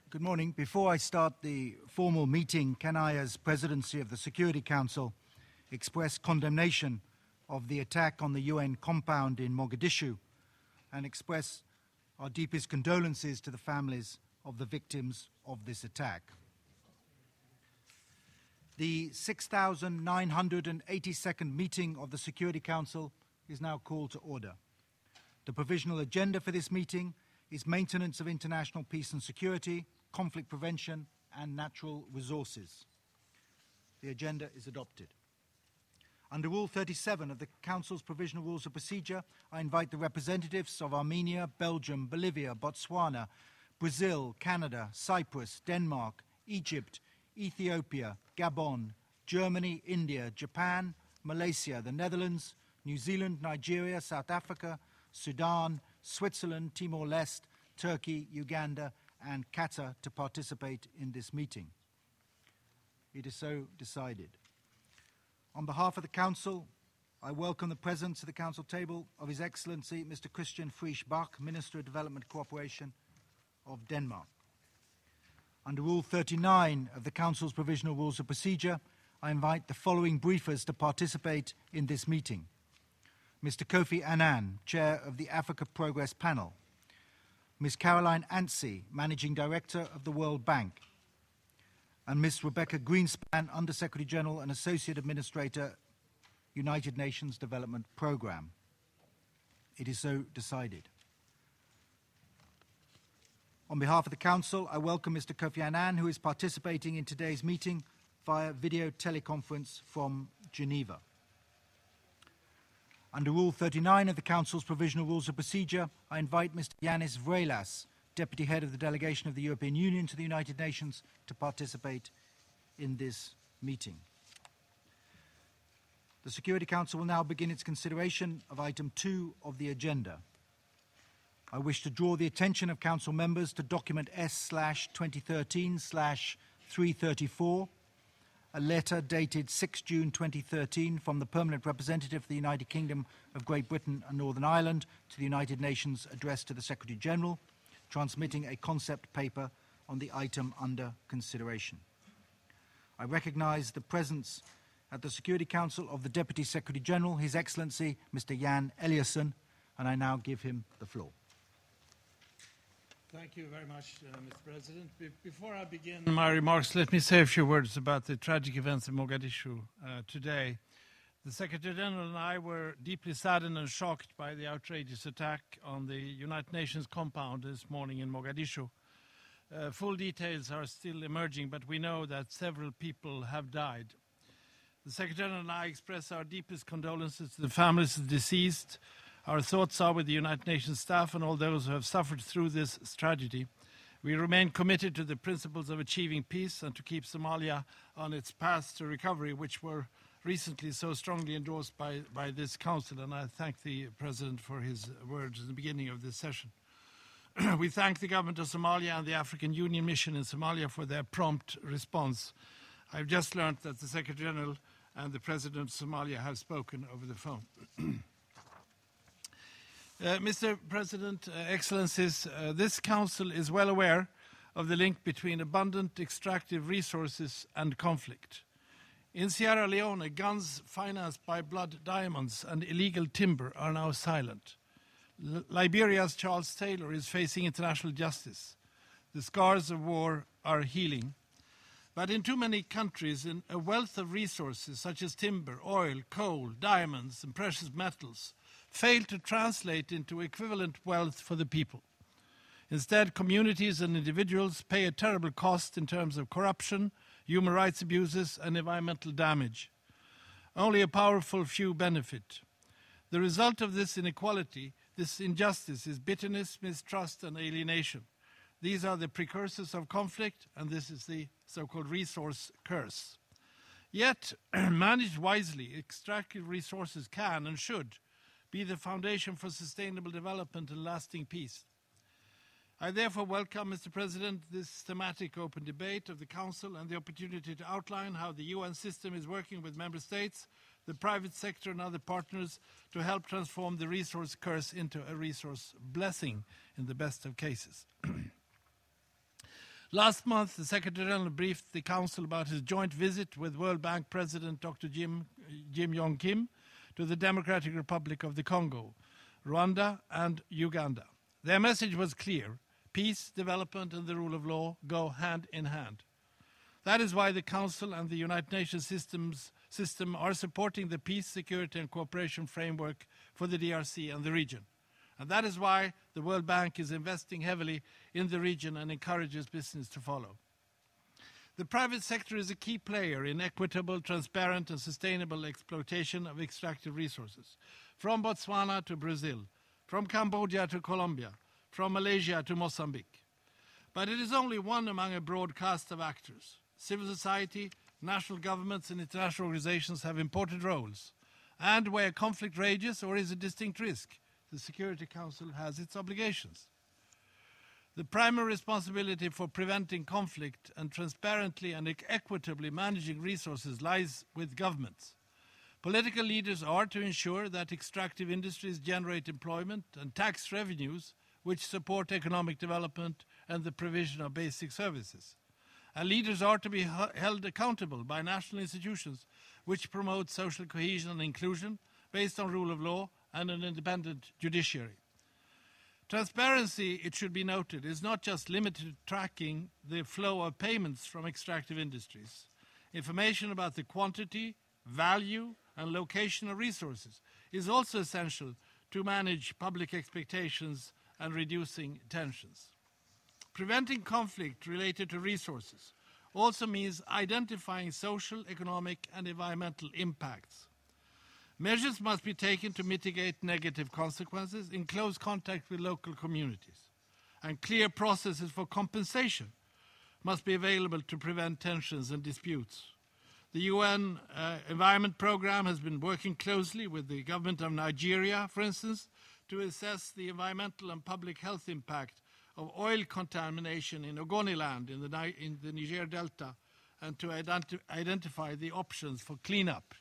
Good morning. Before I start the formal meeting, can I, as Presidency of the Security Council, express condemnation of the attack on the UN compound in Mogadishu and express our deepest condolences to the families of the victims of this attack. The 6,982nd meeting of the Security Council is now called to order. The provisional agenda for this meeting is maintenance of international peace and security, conflict prevention, and natural resources. The agenda is adopted. Under Rule 37 of the Council's Provisional Rules of Procedure, I invite the representatives of Armenia, Belgium, Bolivia, Botswana, Brazil, Canada, Cyprus, Denmark, Egypt, Ethiopia, Gabon, Germany, India, Japan, Malaysia, the Netherlands, New Zealand, Nigeria, South Africa, Sudan, Switzerland, Timor-Leste, Turkey, Uganda, and Qatar to participate in this meeting. It is so decided. On behalf of the Council, I welcome the presence at the Council table of His Excellency Mr. Christian Friis Bach, Minister of Development Cooperation of Denmark. Under Rule 39 of the Council's Provisional Rules of Procedure, I invite the following briefers to participate in this meeting. Mr. Kofi Annan, Chair of the Africa Progress Panel. Ms. Caroline Anstey, Managing Director of the World Bank, and Ms. Rebecca Greenspan, Under-Secretary General and Associate Administrator, United Nations Development Programme. It is so decided. On behalf of the Council, I welcome Mr. Kofi Annan, who is participating in today's meeting via video teleconference from Geneva. Under Rule 39 of the Council's Provisional Rules of Procedure, I invite Mr. Yanis Vrelas, Deputy Head of the Delegation of the European Union to the United Nations, to participate in this meeting. The Security Council will now begin its consideration of Item 2 of the agenda. I wish to draw the attention of Council members to Document S/2013/334, a letter dated 6 June 2013 from the Permanent Representative of the United Kingdom of Great Britain and Northern Ireland to the United Nations addressed to the Secretary General, transmitting a concept paper on the item under consideration. I recognise the presence at the Security Council of the Deputy Secretary General, His Excellency Mr. Jan Eliasson, and I now give him the floor. Thank you very much, Mr. President. Before I begin my remarks, let me say a few words about the tragic events in Mogadishu today. The Secretary General and I were deeply saddened and shocked by the outrageous attack on the United Nations compound this morning in Mogadishu. Full details are still emerging, but we know that several people have died. The Secretary General and I express our deepest condolences to the families of the deceased. Our thoughts are with the United Nations staff and all those who have suffered through this tragedy. We remain committed to the principles of achieving peace and to keep Somalia on its path to recovery, which were recently so strongly endorsed by this Council, and I thank the President for his words at the beginning of this session. We thank the Government of Somalia and the African Union Mission in Somalia for their prompt response. I've just learned that the Secretary General and the President of Somalia have spoken over the phone. Mr. President, Excellencies, this Council is well aware of the link between abundant extractive resources and conflict. In Sierra Leone, guns financed by blood diamonds and illegal timber are now silent. Liberia's Charles Taylor is facing international justice. The scars of war are healing. But in too many countries, a wealth of resources such as timber, oil, coal, diamonds, and precious metals fail to translate into equivalent wealth for the people. Instead, communities and individuals pay a terrible cost in terms of corruption, human rights abuses, and environmental damage. Only a powerful few benefit. The result of this inequality, this injustice, is bitterness, mistrust, and alienation. These are the precursors of conflict, and this is the so-called resource curse. Yet, managed wisely, extractive resources can and should be the foundation for sustainable development and lasting peace. I therefore welcome, Mr. President, this thematic open debate of the Council and the opportunity to outline how the UN system is working with Member States, the private sector and other partners to help transform the resource curse into a resource blessing in the best of cases. Last month, the Secretary General briefed the Council about his joint visit with World Bank President Dr. Jim Yong Kim to the Democratic Republic of the Congo, Rwanda and Uganda. Their message was clear. Peace, development and the rule of law go hand in hand. That is why the Council and the United Nations system are supporting the peace, security and cooperation framework for the DRC and the region. And that is why the World Bank is investing heavily in the region and encourages business to follow. The private sector is a key player in equitable, transparent and sustainable exploitation of extractive resources, from Botswana to Brazil, from Cambodia to Colombia, from Malaysia to Mozambique. But it is only one among a broad cast of actors. Civil society, national governments and international organizations have important roles. And where conflict rages or is a distinct risk, the Security Council has its obligations. The primary responsibility for preventing conflict and transparently and equitably managing resources lies with governments. Political leaders are to ensure that extractive industries generate employment and tax revenues which support economic development and the provision of basic services. And leaders are to be held accountable by national institutions which promote social cohesion and inclusion based on rule of law and an independent judiciary. Transparency, it should be noted, is not just limited to tracking the flow of payments from extractive industries. Information about the quantity, value, and location of resources is also essential to manage public expectations and reducing tensions. Preventing conflict related to resources also means identifying social, economic, and environmental impacts. Measures must be taken to mitigate negative consequences in close contact with local communities, and clear processes for compensation must be available to prevent tensions and disputes. The UN Environment Programme has been working closely with the government of Nigeria, for instance, to assess the environmental and public health impact of oil contamination in Ogoniland in the Niger Delta and to identify the options for cleanup.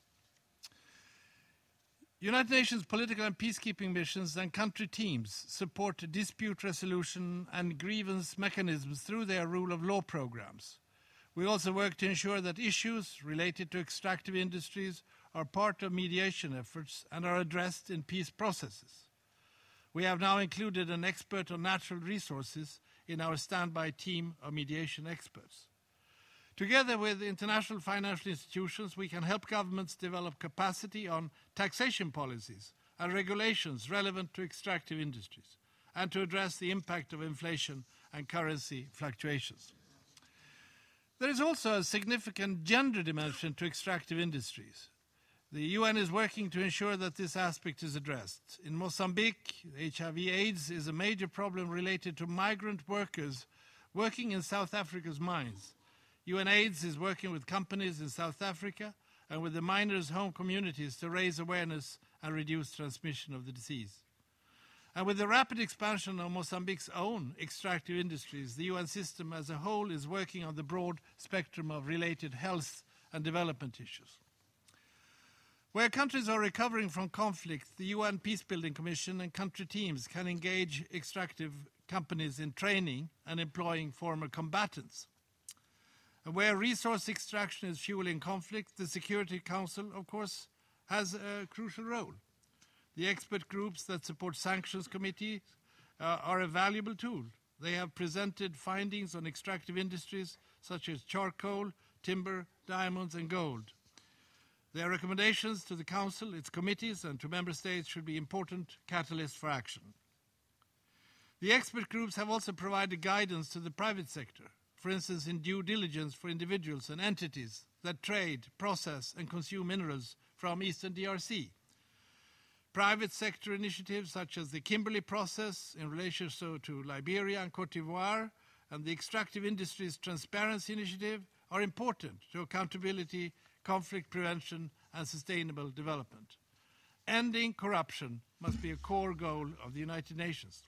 United Nations political and peacekeeping missions and country teams support dispute resolution and grievance mechanisms through their rule of law programs. We also work to ensure that issues related to extractive industries are part of mediation efforts and are addressed in peace processes. We have now included an expert on natural resources in our standby team of mediation experts. Together with international financial institutions, we can help governments develop capacity on taxation policies and regulations relevant to extractive industries and to address the impact of inflation and currency fluctuations. There is also a significant gender dimension to extractive industries. The UN is working to ensure that this aspect is addressed. In Mozambique, HIV/AIDS is a major problem related to migrant workers working in South Africa's mines. UNAIDS is working with companies in South Africa and with the miners' home communities to raise awareness and reduce transmission of the disease. And with the rapid expansion of Mozambique's own extractive industries, the UN system as a whole is working on the broad spectrum of related health and development issues. Where countries are recovering from conflict, the UN Peacebuilding Commission and country teams can engage extractive companies in training and employing former combatants. And where resource extraction is fueling conflict, the Security Council, of course, has a crucial role. The expert groups that support sanctions committees are a valuable tool. They have presented findings on extractive industries such as charcoal, timber, diamonds and gold. Their recommendations to the Council, its committees and to Member States should be important catalysts for action. The expert groups have also provided guidance to the private sector, for instance in due diligence for individuals and entities that trade, process and consume minerals from Eastern DRC. Private sector initiatives such as the Kimberley process in relation to Liberia and Cote d'Ivoire and the Extractive Industries Transparency Initiative are important to accountability, conflict prevention and sustainable development. Ending corruption must be a core goal of the United Nations.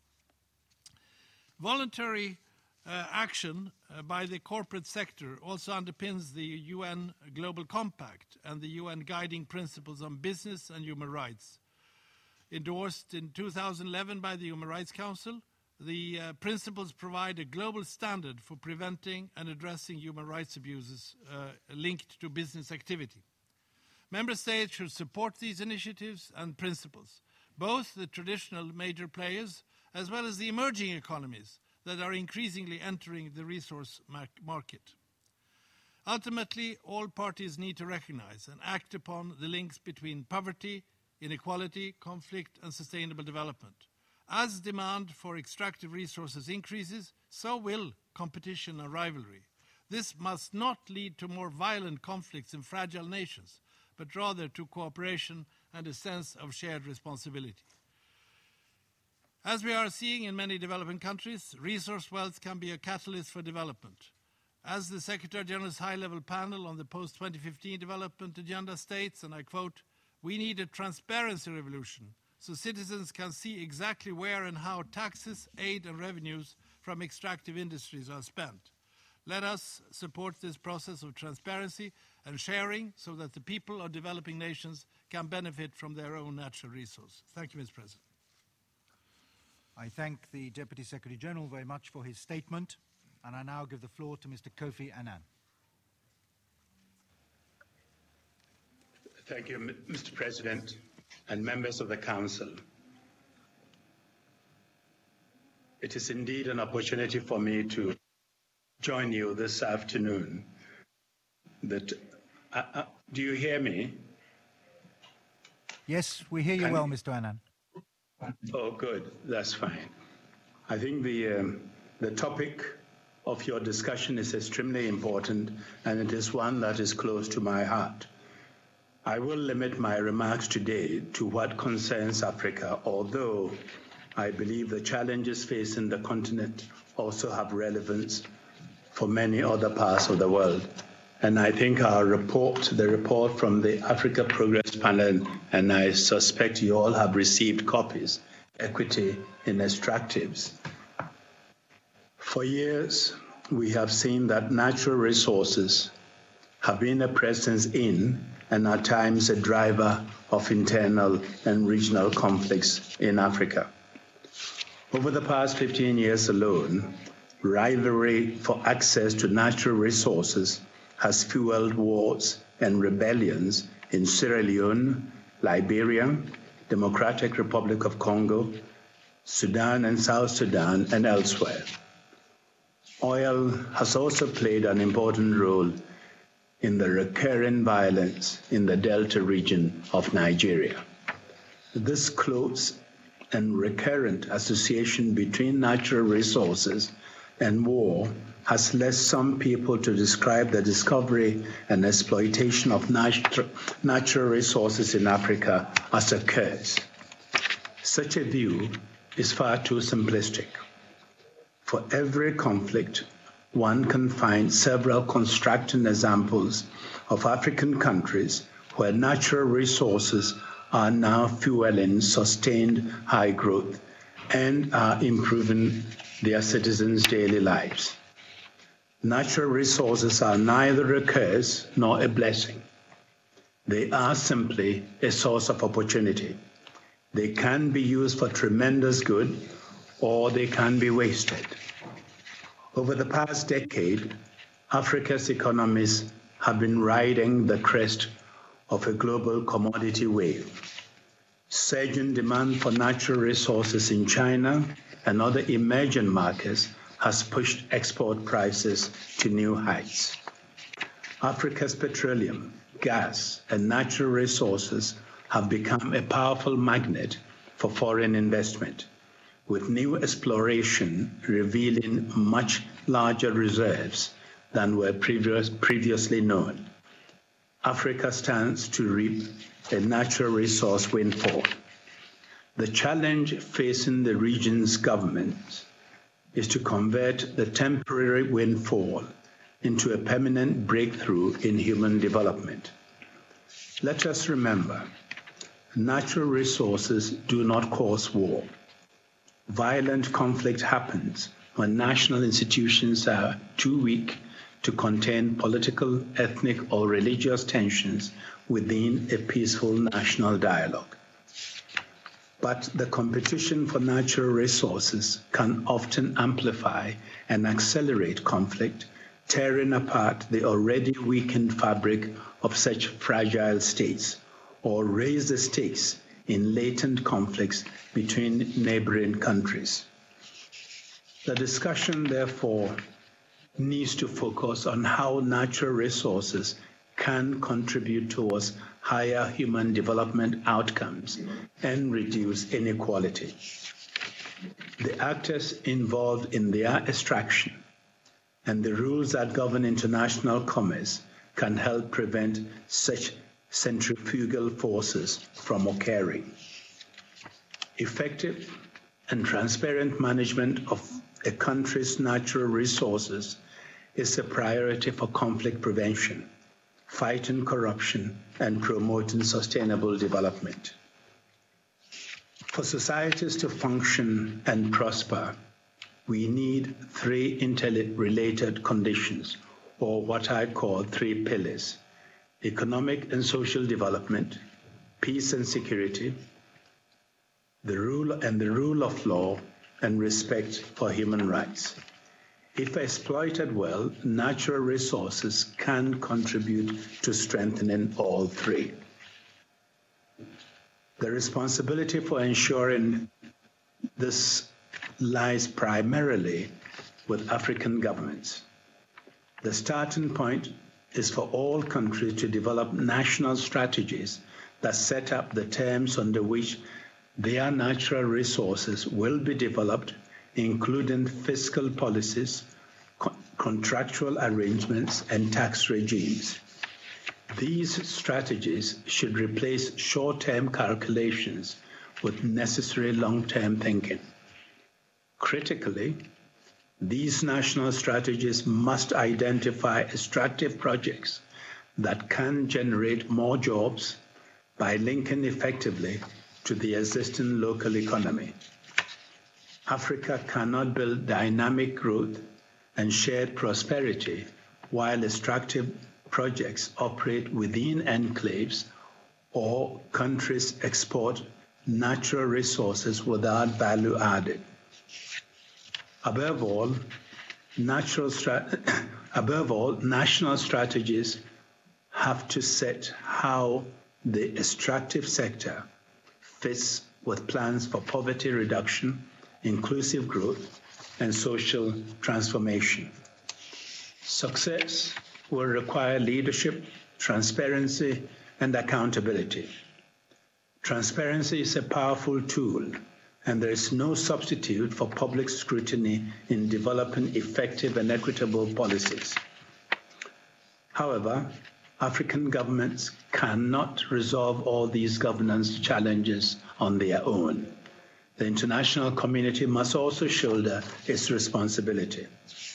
Voluntary action by the corporate sector also underpins the UN Global Compact and the UN Guiding Principles on Business and Human Rights. Endorsed in 2011 by the Human Rights Council, The principles provide a global standard for preventing and addressing human rights abuses linked to business activity. Member States should support these initiatives and principles, both the traditional major players as well as the emerging economies that are increasingly entering the resource market. Ultimately, all parties need to recognize and act upon the links between poverty, inequality, conflict, and sustainable development. As demand for extractive resources increases, so will competition and rivalry. This must not lead to more violent conflicts in fragile nations, but rather to cooperation and a sense of shared responsibility. As we are seeing in many developing countries, resource wealth can be a catalyst for development. As the Secretary-General's high-level panel on the post-2015 development agenda states, and I quote, "We need a transparency revolution so citizens can see exactly where and how taxes, aid and revenues from extractive industries are spent. Let us support this process of transparency and sharing so that the people of developing nations can benefit from their own natural resources." Thank you, Mr. President. I thank the Deputy Secretary-General very much for his statement, and I now give the floor to Mr. Kofi Annan. Thank you, Mr. President and members of the Council. It is indeed an opportunity for me to join you this afternoon. Do you hear me? Yes, we hear you well, Mr. Annan. Oh, good. That's fine. I think the topic of your discussion is extremely important, and it is one that is close to my heart. I will limit my remarks today to what concerns Africa, although I believe the challenges facing the continent also have relevance for many other parts of the world. And I think our report, the report from the Africa Progress Panel, and I suspect you all have received copies, Equity in Extractives. For years, we have seen that natural resources have been a presence in and at times a driver of internal and regional conflicts in Africa. Over the past 15 years alone, rivalry for access to natural resources has fueled wars and rebellions in Sierra Leone, Liberia, Democratic Republic of Congo, Sudan and South Sudan, and elsewhere. Oil has also played an important role in the recurring violence in the Delta region of Nigeria. This close and recurrent association between natural resources and war has led some people to describe the discovery and exploitation of natural resources in Africa as a curse. Such a view is far too simplistic. For every conflict, one can find several constructing examples of African countries where natural resources are now fueling sustained high growth and are improving their citizens' daily lives. Natural resources are neither a curse nor a blessing. They are simply a source of opportunity. They can be used for tremendous good, or they can be wasted. Over the past decade, Africa's economies have been riding the crest of a global commodity wave. Surging demand for natural resources in China and other emerging markets has pushed export prices to new heights. Africa's petroleum, gas, and natural resources have become a powerful magnet for foreign investment, with new exploration revealing much larger reserves than were previously known. Africa stands to reap a natural resource windfall. The challenge facing the region's governments is to convert the temporary windfall into a permanent breakthrough in human development. Let us remember, natural resources do not cause war. Violent conflict happens when national institutions are too weak to contain political, ethnic, or religious tensions within a peaceful national dialogue. but the competition for natural resources can often amplify and accelerate conflict, tearing apart the already weakened fabric of such fragile states, or raise the stakes in latent conflicts between neighboring countries. The discussion, therefore, needs to focus on how natural resources can contribute towards higher human development outcomes and reduce inequality. The actors involved in their extraction and the rules that govern international commerce can help prevent such centrifugal forces from occurring. Effective and transparent management of a country's natural resources is a priority for conflict prevention, fighting corruption, and promoting sustainable development. For societies to function and prosper, we need three interrelated conditions, or what I call three pillars: economic and social development, peace and security, the rule of law, and respect for human rights. If exploited well, natural resources can contribute to strengthening all three. The responsibility for ensuring this lies primarily with African governments. The starting point is for all countries to develop national strategies that set up the terms under which their natural resources will be developed, including fiscal policies, contractual arrangements, and tax regimes. These strategies should replace short-term calculations with necessary long-term thinking. Critically, these national strategies must identify extractive projects that can generate more jobs by linking effectively to the existing local economy. Africa cannot build dynamic growth and shared prosperity while extractive projects operate within enclaves or countries export natural resources without value added. Above all, national strategies have to set how the extractive sector fits with plans for poverty reduction, inclusive growth, and social transformation. Success will require leadership, transparency, and accountability. Transparency is a powerful tool, and there is no substitute for public scrutiny in developing effective and equitable policies. However, African governments cannot resolve all these governance challenges on their own. The international community must also shoulder its responsibility.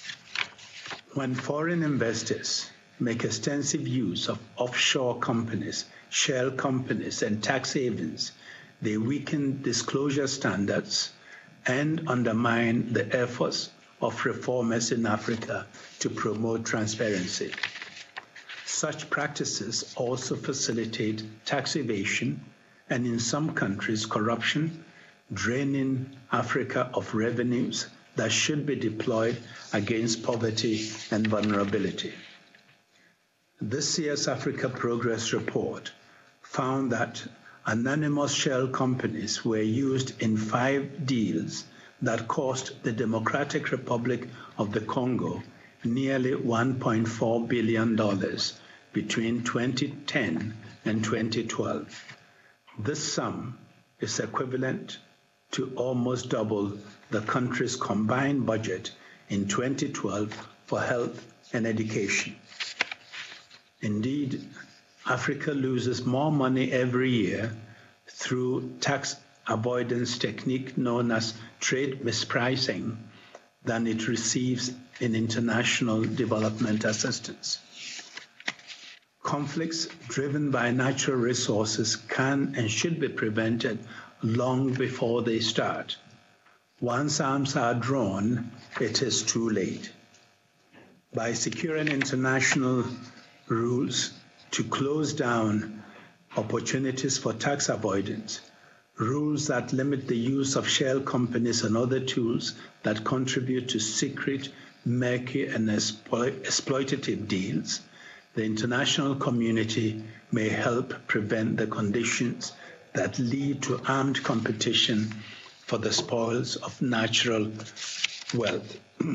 When foreign investors make extensive use of offshore companies, shell companies, and tax havens, they weaken disclosure standards and undermine the efforts of reformers in Africa to promote transparency. Such practices also facilitate tax evasion and, in some countries, corruption, draining Africa of revenues that should be deployed against poverty and vulnerability. This year's Africa Progress Report found that anonymous shell companies were used in 5 deals that cost the Democratic Republic of the Congo nearly $1.4 billion between 2010 and 2012. This sum is equivalent to almost double the country's combined budget in 2012 for health and education. Indeed, Africa loses more money every year through tax avoidance technique known as trade mispricing than it receives in international development assistance. Conflicts driven by natural resources can and should be prevented long before they start. Once arms are drawn, it is too late. By securing international rules to close down opportunities for tax avoidance, rules that limit the use of shell companies and other tools that contribute to secret, murky, and exploitative deals, the international community may help prevent the conditions that lead to armed competition for the spoils of natural wealth.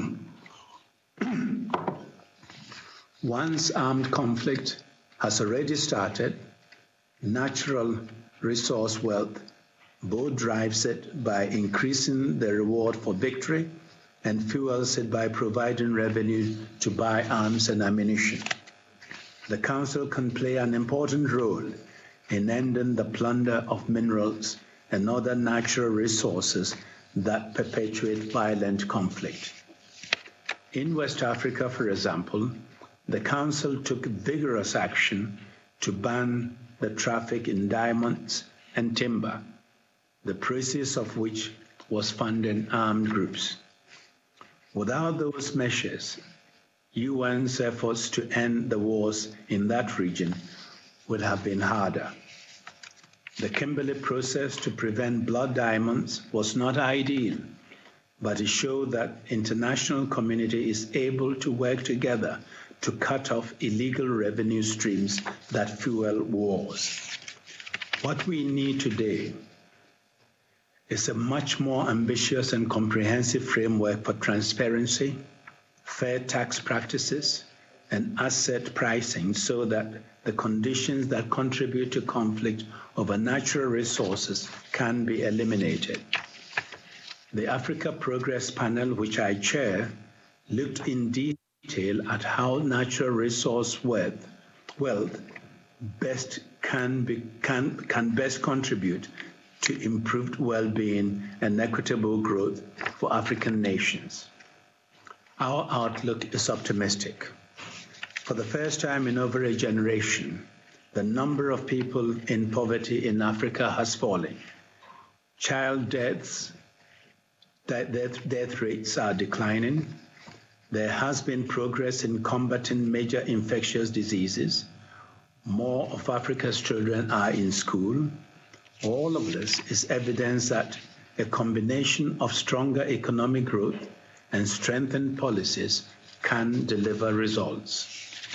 Once armed conflict has already started, natural resource wealth both drives it by increasing the reward for victory and fuels it by providing revenue to buy arms and ammunition. The Council can play an important role in ending the plunder of minerals and other natural resources that perpetuate violent conflict. In West Africa, for example, the Council took vigorous action to ban the traffic in diamonds and timber, the proceeds of which was funding armed groups. Without those measures, UN's efforts to end the wars in that region would have been harder. The Kimberley process to prevent blood diamonds was not ideal, but it showed that international community is able to work together to cut off illegal revenue streams that fuel wars. What we need today is a much more ambitious and comprehensive framework for transparency, fair tax practices, and asset pricing so that the conditions that contribute to conflict over natural resources can be eliminated. The Africa Progress Panel, which I chair, looked in detail at how natural resource wealth best can best contribute to improved well-being and equitable growth for African nations. Our outlook is optimistic. For the first time in over a generation, the number of people in poverty in Africa has fallen. Child death rates are declining. There has been progress in combating major infectious diseases. More of Africa's children are in school. All of this is evidence that a combination of stronger economic growth and strengthened policies can deliver results.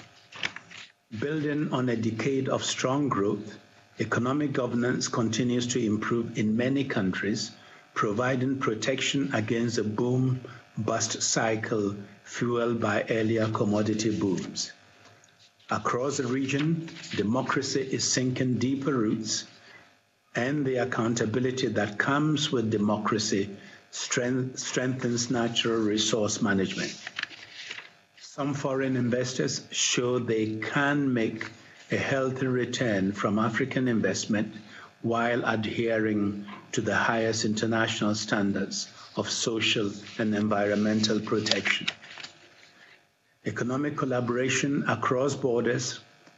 Building on a decade of strong growth, economic governance continues to improve in many countries, providing protection against a boom-bust cycle fueled by earlier commodity booms. Across the region, democracy is sinking deeper roots, and the accountability that comes with democracy strengthens natural resource management. Some foreign investors show they can make a healthy return from African investment while adhering to the highest international standards of social and environmental protection. Economic collaboration across borders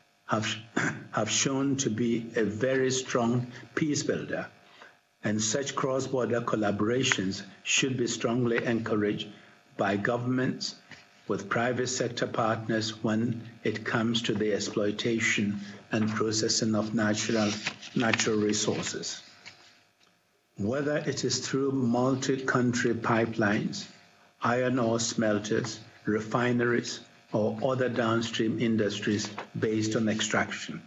have shown to be a very strong peace builder, and such cross-border collaborations should be strongly encouraged by governments with private sector partners when it comes to the exploitation and processing of natural resources. Whether it is through multi-country pipelines, iron ore smelters, refineries, or other downstream industries based on extraction.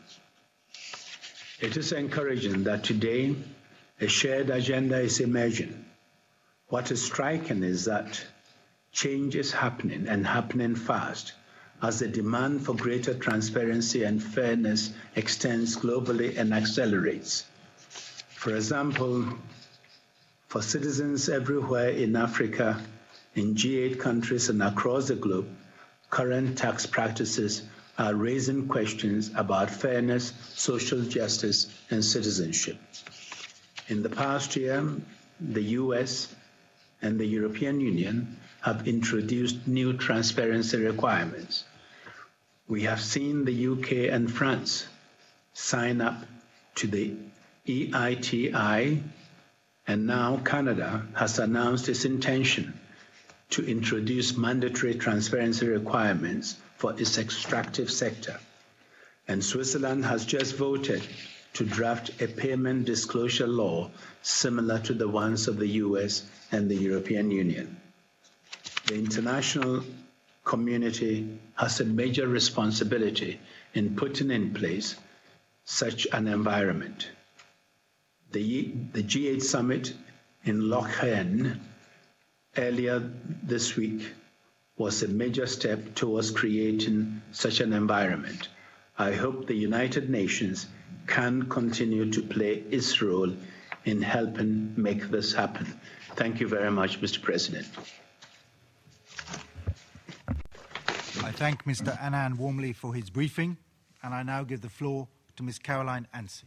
It is encouraging that today a shared agenda is emerging. What is striking is that change is happening and happening fast as the demand for greater transparency and fairness extends globally and accelerates. For example, for citizens everywhere in Africa, in G8 countries and across the globe, current tax practices are raising questions about fairness, social justice, and citizenship. In the past year, the US and the European Union have introduced new transparency requirements. We have seen the UK and France sign up to the EITI, and now Canada has announced its intention to introduce mandatory transparency requirements for its extractive sector. And Switzerland has just voted to draft a payment disclosure law similar to the ones of the US and the European Union. The international community has a major responsibility in putting in place such an environment. The G8 summit in Lochhen earlier this week was a major step towards creating such an environment. I hope the United Nations can continue to play its role in helping make this happen. Thank you very much, Mr. President. I thank Mr. Annan warmly for his briefing, and I now give the floor to Ms. Caroline Ansey.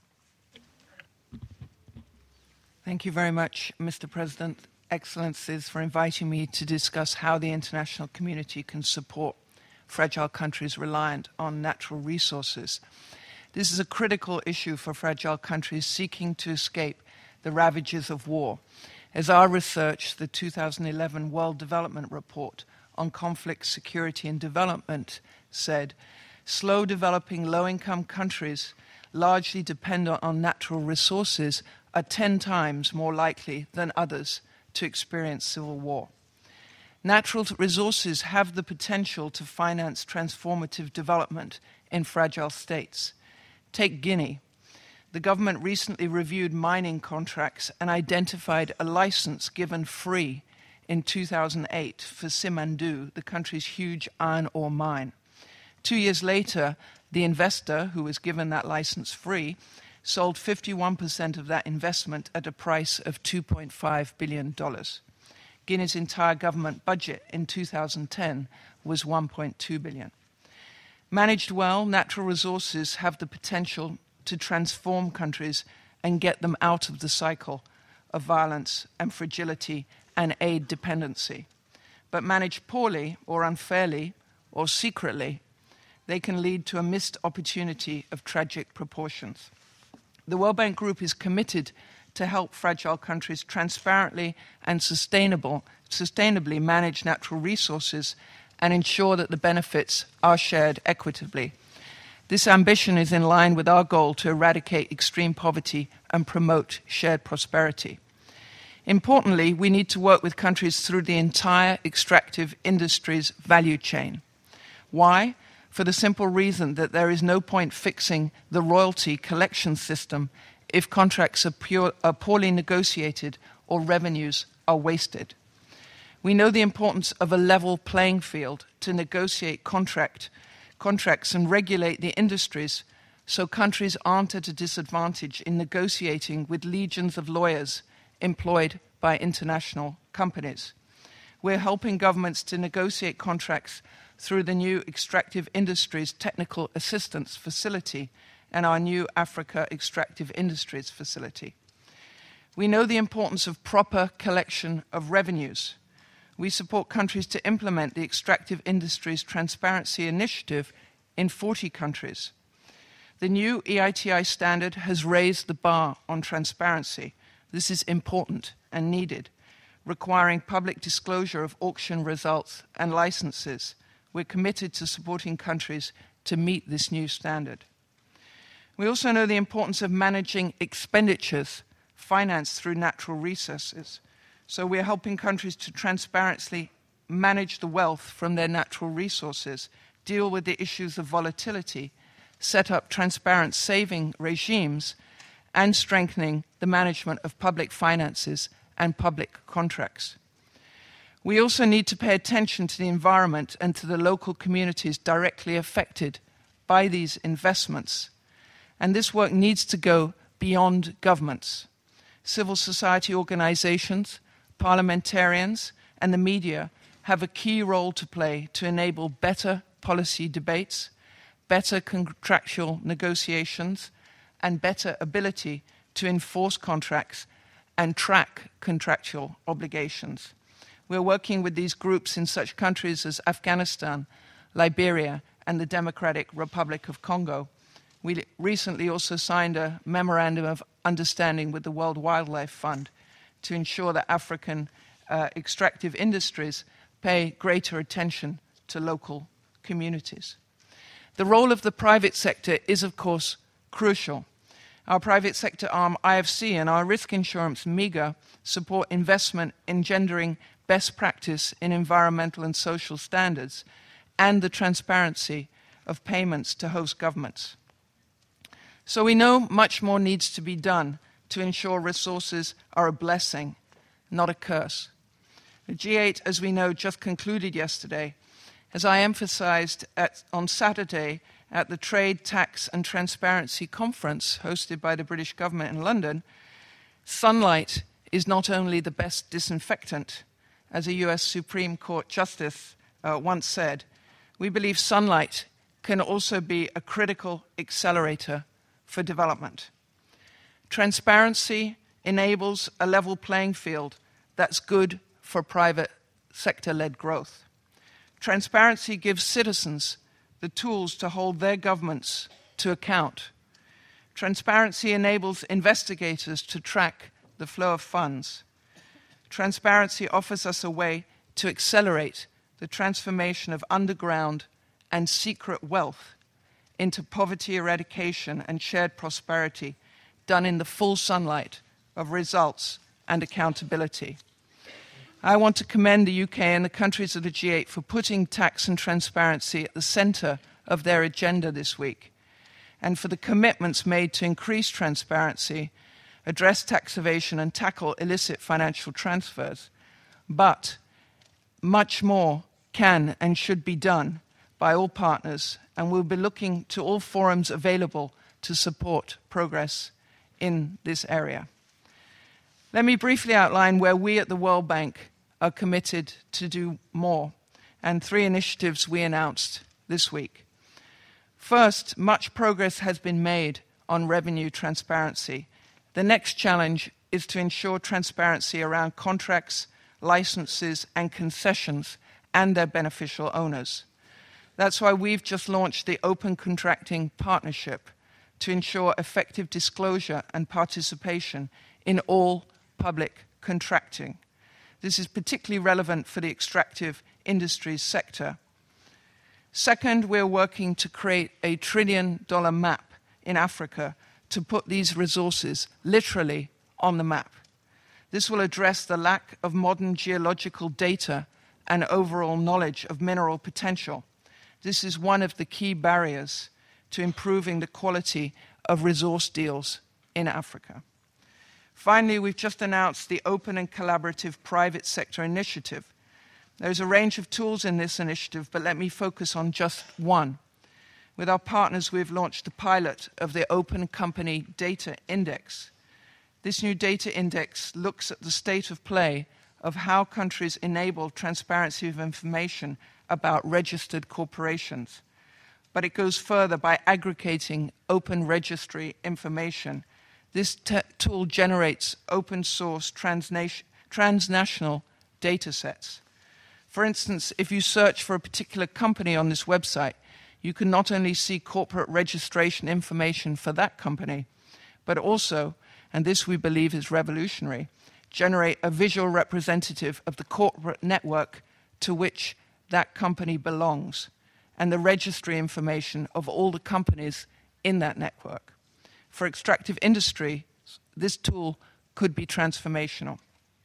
Thank you very much, Mr. President, Excellencies, for inviting me to discuss how the international community can support fragile countries reliant on natural resources. This is a critical issue for fragile countries seeking to escape the ravages of war. As our research, the 2011 World Development Report on Conflict, Security and Development said, slow developing low-income countries largely dependent on natural resources are 10 times more likely than others to experience civil war. Natural resources have the potential to finance transformative development in fragile states. Take Guinea. The government recently reviewed mining contracts and identified a license given free in 2008 for Simandou, the country's huge iron ore mine. 2 years later, the investor, who was given that license free, sold 51% of that investment at a price of $2.5 billion. Guinea's entire government budget in 2010 was $1.2 billion. Managed well, natural resources have the potential to transform countries and get them out of the cycle of violence and fragility and aid dependency. But managed poorly or unfairly or secretly, they can lead to a missed opportunity of tragic proportions. The World Bank Group is committed to help fragile countries transparently and sustainably manage natural resources and ensure that the benefits are shared equitably. This ambition is in line with our goal to eradicate extreme poverty and promote shared prosperity. Importantly, we need to work with countries through the entire extractive industry's value chain. Why? For the simple reason that there is no point fixing the royalty collection system if contracts are poorly negotiated or revenues are wasted. We know the importance of a level playing field to negotiate contracts and regulate the industries so countries aren't at a disadvantage in negotiating with legions of lawyers employed by international companies. We're helping governments to negotiate contracts through the new Extractive Industries Technical Assistance Facility and our new Africa Extractive Industries Facility. We know the importance of proper collection of revenues. We support countries to implement the Extractive Industries Transparency Initiative in 40 countries. The new EITI standard has raised the bar on transparency. This is important and needed, requiring public disclosure of auction results and licenses. We're committed to supporting countries to meet this new standard. We also know the importance of managing expenditures financed through natural resources. So we're helping countries to transparently manage the wealth from their natural resources, deal with the issues of volatility, set up transparent saving regimes, and strengthening the management of public finances and public contracts. We also need to pay attention to the environment and to the local communities directly affected by these investments. And this work needs to go beyond governments. Civil society organizations, parliamentarians, and the media have a key role to play to enable better policy debates, better contractual negotiations, and better ability to enforce contracts and track contractual obligations. We're working with these groups in such countries as Afghanistan, Liberia, and the Democratic Republic of Congo. We recently also signed a memorandum of understanding with the World Wildlife Fund to ensure that African extractive industries pay greater attention to local communities. The role of the private sector is, of course, crucial. Our private sector arm, IFC, and our risk insurance, MIGA, support investment engendering best practice in environmental and social standards and the transparency of payments to host governments. So we know much more needs to be done to ensure resources are a blessing, not a curse. The G8, as we know, just concluded yesterday. As I emphasized on Saturday at the Trade, Tax and Transparency Conference hosted by the British government in London, sunlight is not only the best disinfectant, as a US Supreme Court justice once said. We believe sunlight can also be a critical accelerator for development. Transparency enables a level playing field that's good for private sector-led growth. Transparency gives citizens the tools to hold their governments to account. Transparency enables investigators to track the flow of funds. Transparency offers us a way to accelerate the transformation of underground and secret wealth into poverty eradication and shared prosperity, done in the full sunlight of results and accountability. I want to commend the UK and the countries of the G8 for putting tax and transparency at the centre of their agenda this week, and for the commitments made to increase transparency, address tax evasion and tackle illicit financial transfers. But much more can and should be done by all partners, and we'll be looking to all forums available to support progress in this area. Let me briefly outline where we at the World Bank are committed to do more, and 3 initiatives we announced this week. First, much progress has been made on revenue transparency. The next challenge is to ensure transparency around contracts, licenses, and concessions and their beneficial owners. That's why we've just launched the Open Contracting Partnership to ensure effective disclosure and participation in all public contracting. This is particularly relevant for the extractive industries sector. Second, we're working to create a $1 trillion map in Africa to put these resources literally on the map. This will address the lack of modern geological data and overall knowledge of mineral potential. This is one of the key barriers to improving the quality of resource deals in Africa. Finally, we've just announced the Open and Collaborative Private Sector Initiative. There's a range of tools in this initiative, but let me focus on just one. With our partners, we've launched a pilot of the Open Company Data Index. This new data index looks at the state of play of how countries enable transparency of information about registered corporations. But it goes further by aggregating open registry information. This tool generates open source transnational data sets. For instance, if you search for a particular company on this website, you can not only see corporate registration information for that company, but also, and this we believe is revolutionary, generate a visual representative of the corporate network to which that company belongs, and the registry information of all the companies in that network. For extractive industry, this tool could be transformational.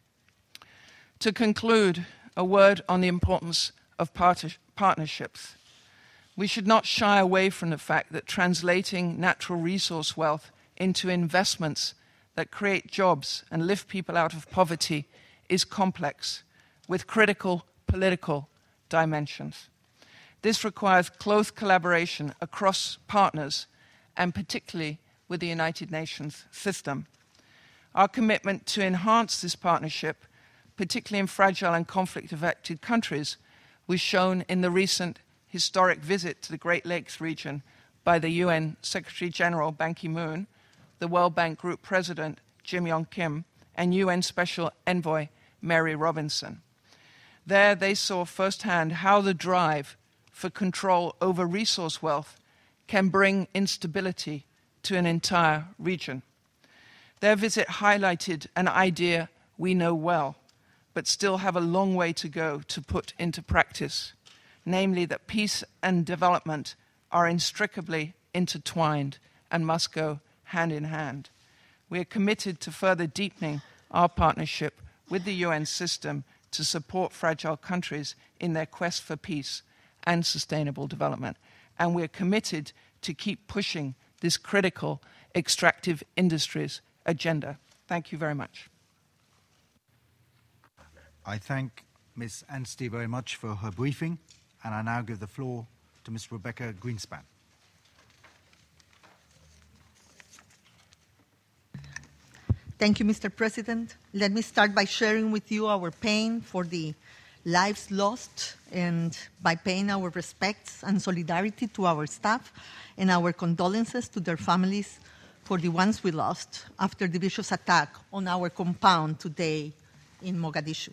To conclude, a word on the importance of partnerships. We should not shy away from the fact that translating natural resource wealth into investments that create jobs and lift people out of poverty is complex, with critical political dimensions. This requires close collaboration across partners, and particularly with the United Nations system. Our commitment to enhance this partnership, particularly in fragile and conflict-affected countries, was shown in the recent historic visit to the Great Lakes region by the UN Secretary-General Ban Ki-moon, the World Bank Group President Jim Yong Kim, and UN Special Envoy Mary Robinson. There they saw firsthand how the drive for control over resource wealth can bring instability to an entire region. Their visit highlighted an idea we know well, but still have a long way to go to put into practice, namely that peace and development are inextricably intertwined and must go hand in hand. We are committed to further deepening our partnership with the UN system to support fragile countries in their quest for peace and sustainable development. And we're committed to keep pushing this critical extractive industries agenda. Thank you very much. I thank Ms. Anstey very much for her briefing, and I now give the floor to Ms. Rebecca Greenspan. Thank you, Mr. President. Let me start by sharing with you our pain for the lives lost and by paying our respects and solidarity to our staff and our condolences to their families for the ones we lost after the vicious attack on our compound today in Mogadishu.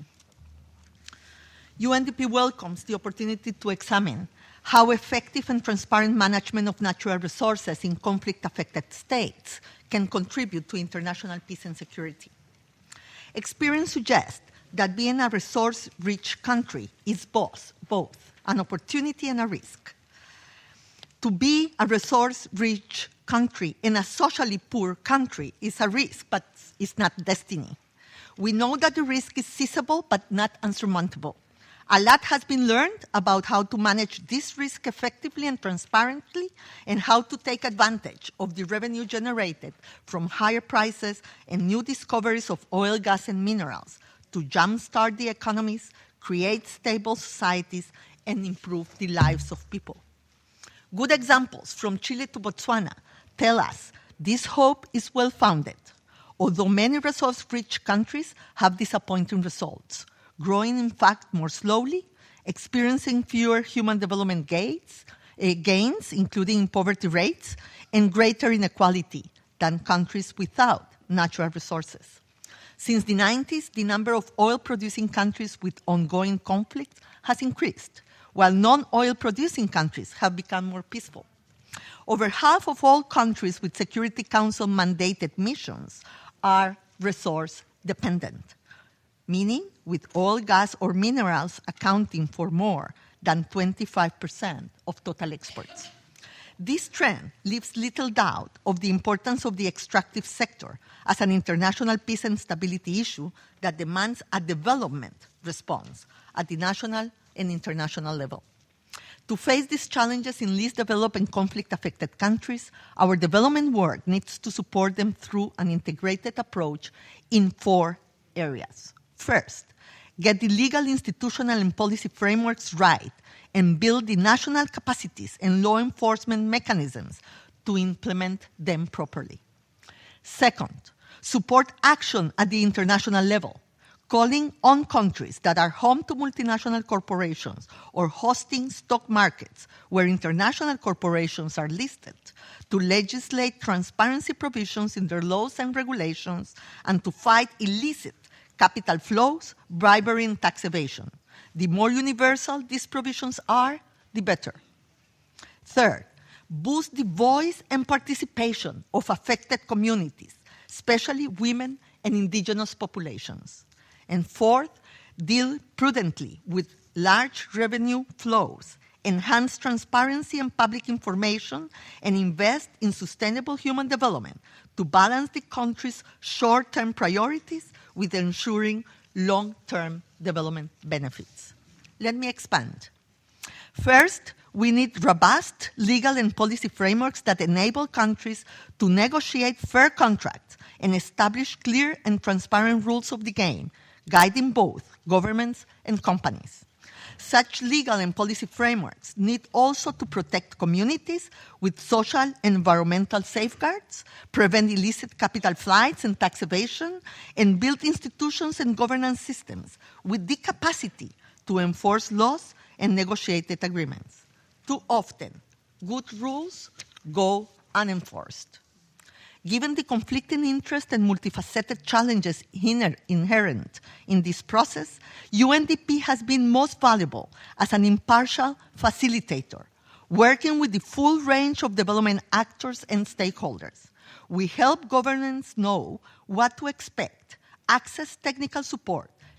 UNDP welcomes the opportunity to examine how effective and transparent management of natural resources in conflict-affected states can contribute to international peace and security. Experience suggests that being a resource-rich country is both an opportunity and a risk. To be a resource-rich country in a socially poor country is a risk, but it's not destiny. We know that the risk is seizable, but not unsurmountable. A lot has been learned about how to manage this risk effectively and transparently and how to take advantage of the revenue generated from higher prices and new discoveries of oil, gas, and minerals to jumpstart the economies, create stable societies, and improve the lives of people. Good examples from Chile to Botswana tell us this hope is well-founded, although many resource-rich countries have disappointing results, growing, in fact, more slowly, experiencing fewer human development gains, including poverty rates, and greater inequality than countries without natural resources. Since the 90s, the number of oil-producing countries with ongoing conflicts has increased, while non-oil producing countries have become more peaceful. Over half of all countries with Security Council mandated missions are resource-dependent, meaning with oil, gas, or minerals accounting for more than 25% of total exports. This trend leaves little doubt of the importance of the extractive sector as an international peace and stability issue that demands a development response at the national and international level. To face these challenges in least developed and conflict-affected countries, our development work needs to support them through an integrated approach in 4 areas. First, get the legal, institutional, and policy frameworks right and build the national capacities and law enforcement mechanisms to implement them properly. Second, support action at the international level, calling on countries that are home to multinational corporations or hosting stock markets where international corporations are listed to legislate transparency provisions in their laws and regulations and to fight illicit capital flows, bribery, and tax evasion. The more universal these provisions are, the better. Third, boost the voice and participation of affected communities, especially women and indigenous populations. And fourth, deal prudently with large revenue flows, enhance transparency and public information, and invest in sustainable human development to balance the country's short-term priorities with ensuring long-term development benefits. Let me expand. First, we need robust legal and policy frameworks that enable countries to negotiate fair contracts and establish clear and transparent rules of the game, guiding both governments and companies. Such legal and policy frameworks need also to protect communities with social and environmental safeguards, prevent illicit capital flights and tax evasion, and build institutions and governance systems with the capacity to enforce laws and negotiated agreements. Too often, good rules go unenforced. Given the conflicting interests and multifaceted challenges inherent in this process, UNDP has been most valuable as an impartial facilitator, working with the full range of development actors and stakeholders. We help governments know what to expect, access technical support,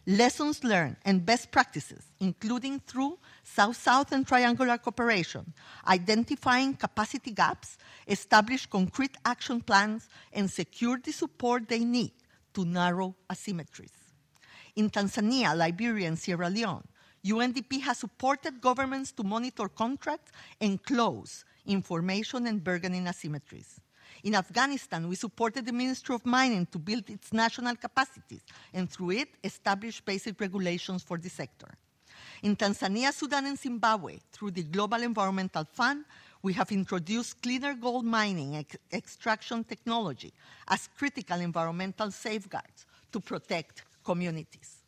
lessons learned, and best practices, including through South-South and triangular cooperation, identifying capacity gaps, establish concrete action plans, and secure the support they need to narrow asymmetries. In Tanzania, Liberia, and Sierra Leone, UNDP has supported governments to monitor contracts and close information and bargaining asymmetries. In Afghanistan, we supported the Ministry of Mining to build its national capacities and through it establish basic regulations for the sector. In Tanzania, Sudan, and Zimbabwe, through the Global Environmental Fund, we have introduced cleaner gold mining extraction technology as critical environmental safeguards to protect communities.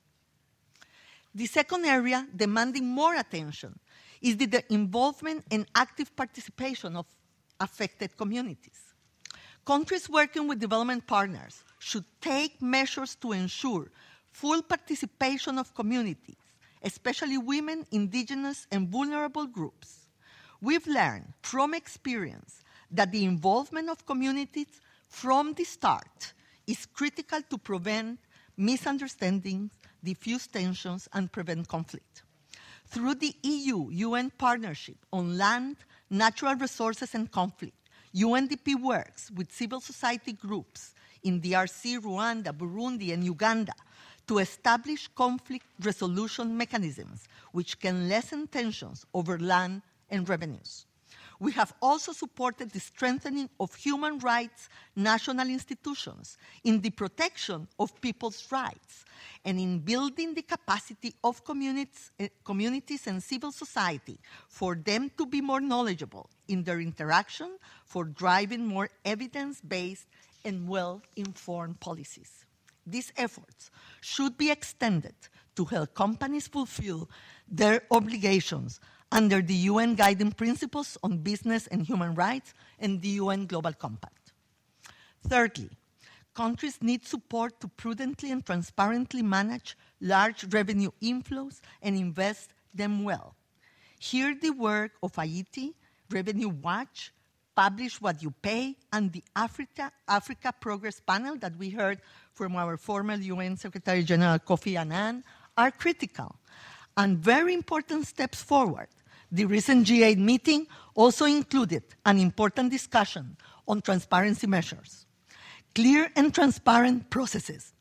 The second area demanding more attention is the involvement and active participation of affected communities. Countries working with development partners should take measures to ensure full participation of communities, especially women, indigenous, and vulnerable groups. We've learned from experience that the involvement of communities from the start is critical to prevent misunderstandings, diffuse tensions, and prevent conflict. Through the EU-UN partnership on land, natural resources, and conflict, UNDP works with civil society groups in DRC, Rwanda, Burundi, and Uganda to establish conflict resolution mechanisms which can lessen tensions over land and revenues. We have also supported the strengthening of human rights national institutions in the protection of people's rights and in building the capacity of communities and civil society for them to be more knowledgeable in their interaction for driving more evidence-based and well-informed policies. These efforts should be extended to help companies fulfill their obligations under the UN Guiding Principles on Business and Human Rights and the UN Global Compact. Thirdly, countries need support to prudently and transparently manage large revenue inflows and invest them well. Here the work of Haiti, Revenue Watch, Publish What You Pay, and the Africa Progress Panel that we heard from our former UN Secretary General Kofi Annan are critical and very important steps forward. The recent G8 meeting also included an important discussion on transparency measures. Clear and transparent processes,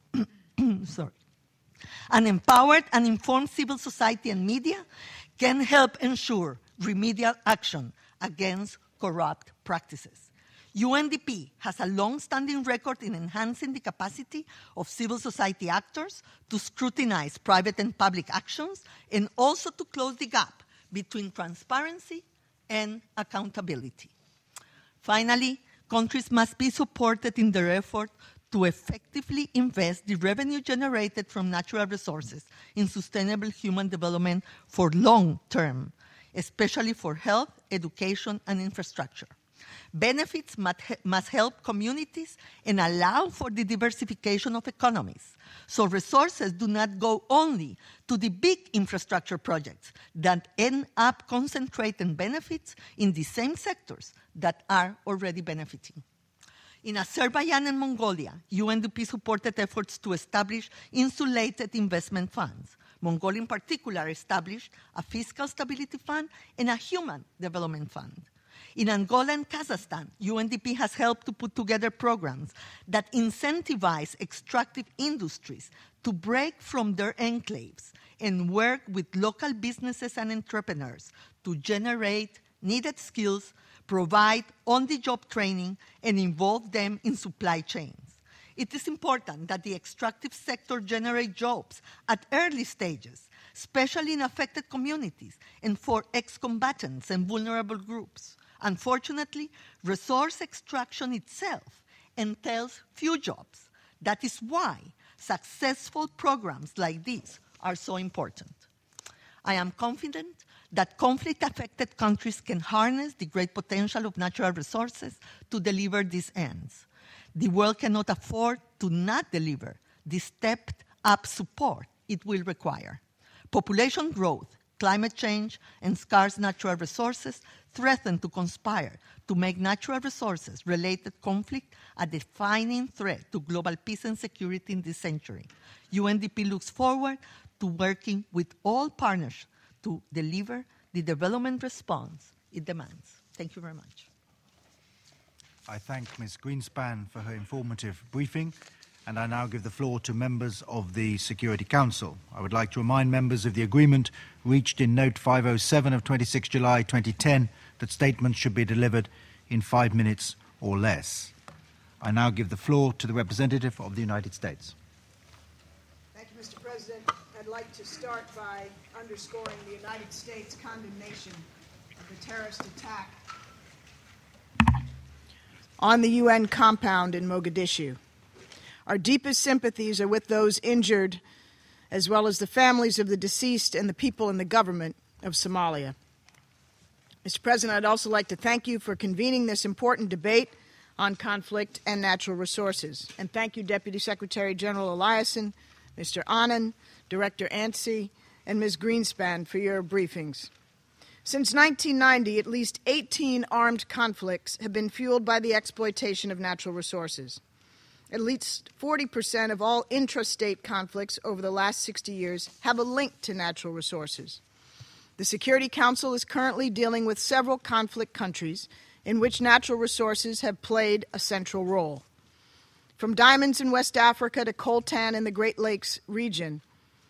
an empowered and informed civil society and media can help ensure remedial action against corrupt practices. UNDP has a long-standing record in enhancing the capacity of civil society actors to scrutinize private and public actions and also to close the gap between transparency and accountability. Finally, countries must be supported in their effort to effectively invest the revenue generated from natural resources in sustainable human development for long term, especially for health, education, and infrastructure. Benefits must help communities and allow for the diversification of economies, so resources do not go only to the big infrastructure projects that end up concentrating benefits in the same sectors that are already benefiting. In Azerbaijan and Mongolia, UNDP supported efforts to establish insulated investment funds. Mongolia in particular established a fiscal stability fund and a human development fund. In Angola and Kazakhstan, UNDP has helped to put together programs that incentivize extractive industries to break from their enclaves and work with local businesses and entrepreneurs to generate needed skills, provide on-the-job training, and involve them in supply chains. It is important that the extractive sector generate jobs at early stages, especially in affected communities and for ex-combatants and vulnerable groups. Unfortunately, resource extraction itself entails few jobs. That is why successful programs like these are so important. I am confident that conflict-affected countries can harness the great potential of natural resources to deliver these ends. The world cannot afford to not deliver the stepped-up support it will require. Population growth, climate change and scarce natural resources threaten to conspire to make natural resources-related conflict a defining threat to global peace and security in this century. UNDP looks forward to working with all partners to deliver the development response it demands. Thank you very much. I thank Ms. Greenspan for her informative briefing, and I now give the floor to members of the Security Council. I would like to remind members of the agreement reached in Note 507 of 26 July 2010 that statements should be delivered in 5 minutes or less. I now give the floor to the representative of the United States. Thank you, Mr. President. I'd like to start by underscoring the United States condemnation of the terrorist attack on the UN compound in Mogadishu. Our deepest sympathies are with those injured, as well as the families of the deceased and the people in the government of Somalia. Mr. President, I'd also like to thank you for convening this important debate on conflict and natural resources. And thank you, Deputy Secretary General Eliasson, Mr. Anand, Director Ansih, and Ms. Greenspan for your briefings. Since 1990, at least 18 armed conflicts have been fueled by the exploitation of natural resources. At least 40% of all intrastate conflicts over the last 60 years have a link to natural resources. The Security Council is currently dealing with several conflict countries in which natural resources have played a central role. From diamonds in West Africa to coltan in the Great Lakes region,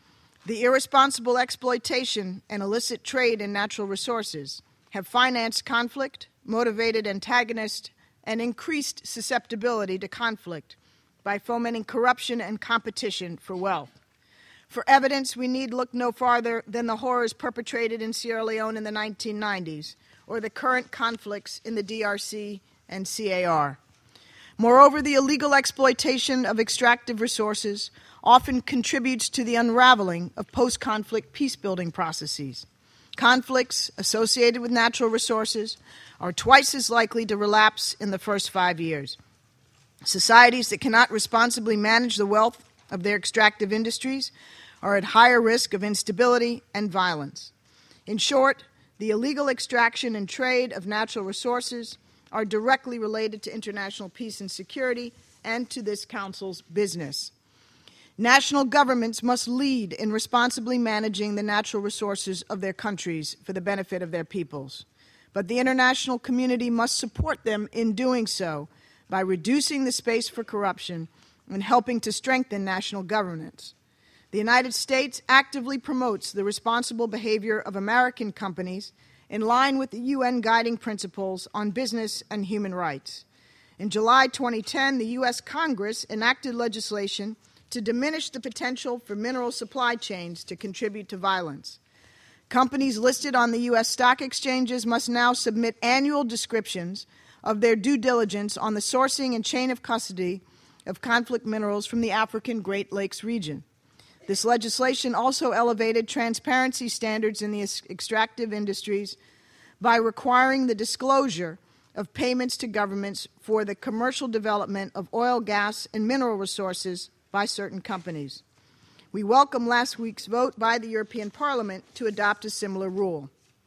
the irresponsible exploitation and illicit trade in natural resources have financed conflict, motivated antagonists, and increased susceptibility to conflict by fomenting corruption and competition for wealth. For evidence, we need look no farther than the horrors perpetrated in Sierra Leone in the 1990s or the current conflicts in the DRC and CAR. Moreover, the illegal exploitation of extractive resources often contributes to the unraveling of post-conflict peace-building processes. Conflicts associated with natural resources are twice as likely to relapse in the first 5 years. Societies that cannot responsibly manage the wealth of their extractive industries are at higher risk of instability and violence. In short, the illegal extraction and trade of natural resources are directly related to international peace and security and to this Council's business. National governments must lead in responsibly managing the natural resources of their countries for the benefit of their peoples. But the international community must support them in doing so by reducing the space for corruption and helping to strengthen national governance. The United States actively promotes the responsible behavior of American companies in line with the UN guiding principles on business and human rights. In July 2010, the U.S. Congress enacted legislation to diminish the potential for mineral supply chains to contribute to violence. Companies listed on the U.S. stock exchanges must now submit annual descriptions of their due diligence on the sourcing and chain of custody of conflict minerals from the African Great Lakes region. This legislation also elevated transparency standards in the extractive industries by requiring the disclosure of payments to governments for the commercial development of oil, gas, and mineral resources by certain companies. We welcome last week's vote by the European Parliament to adopt a similar rule.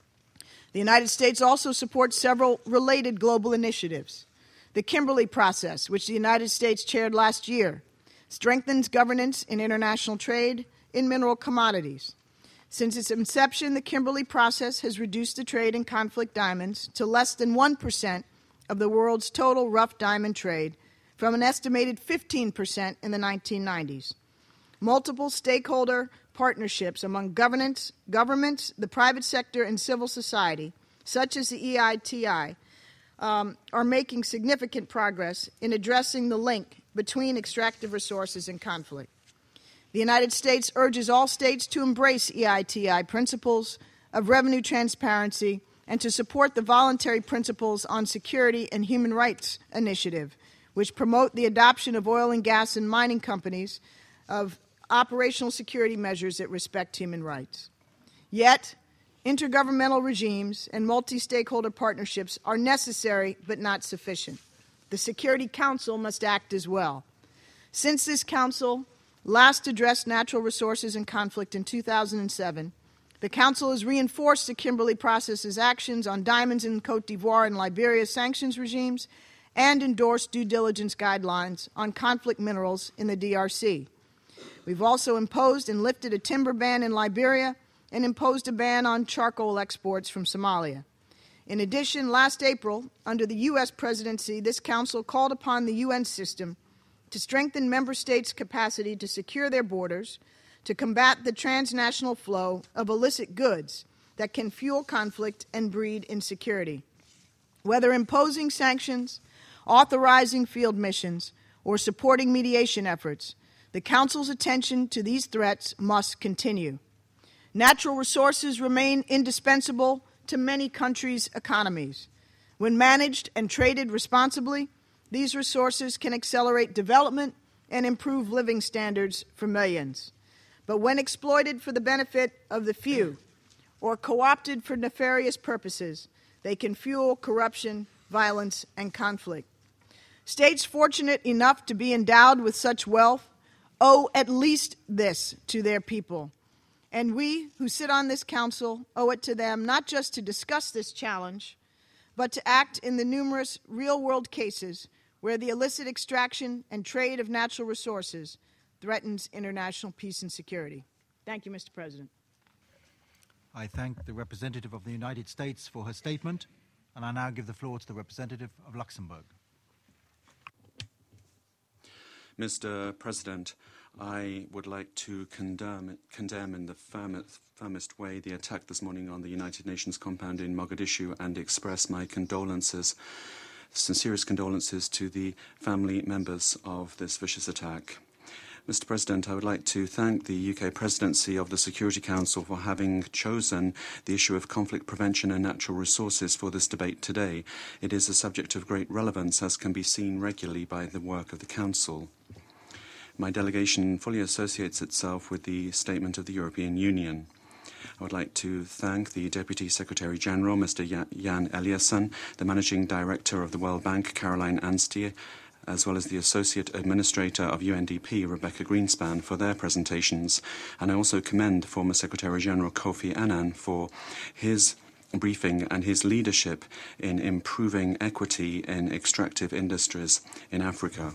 The United States also supports several related global initiatives. The Kimberley Process, which the United States chaired last year, strengthens governance in international trade in mineral commodities. Since its inception, the Kimberley Process has reduced the trade in conflict diamonds to less than 1% of the world's total rough diamond trade, from an estimated 15% in the 1990s. Multiple stakeholder partnerships among governments, the private sector, and civil society, such as the EITI, are making significant progress in addressing the link between extractive resources and conflict. The United States urges all states to embrace EITI principles of revenue transparency and to support the voluntary principles on security and human rights initiative, which promote the adoption of oil and gas and mining companies of operational security measures that respect human rights. Yet, intergovernmental regimes and multi-stakeholder partnerships are necessary but not sufficient. The Security Council must act as well. Since this Council last addressed natural resources and conflict in 2007, The Council has reinforced the Kimberley Process's actions on diamonds in Cote d'Ivoire and Liberia's sanctions regimes and endorsed due diligence guidelines on conflict minerals in the DRC. We've also imposed and lifted a timber ban in Liberia and imposed a ban on charcoal exports from Somalia. In addition, last April, under the U.S. presidency, this Council called upon the UN system to strengthen member states' capacity to secure their borders, to combat the transnational flow of illicit goods that can fuel conflict and breed insecurity. Whether imposing sanctions, authorizing field missions, or supporting mediation efforts, the Council's attention to these threats must continue. Natural resources remain indispensable to many countries' economies. When managed and traded responsibly, these resources can accelerate development and improve living standards for millions. But when exploited for the benefit of the few or co-opted for nefarious purposes, they can fuel corruption, violence, and conflict. States fortunate enough to be endowed with such wealth owe at least this to their people. And we who sit on this Council owe it to them not just to discuss this challenge, but to act in the numerous real-world cases where the illicit extraction and trade of natural resources threatens international peace and security. Thank you, Mr. President. I thank the representative of the United States for her statement, and I now give the floor to the representative of Luxembourg. Mr. President, I would like to condemn in the firmest way the attack this morning on the United Nations compound in Mogadishu and express my condolences, sincerest condolences to the family members of this vicious attack. Mr. President, I would like to thank the UK Presidency of the Security Council for having chosen the issue of conflict prevention and natural resources for this debate today. It is a subject of great relevance, as can be seen regularly by the work of the Council. My delegation fully associates itself with the statement of the European Union. I would like to thank the Deputy Secretary-General, Mr. Jan Eliasson, the Managing Director of the World Bank, Caroline Anstey, as well as the Associate Administrator of UNDP, Rebecca Greenspan, for their presentations. And I also commend former Secretary-General Kofi Annan for his briefing and his leadership in improving equity in extractive industries in Africa.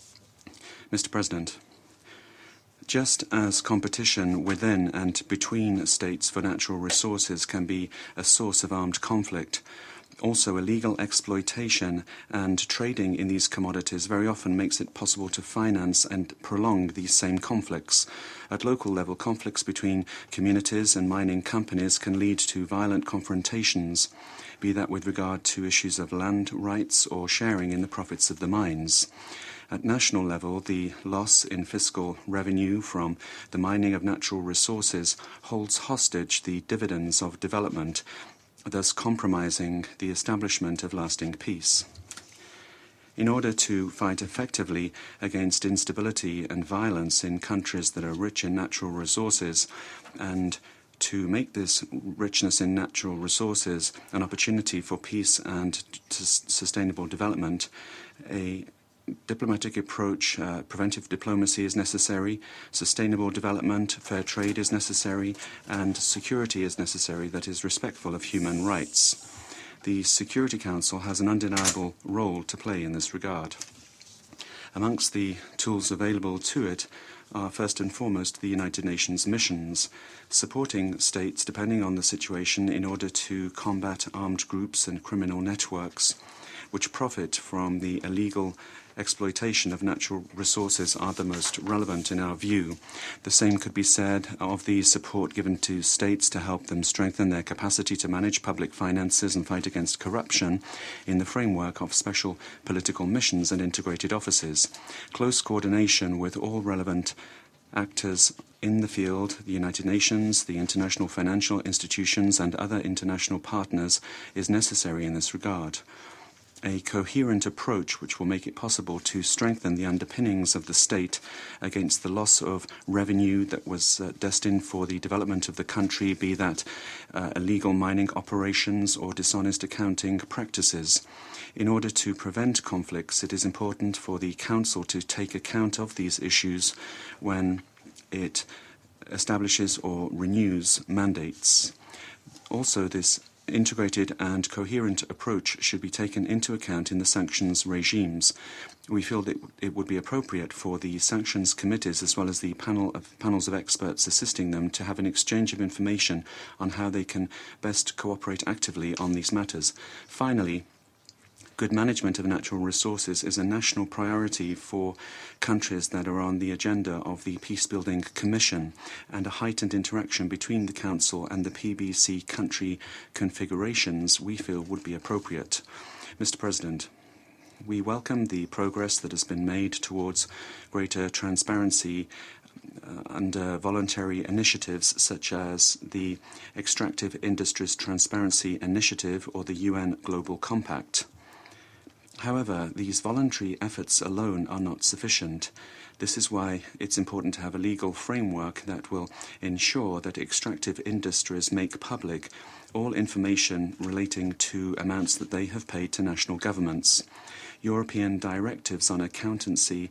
Mr. President, just as competition within and between states for natural resources can be a source of armed conflict, also illegal exploitation and trading in these commodities very often makes it possible to finance and prolong these same conflicts. At local level, conflicts between communities and mining companies can lead to violent confrontations, be that with regard to issues of land rights or sharing in the profits of the mines. At national level, the loss in fiscal revenue from the mining of natural resources holds hostage the dividends of development, thus compromising the establishment of lasting peace. In order to fight effectively against instability and violence in countries that are rich in natural resources, and to make this richness in natural resources an opportunity for peace and sustainable development, a diplomatic approach, preventive diplomacy is necessary, sustainable development, fair trade is necessary, and security is necessary that is respectful of human rights. The Security Council has an undeniable role to play in this regard. Amongst the tools available to it are first and foremost the United Nations missions, supporting states depending on the situation in order to combat armed groups and criminal networks which profit from the illegal exploitation of natural resources are the most relevant in our view. The same could be said of the support given to states to help them strengthen their capacity to manage public finances and fight against corruption in the framework of special political missions and integrated offices. Close coordination with all relevant actors in the field, the United Nations, the international financial institutions, and other international partners is necessary in this regard. A coherent approach which will make it possible to strengthen the underpinnings of the state against the loss of revenue that was destined for the development of the country, be that illegal mining operations or dishonest accounting practices. In order to prevent conflicts, it is important for the Council to take account of these issues when it establishes or renews mandates. Also, this integrated and coherent approach should be taken into account in the sanctions regimes. We feel that it would be appropriate for the sanctions committees, as well as the panels of experts assisting them, to have an exchange of information on how they can best cooperate actively on these matters. Finally, good management of natural resources is a national priority for countries that are on the agenda of the Peacebuilding Commission, and a heightened interaction between the Council and the PBC country configurations we feel would be appropriate. Mr. President, we welcome the progress that has been made towards greater transparency under voluntary initiatives such as the Extractive Industries Transparency Initiative or the UN Global Compact. However, these voluntary efforts alone are not sufficient. This is why it's important to have a legal framework that will ensure that extractive industries make public all information relating to amounts that they have paid to national governments. European directives on accountancy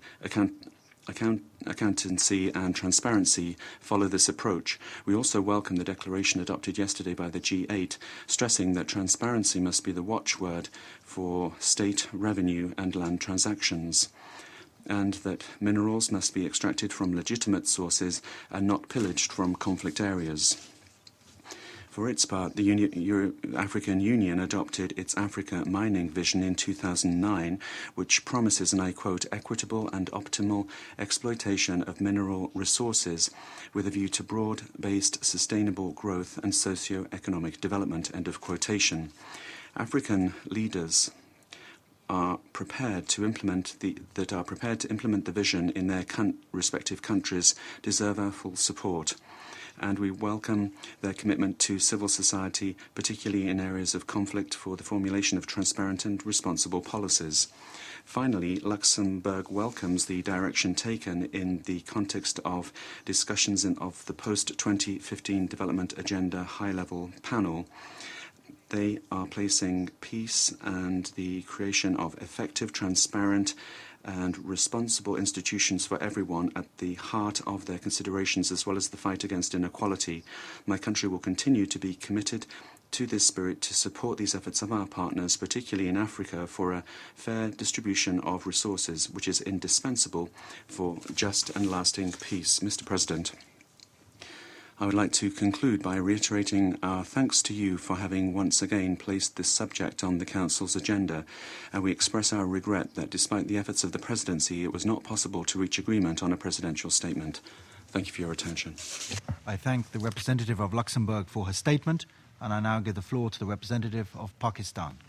and transparency follow this approach. We also welcome the declaration adopted yesterday by the G8, stressing that transparency must be the watchword for state revenue and land transactions, and that minerals must be extracted from legitimate sources and not pillaged from conflict areas. For its part, the African Union adopted its Africa Mining Vision in 2009, which promises, and I quote, equitable and optimal exploitation of mineral resources with a view to broad-based sustainable growth and socio-economic development, end of quotation. African leaders are prepared to implement the vision in their respective countries deserve our full support. And we welcome their commitment to civil society, particularly in areas of conflict, for the formulation of transparent and responsible policies. Finally, Luxembourg welcomes the direction taken in the context of discussions of the post-2015 Development Agenda High-Level Panel. They are placing peace and the creation of effective, transparent, and responsible institutions for everyone at the heart of their considerations, as well as the fight against inequality. My country will continue to be committed to this spirit to support these efforts of our partners, particularly in Africa, for a fair distribution of resources, which is indispensable for just and lasting peace. Mr. President, I would like to conclude by reiterating our thanks to you for having once again placed this subject on the Council's agenda, and we express our regret that despite the efforts of the Presidency, it was not possible to reach agreement on a presidential statement. Thank you for your attention. I thank the representative of Luxembourg for her statement, and I now give the floor to the representative of Pakistan.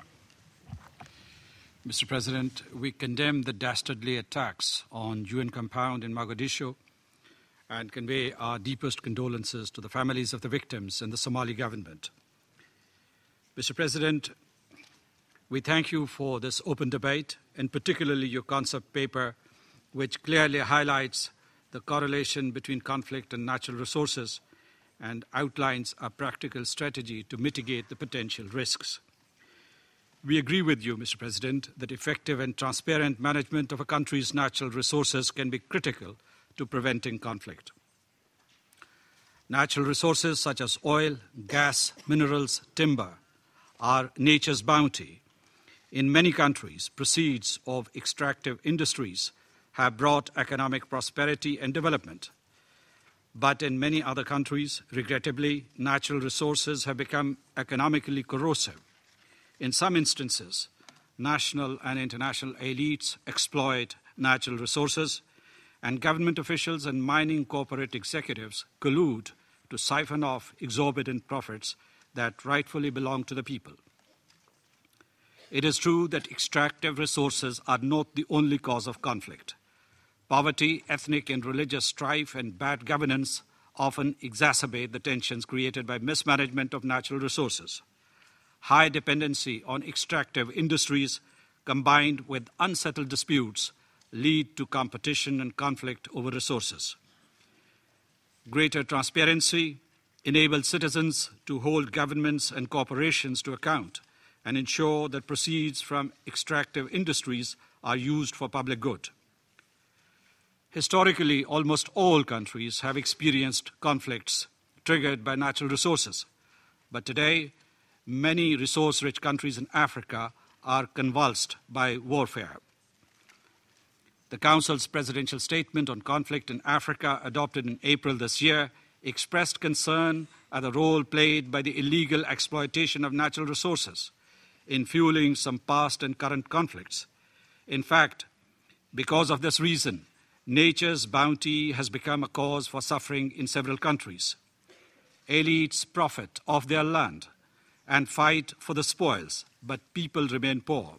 Mr. President, we condemn the dastardly attacks on UN compound in Mogadishu and convey our deepest condolences to the families of the victims and the Somali government. Mr. President, we thank you for this open debate, and particularly your concept paper, which clearly highlights the correlation between conflict and natural resources and outlines a practical strategy to mitigate the potential risks. We agree with you, Mr. President, that effective and transparent management of a country's natural resources can be critical to preventing conflict. Natural resources such as oil, gas, minerals, timber are nature's bounty. In many countries, proceeds of extractive industries have brought economic prosperity and development. But in many other countries, regrettably, natural resources have become economically corrosive. In some instances, national and international elites exploit natural resources, and government officials and mining corporate executives collude to siphon off exorbitant profits that rightfully belong to the people. It is true that extractive resources are not the only cause of conflict. Poverty, ethnic and religious strife, and bad governance often exacerbate the tensions created by mismanagement of natural resources. High dependency on extractive industries combined with unsettled disputes lead to competition and conflict over resources. Greater transparency enables citizens to hold governments and corporations to account and ensure that proceeds from extractive industries are used for public good. Historically, almost all countries have experienced conflicts triggered by natural resources. But today, many resource-rich countries in Africa are convulsed by warfare. The Council's presidential statement on conflict in Africa, adopted in April this year, expressed concern at the role played by the illegal exploitation of natural resources in fueling some past and current conflicts. In fact, because of this reason, nature's bounty has become a cause for suffering in several countries. Elites profit off their land and fight for the spoils, but people remain poor.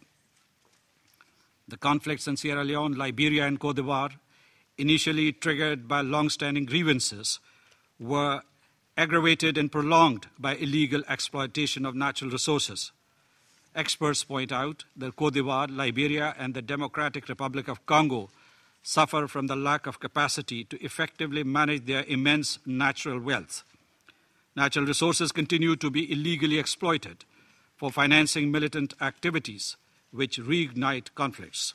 The conflicts in Sierra Leone, Liberia, and Cote d'Ivoire, initially triggered by long-standing grievances, were aggravated and prolonged by illegal exploitation of natural resources. Experts point out that Cote d'Ivoire, Liberia, and the Democratic Republic of Congo suffer from the lack of capacity to effectively manage their immense natural wealth. Natural resources continue to be illegally exploited for financing militant activities which reignite conflicts.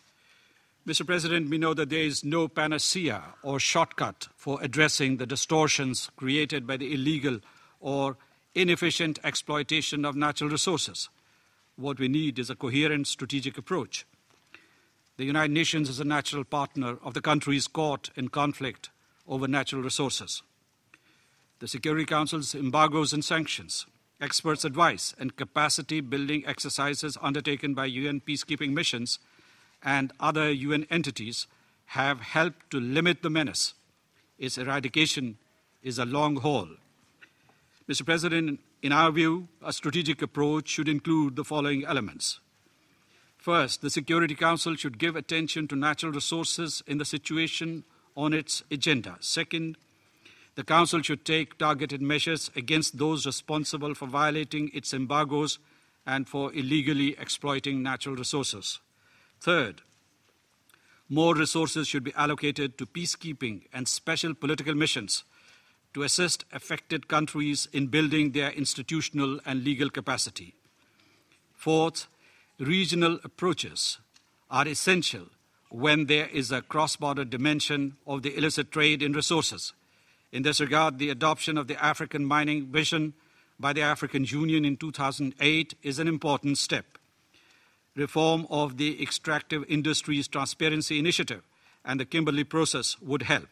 Mr. President, we know that there is no panacea or shortcut for addressing the distortions created by the illegal or inefficient exploitation of natural resources. What we need is a coherent strategic approach. The United Nations is a natural partner of the countries caught in conflict over natural resources. The Security Council's embargoes and sanctions, experts' advice, and capacity-building exercises undertaken by UN peacekeeping missions and other UN entities have helped to limit the menace. Its eradication is a long haul. Mr. President, in our view, a strategic approach should include the following elements. First, the Security Council should give attention to natural resources in the situation on its agenda. Second, the Council should take targeted measures against those responsible for violating its embargoes and for illegally exploiting natural resources. Third, more resources should be allocated to peacekeeping and special political missions to assist affected countries in building their institutional and legal capacity. Fourth, regional approaches are essential when there is a cross-border dimension of the illicit trade in resources. In this regard, the adoption of the African Mining Vision by the African Union in 2008 is an important step. Reform of the Extractive Industries Transparency Initiative and the Kimberley Process would help.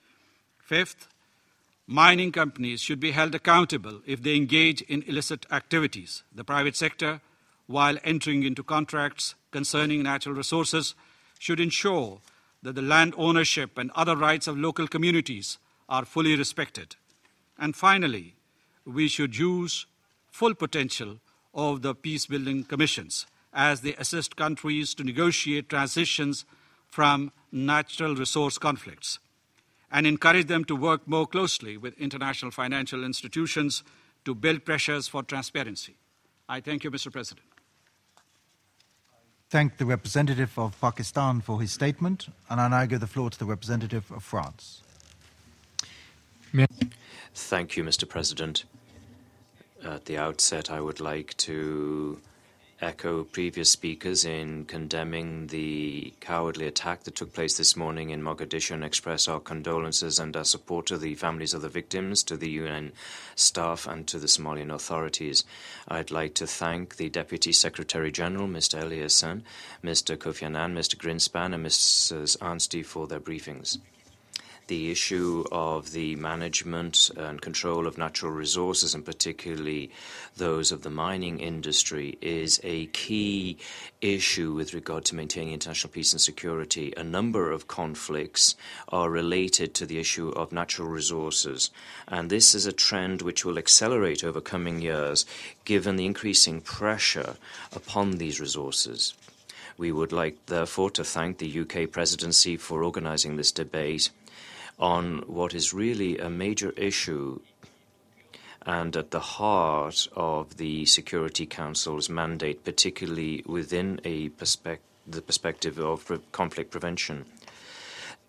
Fifth, mining companies should be held accountable if they engage in illicit activities. The private sector, while entering into contracts concerning natural resources, should ensure that the land ownership and other rights of local communities are fully respected. And finally, we should use full potential of the peace-building commissions as they assist countries to negotiate transitions from natural resource conflicts and encourage them to work more closely with international financial institutions to build pressures for transparency. I thank you, Mr. President. Thank the representative of Pakistan for his statement, and I now give the floor to the representative of France. Thank you, Mr. President. At the outset, I would like to echo previous speakers in condemning the cowardly attack that took place this morning in Mogadishu and express our condolences and our support to the families of the victims, to the UN staff and to the Somalian authorities. I'd like to thank the Deputy Secretary General, Mr. Eliasson, Mr. Kofi Annan, Mr. Greenspan and Mrs. Arnstein for their briefings. The issue of the management and control of natural resources, and particularly those of the mining industry, is a key issue with regard to maintaining international peace and security. A number of conflicts are related to the issue of natural resources, and this is a trend which will accelerate over coming years, given the increasing pressure upon these resources. We would like, therefore, to thank the UK presidency for organising this debate on what is really a major issue and at the heart of the Security Council's mandate, particularly within the perspective of conflict prevention.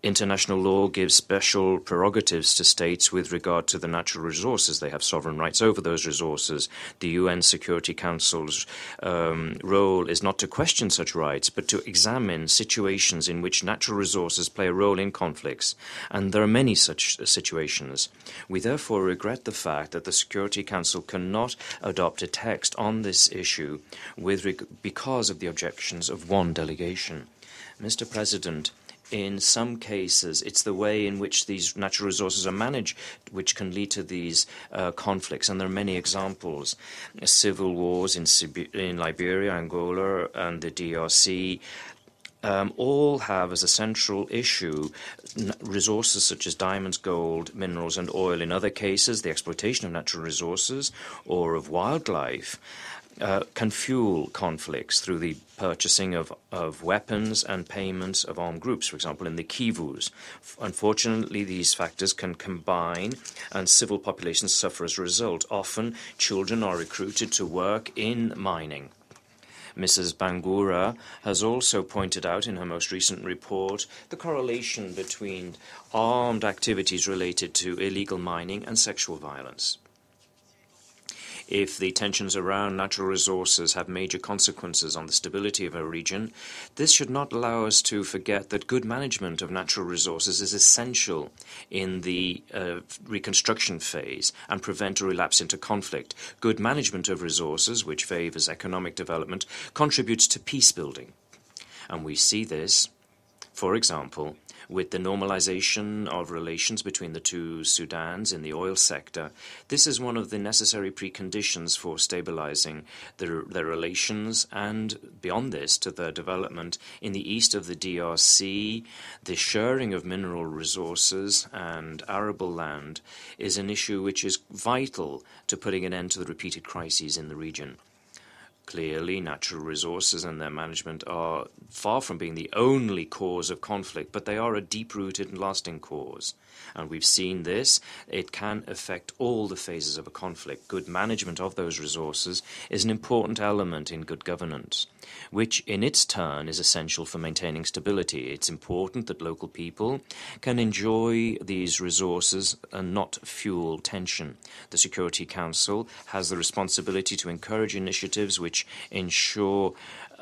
International law gives special prerogatives to states with regard to the natural resources. They have sovereign rights over those resources. The UN Security Council's role is not to question such rights, but to examine situations in which natural resources play a role in conflicts. And there are many such situations. We therefore regret the fact that the Security Council cannot adopt a text on this issue because of the objections of one delegation. Mr. President, in some cases, it's the way in which these natural resources are managed which can lead to these conflicts, and there are many examples. Civil wars in Liberia, Angola, and the DRC all have as a central issue resources such as diamonds, gold, minerals, and oil. In other cases, the exploitation of natural resources or of wildlife can fuel conflicts through the purchasing of weapons and payments of armed groups, for example, in the Kivus. Unfortunately, these factors can combine and civil populations suffer as a result. Often, children are recruited to work in mining. Mrs. Bangura has also pointed out in her most recent report the correlation between armed activities related to illegal mining and sexual violence. If the tensions around natural resources have major consequences on the stability of a region, this should not allow us to forget that good management of natural resources is essential in the reconstruction phase and prevent a relapse into conflict. Good management of resources, which favors economic development, contributes to peace building. And we see this, for example, with the normalization of relations between the two Sudans in the oil sector. This is one of the necessary preconditions for stabilizing their relations, and beyond this, to their development in the east of the DRC. The sharing of mineral resources and arable land is an issue which is vital to putting an end to the repeated crises in the region. Clearly, natural resources and their management are far from being the only cause of conflict, but they are a deep-rooted and lasting cause. And we've seen this. It can affect all the phases of a conflict. Good management of those resources is an important element in good governance, which in its turn is essential for maintaining stability. It's important that local people can enjoy these resources and not fuel tension. The Security Council has the responsibility to encourage initiatives which ensure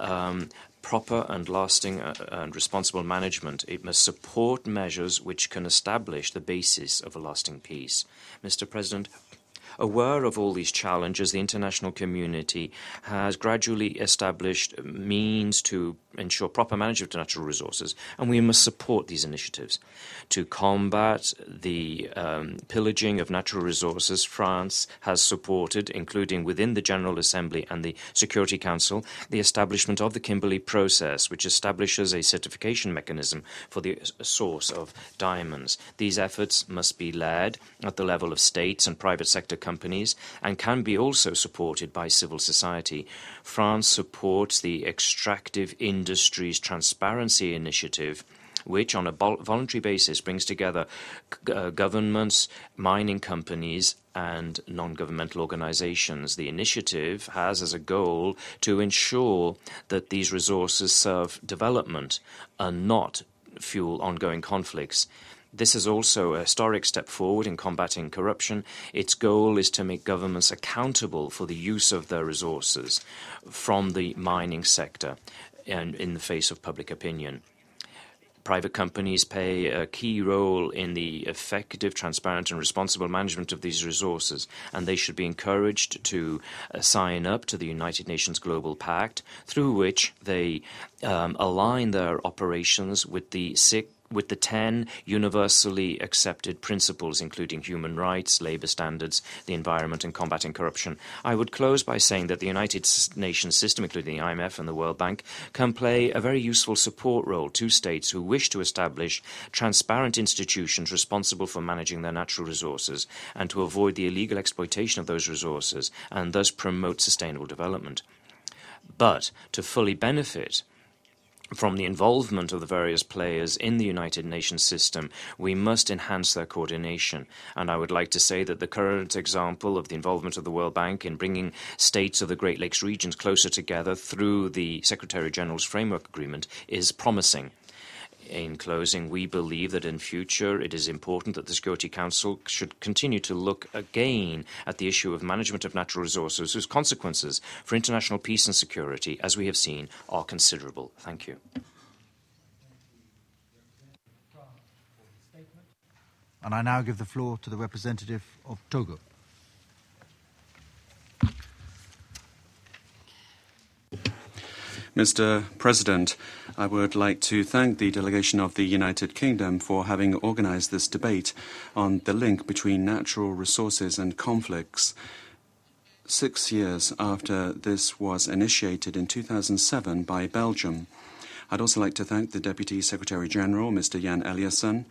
proper and lasting and responsible management. It must support measures which can establish the basis of a lasting peace. Mr. President, aware of all these challenges, the international community has gradually established means to ensure proper management of natural resources, and we must support these initiatives. To combat the pillaging of natural resources, France has supported, including within the General Assembly and the Security Council, the establishment of the Kimberley process, which establishes a certification mechanism for the source of diamonds. These efforts must be led at the level of states and private sector companies and can be also supported by civil society. France supports the Extractive Industries Transparency Initiative, which on a voluntary basis brings together governments, mining companies, and non-governmental organizations. The initiative has as a goal to ensure that these resources serve development and not fuel ongoing conflicts. This is also a historic step forward in combating corruption. Its goal is to make governments accountable for the use of their resources from the mining sector and in the face of public opinion. Private companies play a key role in the effective, transparent, and responsible management of these resources, and they should be encouraged to sign up to the United Nations Global Pact, through which they align their operations with the 10 universally accepted principles, including human rights, labor standards, the environment, and combating corruption. I would close by saying that the United Nations system, including the IMF and the World Bank, can play a very useful support role to states who wish to establish transparent institutions responsible for managing their natural resources and to avoid the illegal exploitation of those resources and thus promote sustainable development. But to fully benefit from the involvement of the various players in the United Nations system, we must enhance their coordination. And I would like to say that the current example of the involvement of the World Bank in bringing states of the Great Lakes regions closer together through the Secretary-General's Framework Agreement is promising. In closing, we believe that in future it is important that the Security Council should continue to look again at the issue of management of natural resources, whose consequences for international peace and security, as we have seen, are considerable. Thank you. And I now give the floor to the representative of Togo. Mr. President, I would like to thank the delegation of the United Kingdom for having organised this debate on the link between natural resources and conflicts. 6 years after this was initiated in 2007 by Belgium. I'd also like to thank the Deputy Secretary General, Mr. Jan Eliasson,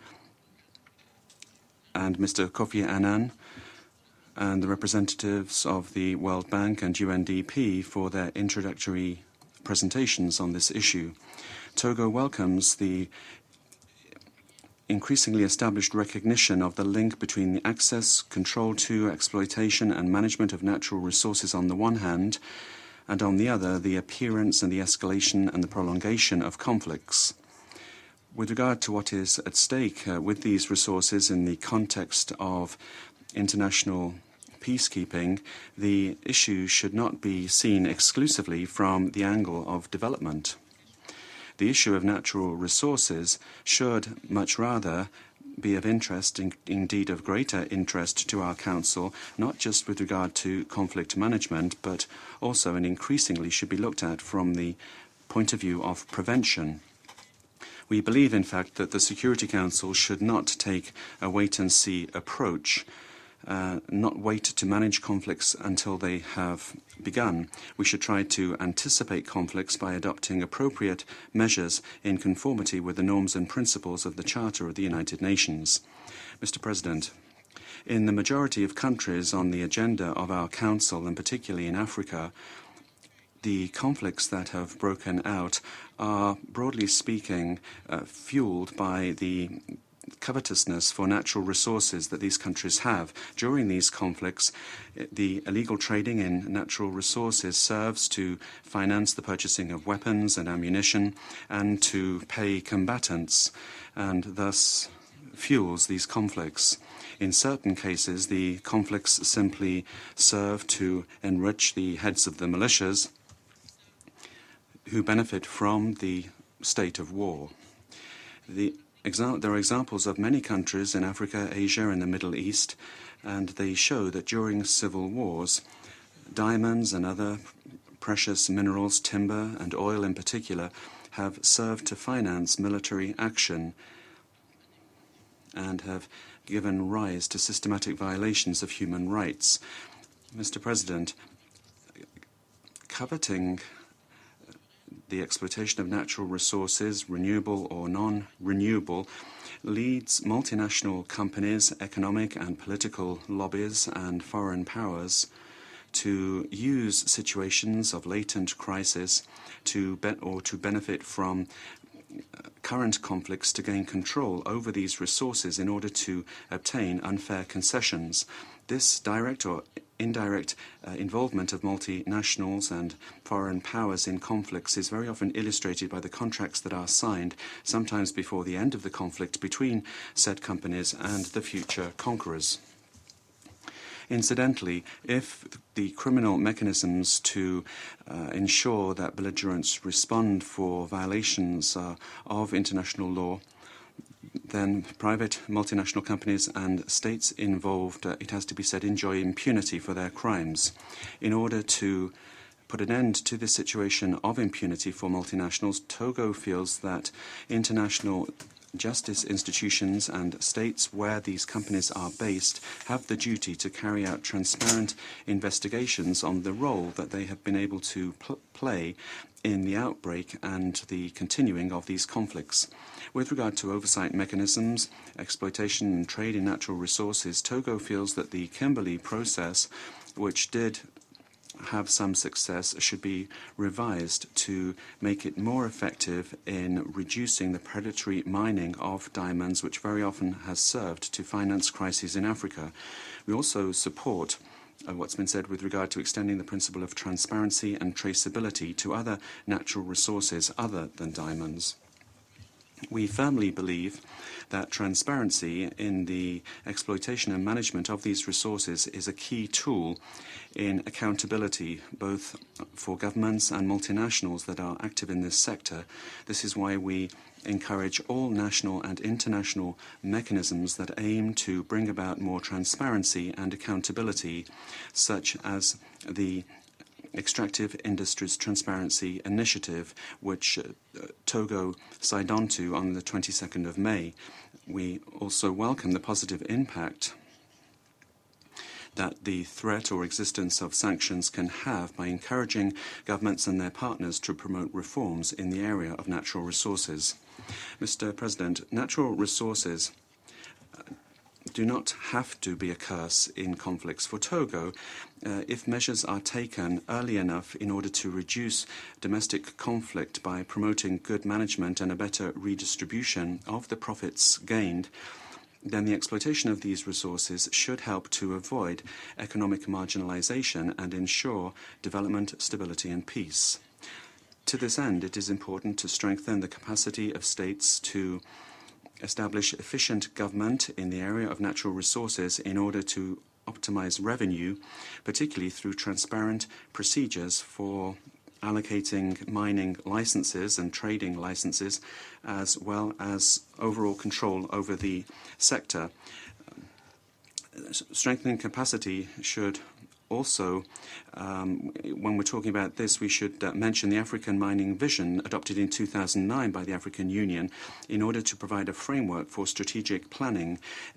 and Mr. Kofi Annan, and the representatives of the World Bank and UNDP for their introductory presentations on this issue. Togo welcomes the increasingly established recognition of the link between the access, control to, exploitation and management of natural resources on the one hand, and on the other, the appearance and the escalation and the prolongation of conflicts. With regard to what is at stake with these resources in the context of international peacekeeping, the issue should not be seen exclusively from the angle of development. The issue of natural resources should much rather be of interest, indeed of greater interest to our Council, not just with regard to conflict management, but also and increasingly should be looked at from the point of view of prevention. We believe, in fact, that the Security Council should not take a wait-and-see approach, not wait to manage conflicts until they have begun. We should try to anticipate conflicts by adopting appropriate measures in conformity with the norms and principles of the Charter of the United Nations. Mr. President, in the majority of countries on the agenda of our Council, and particularly in Africa, the conflicts that have broken out are, broadly speaking, fueled by the covetousness for natural resources that these countries have. During these conflicts, the illegal trading in natural resources serves to finance the purchasing of weapons and ammunition and to pay combatants, and thus fuels these conflicts. In certain cases, the conflicts simply serve to enrich the heads of the militias who benefit from the state of war. There are examples of many countries in Africa, Asia, and the Middle East, and they show that during civil wars, diamonds and other precious minerals, timber and oil in particular, have served to finance military action and have given rise to systematic violations of human rights. Mr. President, coveting the exploitation of natural resources, renewable or non-renewable, leads multinational companies, economic and political lobbies, and foreign powers to use situations of latent crisis to benefit from current conflicts to gain control over these resources in order to obtain unfair concessions. This direct or indirect involvement of multinationals and foreign powers in conflicts is very often illustrated by the contracts that are signed, sometimes before the end of the conflict, between said companies and the future conquerors. Incidentally, if the criminal mechanisms to ensure that belligerents respond for violations of international law, then private multinational companies and states involved, it has to be said, enjoy impunity for their crimes. In order to put an end to this situation of impunity for multinationals, Togo feels that international justice institutions and states where these companies are based have the duty to carry out transparent investigations on the role that they have been able to play in the outbreak and the continuing of these conflicts. With regard to oversight mechanisms, exploitation and trade in natural resources, Togo feels that the Kimberley process, which did have some success, should be revised to make it more effective in reducing the predatory mining of diamonds, which very often has served to finance crises in Africa. We also support what's been said with regard to extending the principle of transparency and traceability to other natural resources other than diamonds. We firmly believe that transparency in the exploitation and management of these resources is a key tool in accountability, both for governments and multinationals that are active in this sector. This is why we encourage all national and international mechanisms that aim to bring about more transparency and accountability, such as the Extractive Industries Transparency Initiative, which Togo signed on to on the 22nd of May. We also welcome the positive impact that the threat or existence of sanctions can have by encouraging governments and their partners to promote reforms in the area of natural resources. Mr. President, natural resources do not have to be a curse in conflicts. For Togo, if measures are taken early enough in order to reduce domestic conflict by promoting good management and a better redistribution of the profits gained, then the exploitation of these resources should help to avoid economic marginalization and ensure development, stability and peace. To this end, it is important to strengthen the capacity of states to establish efficient government in the area of natural resources in order to optimize revenue, particularly through transparent procedures for allocating mining licenses and trading licenses, as well as overall control over the sector. Strengthening capacity should also, when we're talking about this, we should mention the African Mining Vision adopted in 2009 by the African Union in order to provide a framework for strategic planning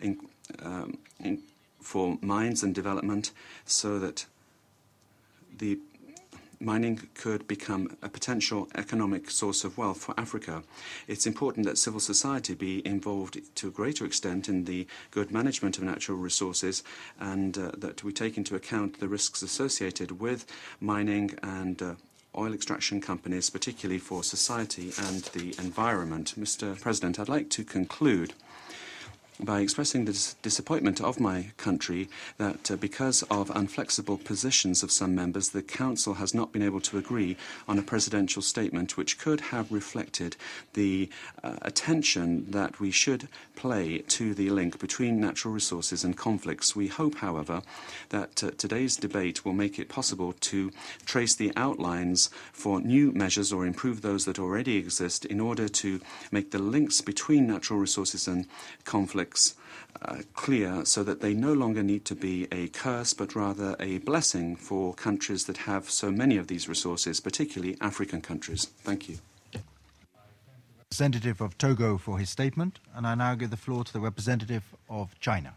for mines and development so that the mining could become a potential economic source of wealth for Africa. It's important that civil society be involved to a greater extent in the good management of natural resources and that we take into account the risks associated with mining and oil extraction companies, particularly for society and the environment. Mr. President, I'd like to conclude by expressing the disappointment of my country that because of unflexible positions of some members, the Council has not been able to agree on a presidential statement which could have reflected the attention that we should play to the link between natural resources and conflicts. We hope, however, that today's debate will make it possible to trace the outlines for new measures or improve those that already exist in order to make the links between natural resources and conflicts clear so that they no longer need to be a curse but rather a blessing for countries that have so many of these resources, particularly African countries. Thank you. Representative of Togo for his statement, and I now give the floor to the representative of China.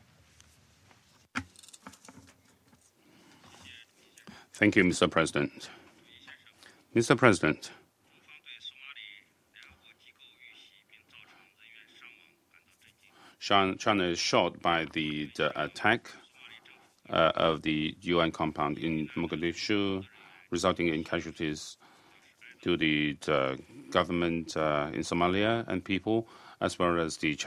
Thank you, Mr. President. Mr. President, China is shocked by the attack of the UN compound in Mogadishu, resulting in casualties to the government in Somalia and people, as well as the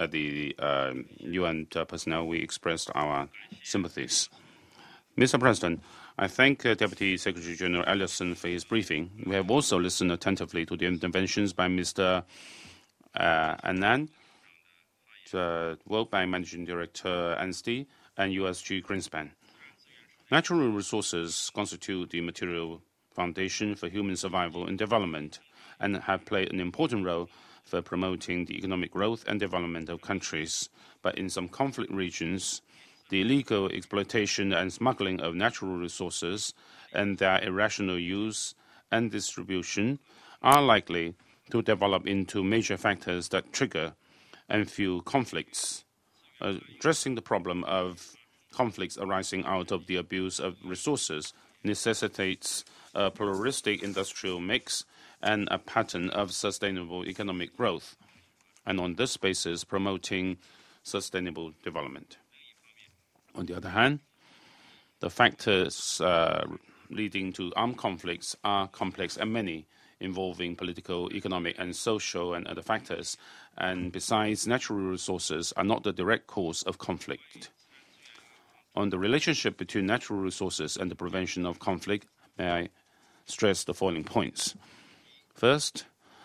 UN personnel. We expressed our sympathies. Mr. President, I thank Deputy Secretary General Ellison for his briefing. We have also listened attentively to the interventions by Mr. Annan, World Bank Managing Director Anstey, and USG Greenspan. Natural resources constitute the material foundation for human survival and development and have played an important role for promoting the economic growth and development of countries. But in some conflict regions, the illegal exploitation and smuggling of natural resources and their irrational use and distribution are likely to develop into major factors that trigger and fuel conflicts. Addressing the problem of conflicts arising out of the abuse of resources necessitates a pluralistic industrial mix and a pattern of sustainable economic growth, and on this basis promoting sustainable development. On the other hand, the factors leading to armed conflicts are complex and many, involving political, economic, and social and other factors, and besides, natural resources are not the direct cause of conflict. On the relationship between natural resources and the prevention of conflict, may I stress the following points. First,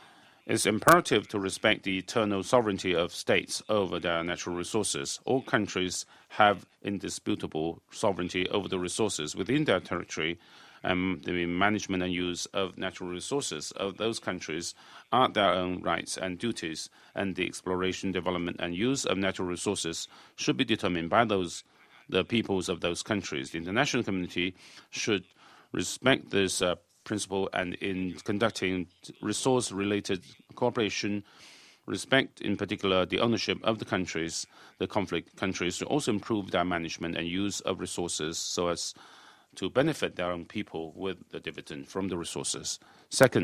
It's imperative to respect the eternal sovereignty of states over their natural resources. All countries have indisputable sovereignty over the resources within their territory, and the management and use of natural resources of those countries are their own rights and duties, and the exploration, development, and use of natural resources should be determined by the peoples of those countries. The international community should respect this principle, and in conducting resource-related cooperation, respect in particular the ownership of the countries, the conflict countries, to also improve their management and use of resources so as to benefit their own people with the dividend from the resources. Second,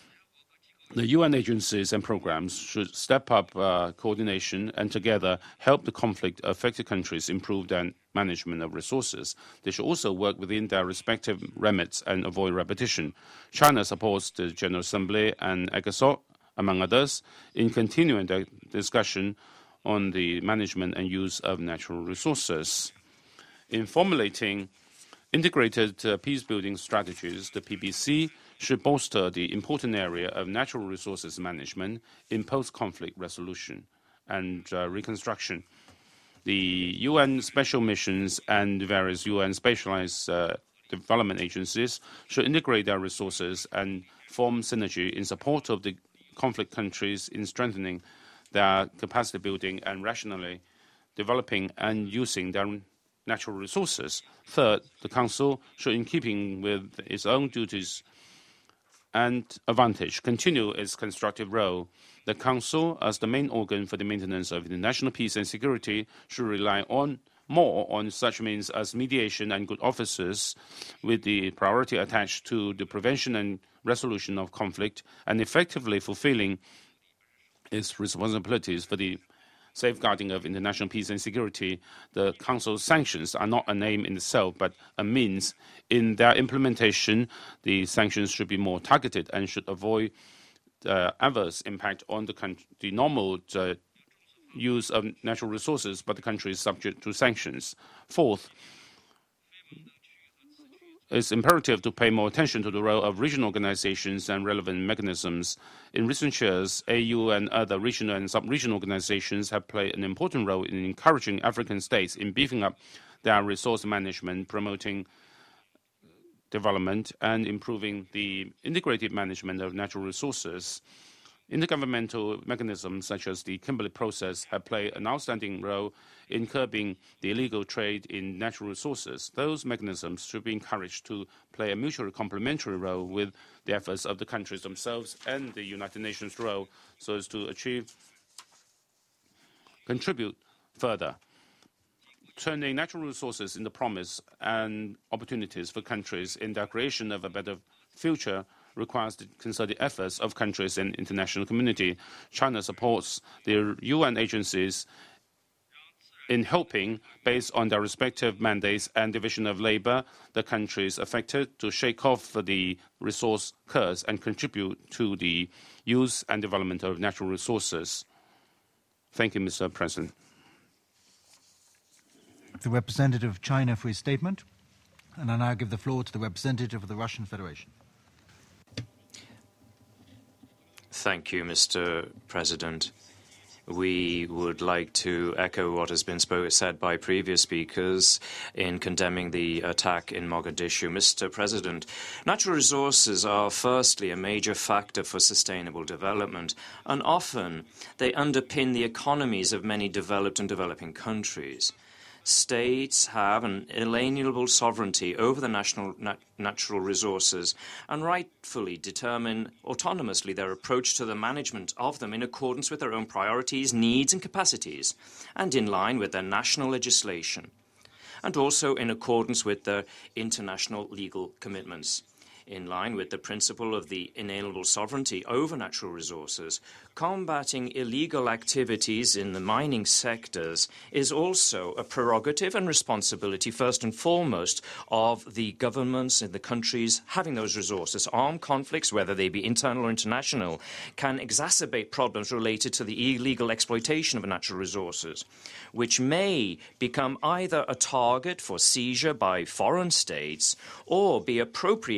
the UN agencies and programs should step up coordination and together help the conflict-affected countries improve their management of resources. They should also work within their respective remits and avoid repetition. China supports the General Assembly and ECOSOC, among others, in continuing the discussion on the management and use of natural resources. In formulating integrated peace-building strategies, the PBC should bolster the important area of natural resources management in post-conflict resolution and reconstruction. The UN special missions and various UN specialized development agencies should integrate their resources and form synergy in support of the conflict countries in strengthening their capacity building and rationally developing and using their natural resources. Third, the Council should, in keeping with its own duties and advantage, continue its constructive role. The Council, as the main organ for the maintenance of international peace and security, should rely more on such means as mediation and good officers, with the priority attached to the prevention and resolution of conflict, and effectively fulfilling its responsibilities for the safeguarding of international peace and security. The Council's sanctions are not an aim in itself, but a means. In their implementation, the sanctions should be more targeted and should avoid adverse impact on the normal use of natural resources, but the country is subject to sanctions. Fourth, it's imperative to pay more attention to the role of regional organizations and relevant mechanisms. In recent years, AU and other regional and sub-regional organizations have played an important role in encouraging African states in beefing up their resource management, promoting development, and improving the integrated management of natural resources. Intergovernmental mechanisms such as the Kimberley Process have played an outstanding role in curbing the illegal trade in natural resources. Those mechanisms should be encouraged to play a mutually complementary role with the efforts of the countries themselves and the United Nations role, so as to contribute further. Turning natural resources into promise and opportunities for countries in the creation of a better future requires the concerted efforts of countries and international community. China supports the UN agencies in helping, based on their respective mandates and division of labor, the countries affected to shake off the resource curse and contribute to the use and development of natural resources. Thank you, Mr. President. The representative of China for his statement. And I now give the floor to the representative of the Russian Federation. Thank you, Mr. President. We would like to echo what has been said by previous speakers in condemning the attack in Mogadishu. Mr. President, natural resources are firstly a major factor for sustainable development, and often they underpin the economies of many developed and developing countries. States have an inalienable sovereignty over the natural resources and rightfully determine autonomously their approach to the management of them in accordance with their own priorities, needs and capacities, and in line with their national legislation, and also in accordance with their international legal commitments. In line with the principle of the inalienable sovereignty over natural resources, combating illegal activities in the mining sectors is also a prerogative and responsibility, first and foremost, of the governments in the countries having those resources. Armed conflicts, whether they be internal or international, can exacerbate problems related to the illegal exploitation of natural resources, which may become either a target for seizure by foreign states or be appropriated by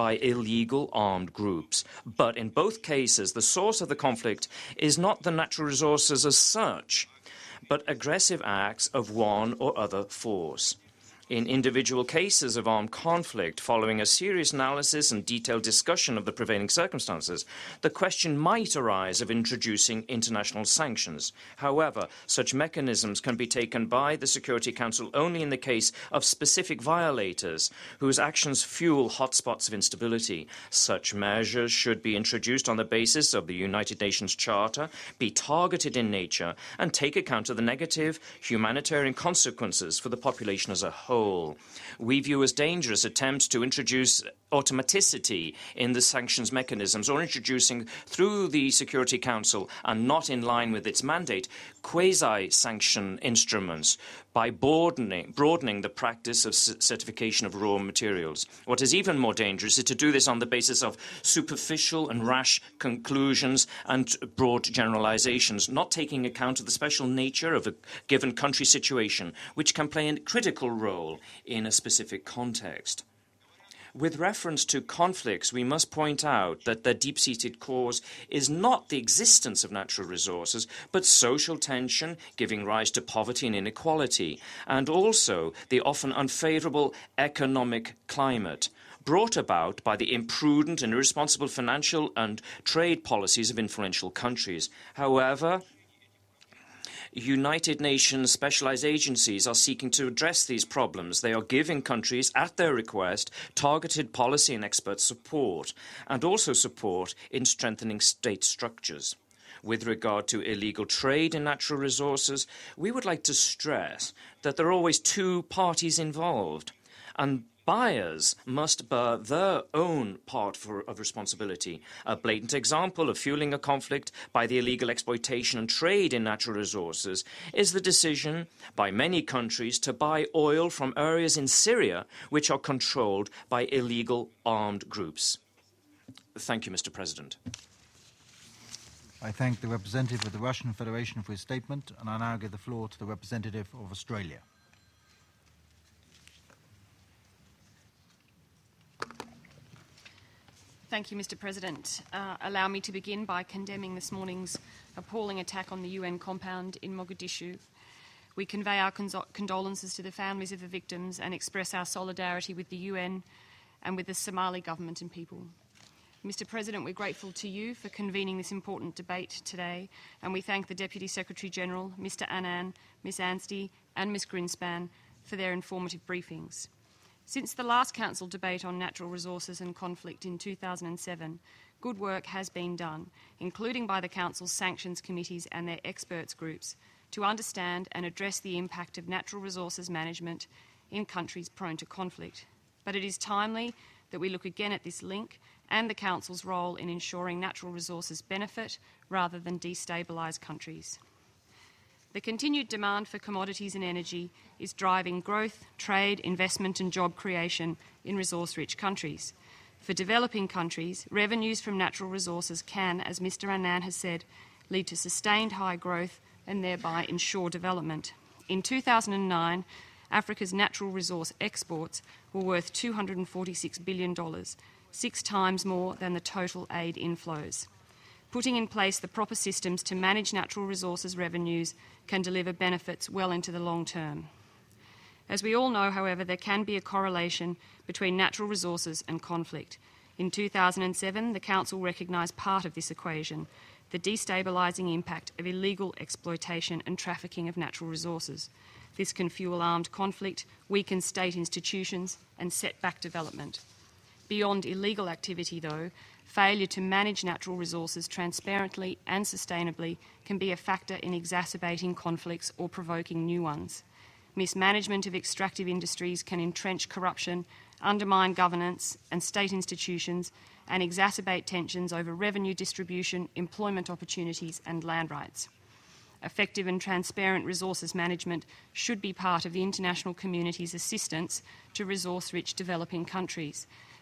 by illegal armed groups. But in both cases, the source of the conflict is not the natural resources as such, but aggressive acts of one or other force. In individual cases of armed conflict, following a serious analysis and detailed discussion of the prevailing circumstances, the question might arise of introducing international sanctions. However, such mechanisms can be taken by the Security Council only in the case of specific violators whose actions fuel hotspots of instability. Such measures should be introduced on the basis of the United Nations Charter, be targeted in nature, and take account of the negative humanitarian consequences for the population as a whole. We view as dangerous attempts to introduce automaticity in the sanctions mechanisms, or introducing through the Security Council and not in line with its mandate quasi-sanction instruments by broadening the practice of certification of raw materials. What is even more dangerous is to do this on the basis of superficial and rash conclusions and broad generalizations, not taking account of the special nature of a given country situation, which can play a critical role in a specific context. With reference to conflicts, we must point out that the deep-seated cause is not the existence of natural resources, but social tension giving rise to poverty and inequality, and also the often unfavourable economic climate brought about by the imprudent and irresponsible financial and trade policies of influential countries. However, United Nations specialized agencies are seeking to address these problems. They are giving countries, at their request, targeted policy and expert support, and also support in strengthening state structures. With regard to illegal trade in natural resources, we would like to stress that there are always two parties involved, and buyers must bear their own part of responsibility. A blatant example of fueling a conflict by the illegal exploitation and trade in natural resources is the decision by many countries to buy oil from areas in Syria which are controlled by illegal armed groups. Thank you, Mr. President. I thank the representative of the Russian Federation for his statement, and I now give the floor to the representative of Australia. Thank you, Mr. President. Allow me to begin by condemning this morning's appalling attack on the UN compound in Mogadishu. We convey our condolences to the families of the victims and express our solidarity with the UN and with the Somali government and people. Mr. President, we're grateful to you for convening this important debate today, and we thank the Deputy Secretary-General, Mr. Annan, Ms. Anstey and Ms. Greenspan for their informative briefings. Since the last Council debate on natural resources and conflict in 2007, good work has been done, including by the Council's sanctions committees and their experts groups, to understand and address the impact of natural resources management in countries prone to conflict. But it is timely that we look again at this link and the Council's role in ensuring natural resources benefit rather than destabilise countries. The continued demand for commodities and energy is driving growth, trade, investment and job creation in resource-rich countries. For developing countries, revenues from natural resources can, as Mr. Annan has said, lead to sustained high growth and thereby ensure development. In 2009, Africa's natural resource exports were worth $246 billion, 6 times more than the total aid inflows. Putting in place the proper systems to manage natural resources revenues can deliver benefits well into the long term. As we all know, however, there can be a correlation between natural resources and conflict. In 2007, the Council recognised part of this equation, the destabilising impact of illegal exploitation and trafficking of natural resources. This can fuel armed conflict, weaken state institutions and set back development. Beyond illegal activity, though, failure to manage natural resources transparently and sustainably can be a factor in exacerbating conflicts or provoking new ones. Mismanagement of extractive industries can entrench corruption, undermine governance and state institutions, and exacerbate tensions over revenue distribution, employment opportunities and land rights. Effective and transparent resources management should be part of the international community's assistance to resource-rich developing countries.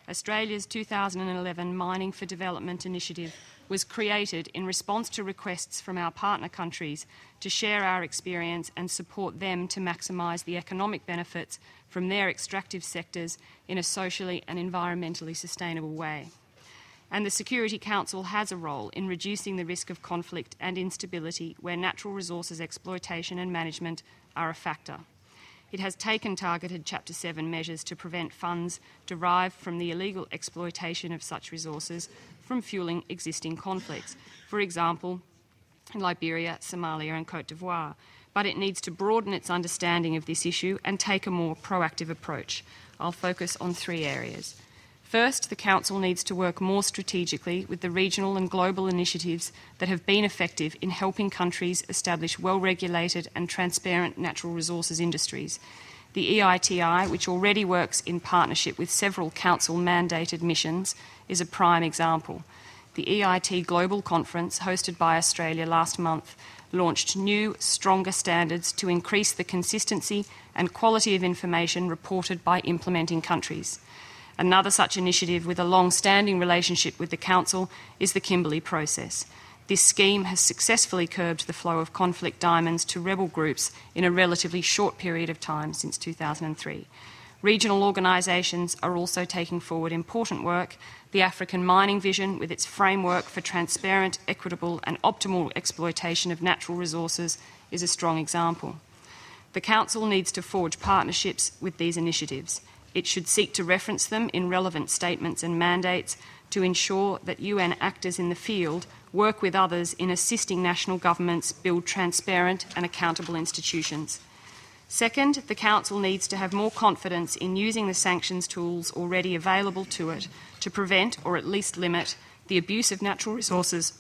Australia's 2011 Mining for Development initiative was created in response to requests from our partner countries to share our experience and support them to maximise the economic benefits from their extractive sectors in a socially and environmentally sustainable way. And the Security Council has a role in reducing the risk of conflict and instability where natural resources exploitation and management are a factor. It has taken targeted Chapter 7 measures to prevent funds derived from the illegal exploitation of such resources from fuelling existing conflicts, for example, in Liberia, Somalia and Cote d'Ivoire. But it needs to broaden its understanding of this issue and take a more proactive approach. I'll focus on 3 areas. First, the Council needs to work more strategically with the regional and global initiatives that have been effective in helping countries establish well-regulated and transparent natural resources industries. The EITI, which already works in partnership with several Council-mandated missions, is a prime example. The EIT Global Conference, hosted by Australia last month, launched new, stronger standards to increase the consistency and quality of information reported by implementing countries. Another such initiative with a long-standing relationship with the Council is the Kimberley process. This scheme has successfully curbed the flow of conflict diamonds to rebel groups in a relatively short period of time since 2003. Regional organisations are also taking forward important work. The African Mining Vision, with its framework for transparent, equitable and optimal exploitation of natural resources, is a strong example. The Council needs to forge partnerships with these initiatives. It should seek to reference them in relevant statements and mandates to ensure that UN actors in the field work with others in assisting national governments build transparent and accountable institutions. Second, the Council needs to have more confidence in using the sanctions tools already available to it to prevent or at least limit the abuse of natural resources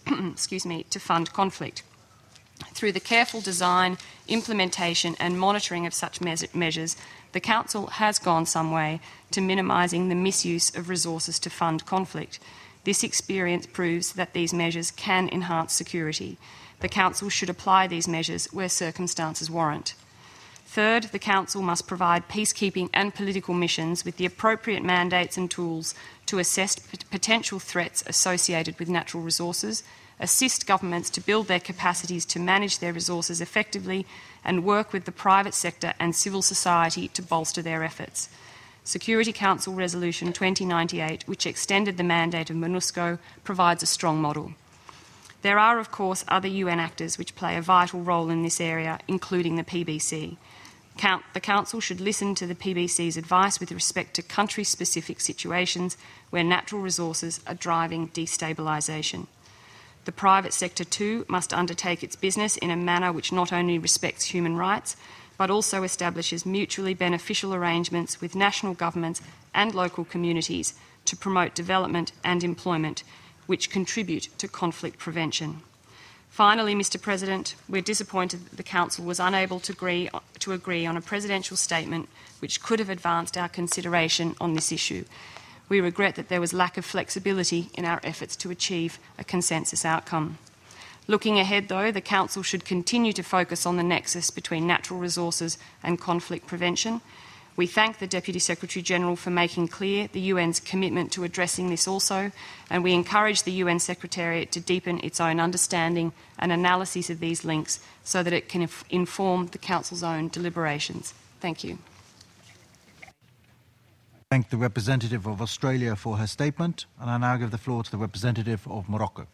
to fund conflict. Through the careful design, implementation and monitoring of such measures, the Council has gone some way to minimising the misuse of resources to fund conflict. This experience proves that these measures can enhance security. The Council should apply these measures where circumstances warrant. Third, the Council must provide peacekeeping and political missions with the appropriate mandates and tools to assess potential threats associated with natural resources, assist governments to build their capacities to manage their resources effectively, and work with the private sector and civil society to bolster their efforts. Security Council Resolution 2098, which extended the mandate of MONUSCO, provides a strong model. There are, of course, other UN actors which play a vital role in this area, including the PBC. The Council should listen to the PBC's advice with respect to country-specific situations where natural resources are driving destabilisation. The private sector too must undertake its business in a manner which not only respects human rights, but also establishes mutually beneficial arrangements with national governments and local communities to promote development and employment, which contribute to conflict prevention. Finally, Mr. President, we're disappointed that the Council was unable to agree on a presidential statement which could have advanced our consideration on this issue. We regret that there was lack of flexibility in our efforts to achieve a consensus outcome. Looking ahead, though, the Council should continue to focus on the nexus between natural resources and conflict prevention. We thank the Deputy Secretary-General for making clear the UN's commitment to addressing this also, and we encourage the UN Secretariat to deepen its own understanding and analysis of these links so that it can inform the Council's own deliberations. Thank you. Thank the representative of Australia for her statement, and I now give the floor to the representative of Morocco.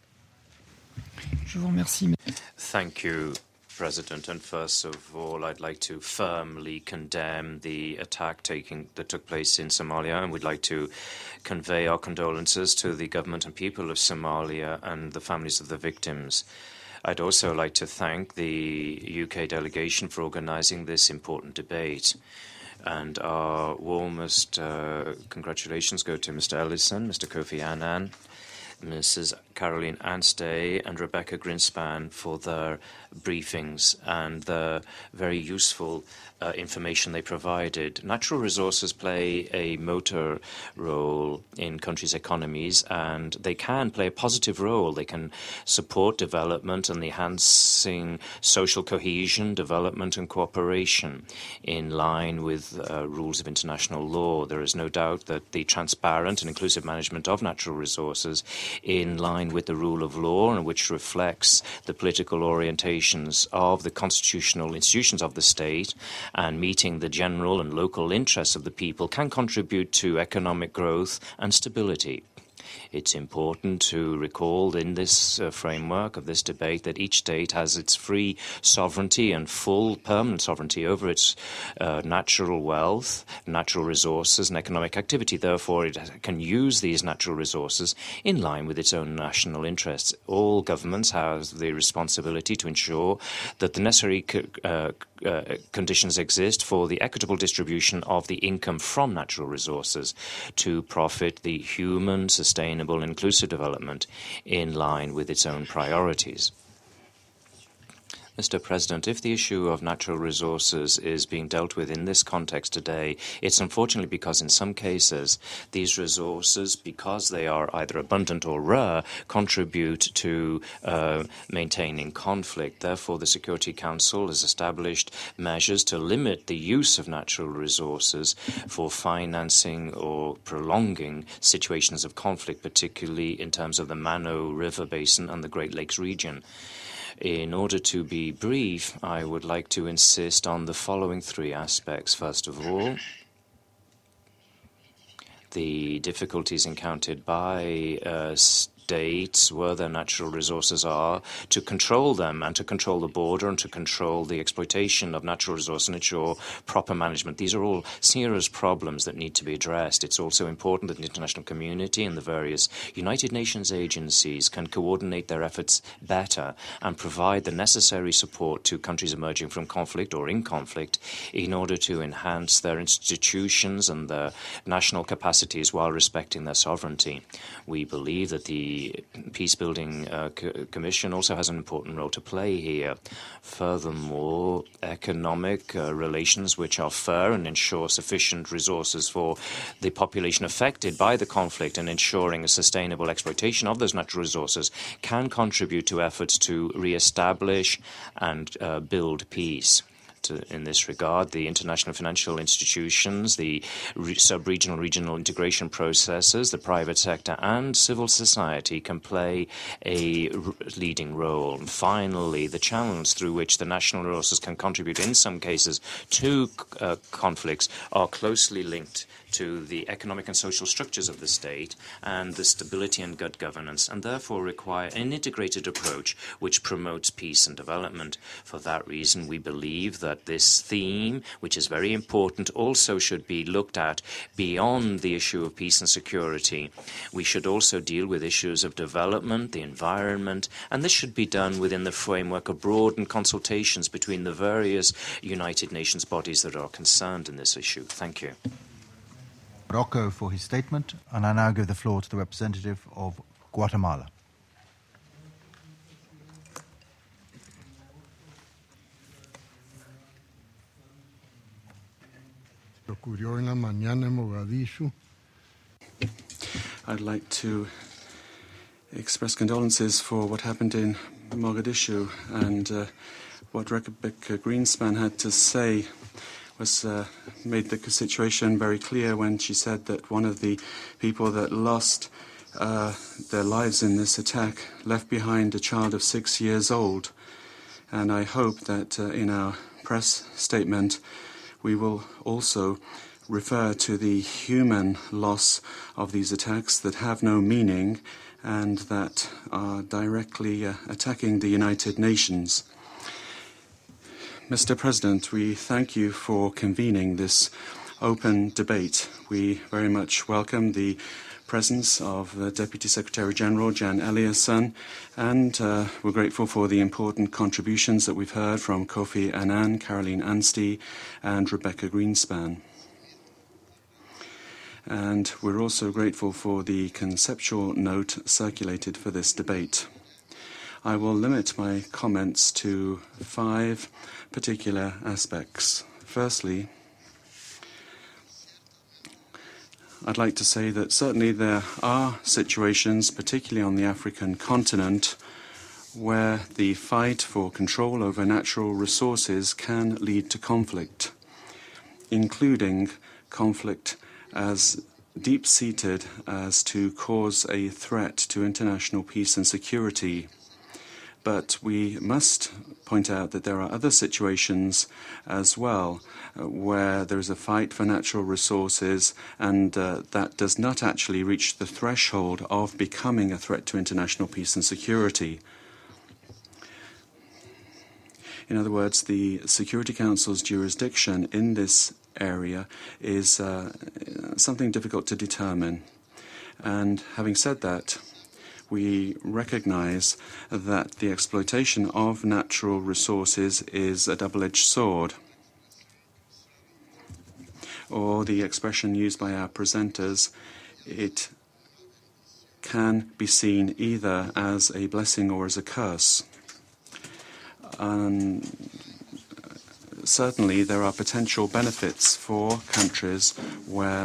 Thank you, President. And first of all, I'd like to firmly condemn the attack that took place in Somalia, and we'd like to convey our condolences to the government and people of Somalia and the families of the victims. I'd also like to thank the UK delegation for organising this important debate. And our warmest congratulations go to Mr. Ellison, Mr. Kofi Annan, Mrs. Caroline Anstey and Rebecca Greenspan for their briefings and the very useful information they provided. Natural resources play a motor role in countries' economies, and they can play a positive role. They can support development and enhancing social cohesion, development and cooperation in line with rules of international law. There is no doubt that the transparent and inclusive management of natural resources in line with the rule of law and which reflects the political orientations of the constitutional institutions of the state and meeting the general and local interests of the people can contribute to economic growth and stability. It's important to recall in this framework of this debate that each state has its free sovereignty and full permanent sovereignty over its natural wealth, natural resources and economic activity. Therefore, it can use these natural resources in line with its own national interests. All governments have the responsibility to ensure that the necessary conditions exist for the equitable distribution of the income from natural resources to profit the human, sustainable, inclusive development in line with its own priorities. Mr. President, if the issue of natural resources is being dealt with in this context today, it's unfortunately because in some cases these resources, because they are either abundant or rare, contribute to maintaining conflict. Therefore, the Security Council has established measures to limit the use of natural resources for financing or prolonging situations of conflict, particularly in terms of the Mano River Basin and the Great Lakes region. In order to be brief, I would like to insist on the following three aspects. First of all, the difficulties encountered by states where their natural resources are, to control them and to control the border and to control the exploitation of natural resources and ensure proper management. These are all serious problems that need to be addressed. It's also important that the international community and the various United Nations agencies can coordinate their efforts better and provide the necessary support to countries emerging from conflict or in conflict in order to enhance their institutions and their national capacities while respecting their sovereignty. We believe that the Peacebuilding Commission also has an important role to play here. Furthermore, economic relations which are fair and ensure sufficient resources for the population affected by the conflict and ensuring a sustainable exploitation of those natural resources can contribute to efforts to re-establish and build peace. In this regard, the international financial institutions, the sub-regional, regional integration processes, the private sector and civil society can play a leading role. And finally, the channels through which the national resources can contribute in some cases to conflicts are closely linked to the economic and social structures of the state and the stability and good governance, and therefore require an integrated approach which promotes peace and development. For that reason, we believe that this theme, which is very important, also should be looked at beyond the issue of peace and security. We should also deal with issues of development, the environment, and this should be done within the framework of broadened consultations between the various United Nations bodies that are concerned in this issue. Thank you. Rocco for his statement, and I now give the floor to the representative of Guatemala. I'd like to express condolences for what happened in Mogadishu, and what Rebecca Greenspan had to say was made the situation very clear when she said that one of the people that lost their lives in this attack left behind a child of 6 years old. And I hope that in our press statement we will also refer to the human loss of these attacks that have no meaning and that are directly attacking the United Nations. Mr. President, we thank you for convening this open debate. We very much welcome the presence of the Deputy Secretary General, Jan Eliasson, and we're grateful for the important contributions that we've heard from Kofi Annan, Caroline Anstey, and Rebecca Greenspan. And we're also grateful for the conceptual note circulated for this debate. I will limit my comments to 5 particular aspects. Firstly, I'd like to say that certainly there are situations, particularly on the African continent, where the fight for control over natural resources can lead to conflict, including conflict as deep-seated as to cause a threat to international peace and security. But we must point out that there are other situations as well where there is a fight for natural resources and that does not actually reach the threshold of becoming a threat to international peace and security. In other words, the Security Council's jurisdiction in this area is something difficult to determine. And having said that, we recognize that the exploitation of natural resources is a double-edged sword. Or the expression used by our presenters, it can be seen either as a blessing or as a curse. Certainly, there are potential benefits for countries where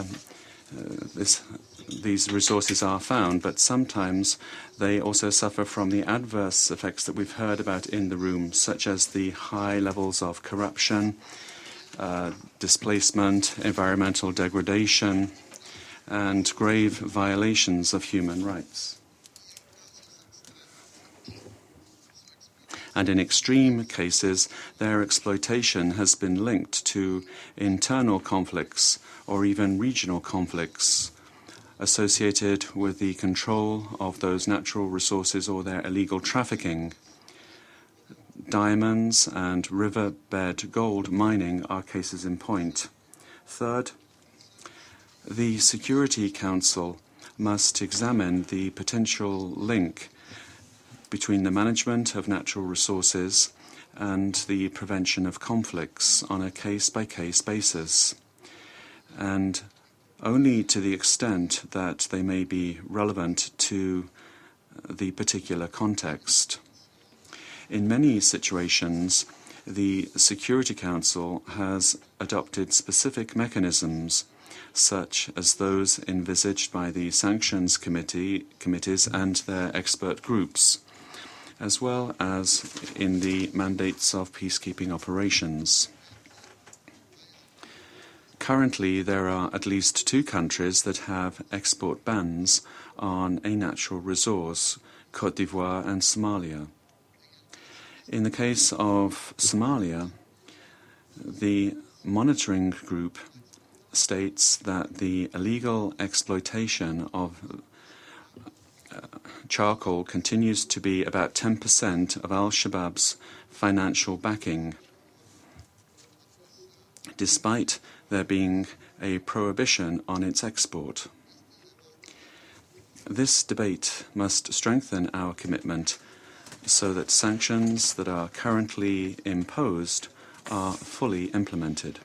these resources are found, but sometimes they also suffer from the adverse effects that we've heard about in the room, such as the high levels of corruption, displacement, environmental degradation, and grave violations of human rights. And in extreme cases, their exploitation has been linked to internal conflicts or even regional conflicts associated with the control of those natural resources or their illegal trafficking. Diamonds and riverbed gold mining are cases in point. Third, the Security Council must examine the potential link between the management of natural resources and the prevention of conflicts on a case-by-case basis, and only to the extent that they may be relevant to the particular context. In many situations, the Security Council has adopted specific mechanisms, such as those envisaged by the Sanctions Committees and their expert groups, as well as in the mandates of peacekeeping operations. Currently, there are at least 2 countries that have export bans on a natural resource, Côte d'Ivoire and Somalia. In the case of Somalia, the monitoring group states that the illegal exploitation of charcoal continues to be about 10% of al-Shabaab's financial backing, despite there being a prohibition on its export. This debate must strengthen our commitment so that sanctions that are currently imposed are fully implemented.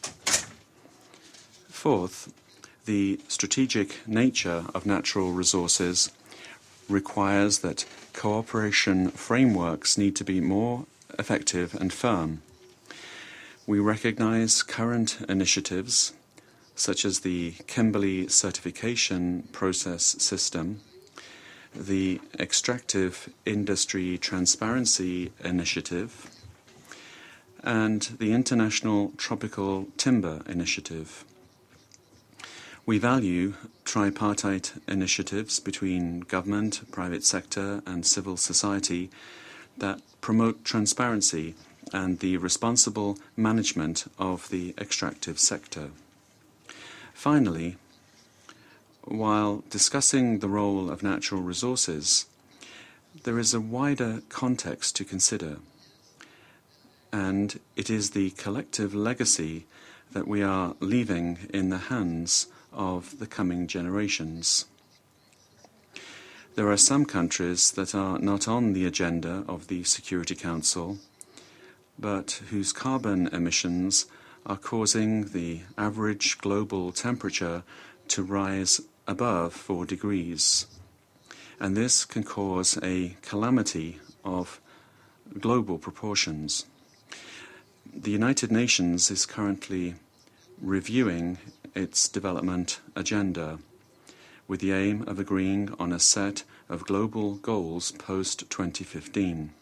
Fourth, the strategic nature of natural resources requires that cooperation frameworks need to be more effective and firm. We recognize current initiatives, such as the Kimberley certification process system, the Extractive Industry Transparency Initiative, and the International Tropical Timber Initiative. We value tripartite initiatives between government, private sector, and civil society that promote transparency and the responsible management of the extractive sector. Finally, while discussing the role of natural resources, there is a wider context to consider, and it is the collective legacy that we are leaving in the hands of the coming generations. There are some countries that are not on the agenda of the Security Council, but whose carbon emissions are causing the average global temperature to rise above 4 degrees. And this can cause a calamity of global proportions. The United Nations is currently reviewing its development agenda with the aim of agreeing on a set of global goals post-2015.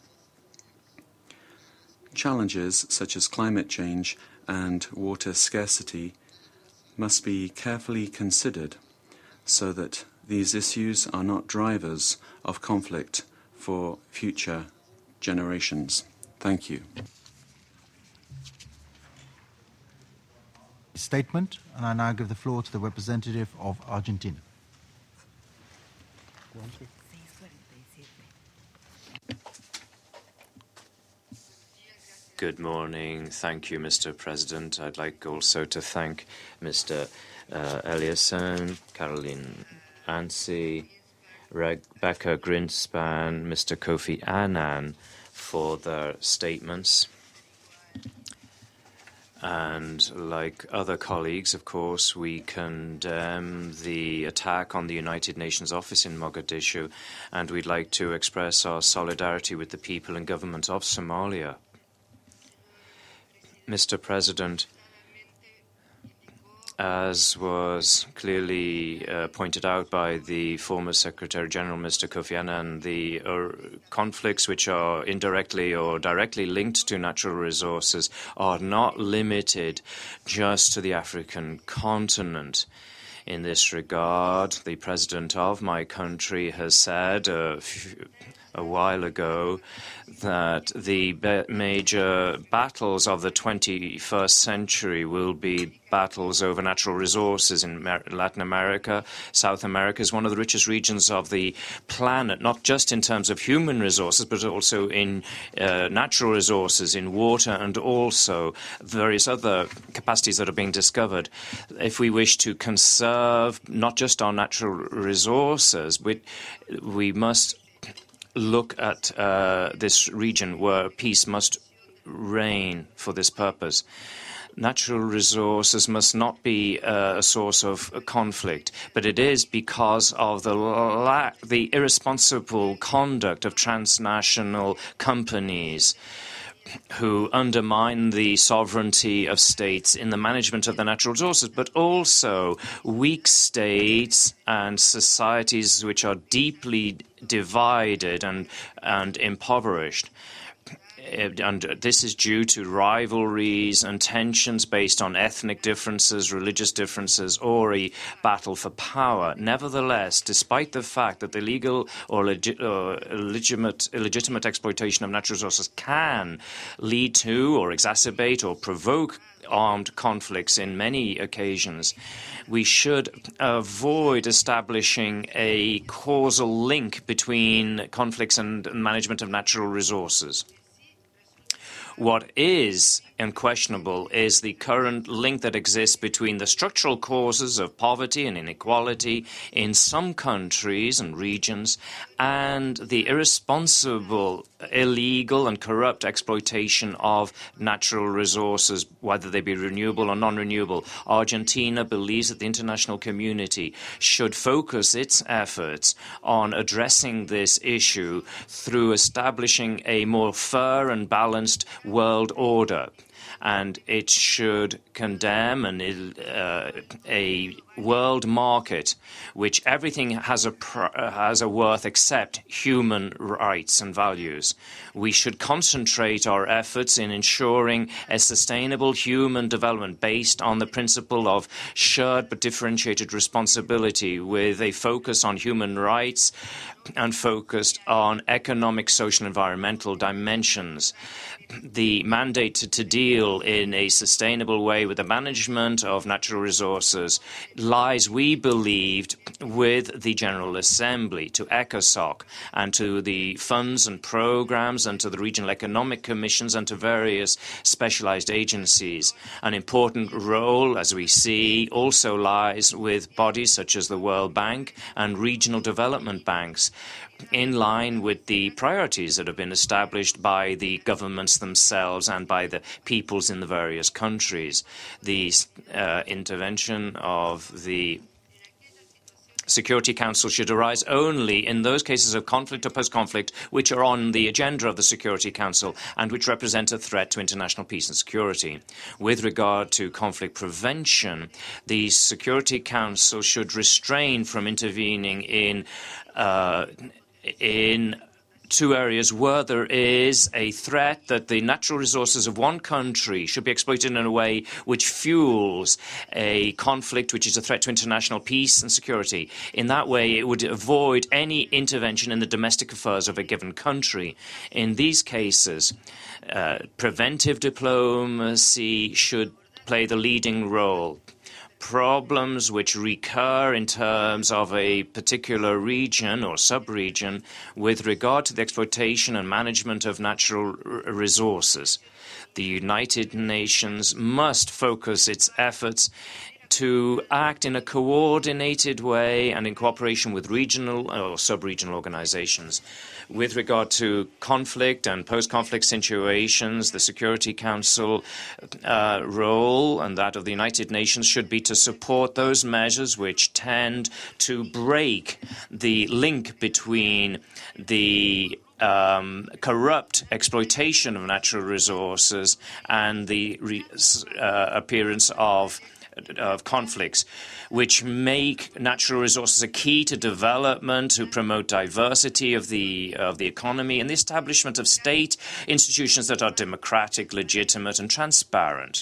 Challenges such as climate change and water scarcity must be carefully considered so that these issues are not drivers of conflict for future generations. Thank you. Statement, and I now give the floor to the representative of Argentina. Good morning. Thank you, Mr. President. I'd like also to thank Mr. Eliasson, Caroline Ansi, Rebecca Greenspan, Mr. Kofi Annan for their statements. And like other colleagues, of course, we condemn the attack on the United Nations office in Mogadishu, and we'd like to express our solidarity with the people and government of Somalia. Mr. President, as was clearly pointed out by the former Secretary General, Mr. Kofi Annan, the conflicts which are indirectly or directly linked to natural resources are not limited just to the African continent. In this regard, the President of my country has said a while ago that the major battles of the 21st century will be battles over natural resources in Latin America. South America is one of the richest regions of the planet, not just in terms of human resources, but also in natural resources, in water, and also various other capacities that are being discovered. If we wish to conserve not just our natural resources, we must look at this region where peace must reign for this purpose. Natural resources must not be a source of conflict, but it is because of the irresponsible conduct of transnational companies who undermine the sovereignty of states in the management of the natural resources, but also weak states and societies which are deeply divided and impoverished. And this is due to rivalries and tensions based on ethnic differences, religious differences, or a battle for power. Nevertheless, despite the fact that the legal or illegitimate exploitation of natural resources can lead to or exacerbate or provoke armed conflicts in many occasions, we should avoid establishing a causal link between conflicts and management of natural resources. What is unquestionable is the current link that exists between the structural causes of poverty and inequality in some countries and regions and the irresponsible, illegal and corrupt exploitation of natural resources, whether they be renewable or non-renewable. Argentina believes that the international community should focus its efforts on addressing this issue through establishing a more fair and balanced world order. And it should condemn a world market which everything has a worth except human rights and values. We should concentrate our efforts in ensuring a sustainable human development based on the principle of shared but differentiated responsibility, with a focus on human rights and focused on economic, social, and environmental dimensions. The mandate to deal in a sustainable way with the management of natural resources lies, we believed, with the General Assembly, to ECOSOC, and to the funds and programs, and to the regional economic commissions, and to various specialized agencies. An important role, as we see, also lies with bodies such as the World Bank and regional development banks, in line with the priorities that have been established by the governments themselves and by the peoples in the various countries. The intervention of the Security Council should arise only in those cases of conflict or post-conflict which are on the agenda of the Security Council and which represent a threat to international peace and security. With regard to conflict prevention, the Security Council should restrain from intervening in two areas where there is a threat that the natural resources of one country should be exploited in a way which fuels a conflict which is a threat to international peace and security. In that way, it would avoid any intervention in the domestic affairs of a given country. In these cases, preventive diplomacy should play the leading role. Problems which recur in terms of a particular region or sub-region with regard to the exploitation and management of natural resources. The United Nations must focus its efforts to act in a coordinated way and in cooperation with regional or sub-regional organizations. With regard to conflict and post-conflict situations, the Security Council role and that of the United Nations should be to support those measures which tend to break the link between the corrupt exploitation of natural resources and the appearance of conflicts, which make natural resources a key to development, to promote diversity of the economy, and the establishment of state institutions that are democratic, legitimate, and transparent.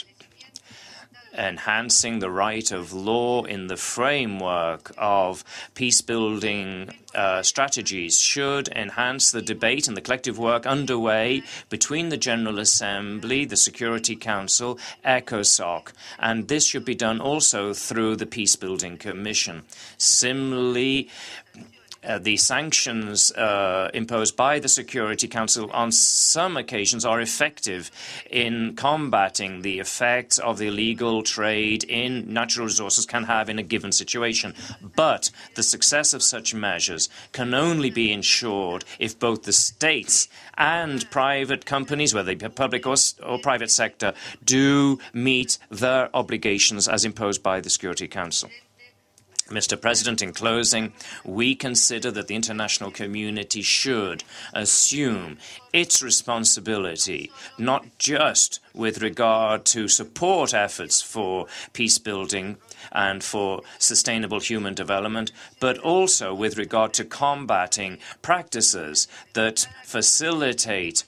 Enhancing the right of law in the framework of peace-building strategies should enhance the debate and the collective work underway between the General Assembly, the Security Council, ECOSOC, and this should be done also through the Peace-Building Commission. Similarly, the sanctions imposed by the Security Council on some occasions are effective in combating the effects of the illegal trade in natural resources can have in a given situation. But the success of such measures can only be ensured if both the states and private companies, whether they be public or private sector, do meet their obligations as imposed by the Security Council. Mr. President, in closing, we consider that the international community should assume its responsibility, not just with regard to support efforts for peace building and for sustainable human development, but also with regard to combating practices that facilitate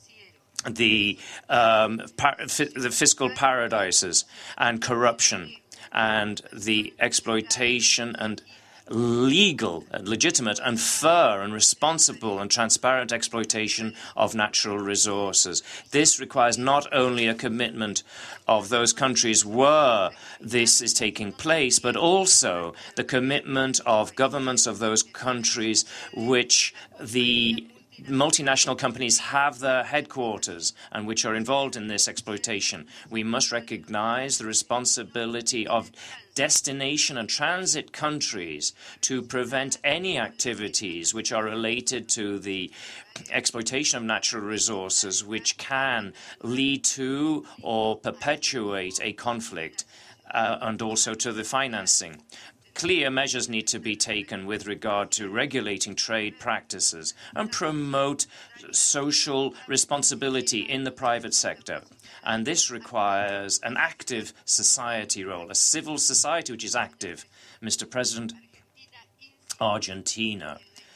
the fiscal paradises and corruption and the exploitation and legal, legitimate and fair and responsible and transparent exploitation of natural resources. This requires not only a commitment of those countries where this is taking place, but also the commitment of governments of those countries which the multinational companies have their headquarters and which are involved in this exploitation. We must recognize the responsibility of destination and transit countries to prevent any activities which are related to the exploitation of natural resources which can lead to or perpetuate a conflict and also to the financing. Clear measures need to be taken with regard to regulating trade practices and promote social responsibility in the private sector. And this requires an active society role, a civil society which is active. Mr. President, Argentina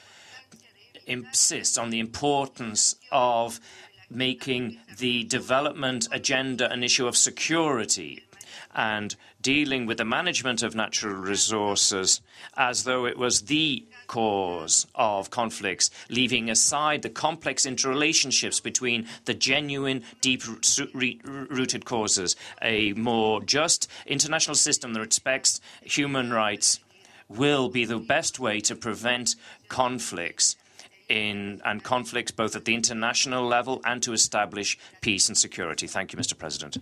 insists on the importance of making the development agenda an issue of security and dealing with the management of natural resources as though it was the cause of conflicts, leaving aside the complex interrelationships between the genuine, deep-rooted causes. A more just international system that respects human rights will be the best way to prevent conflicts and conflicts both at the international level and to establish peace and security. Thank you, Mr. President.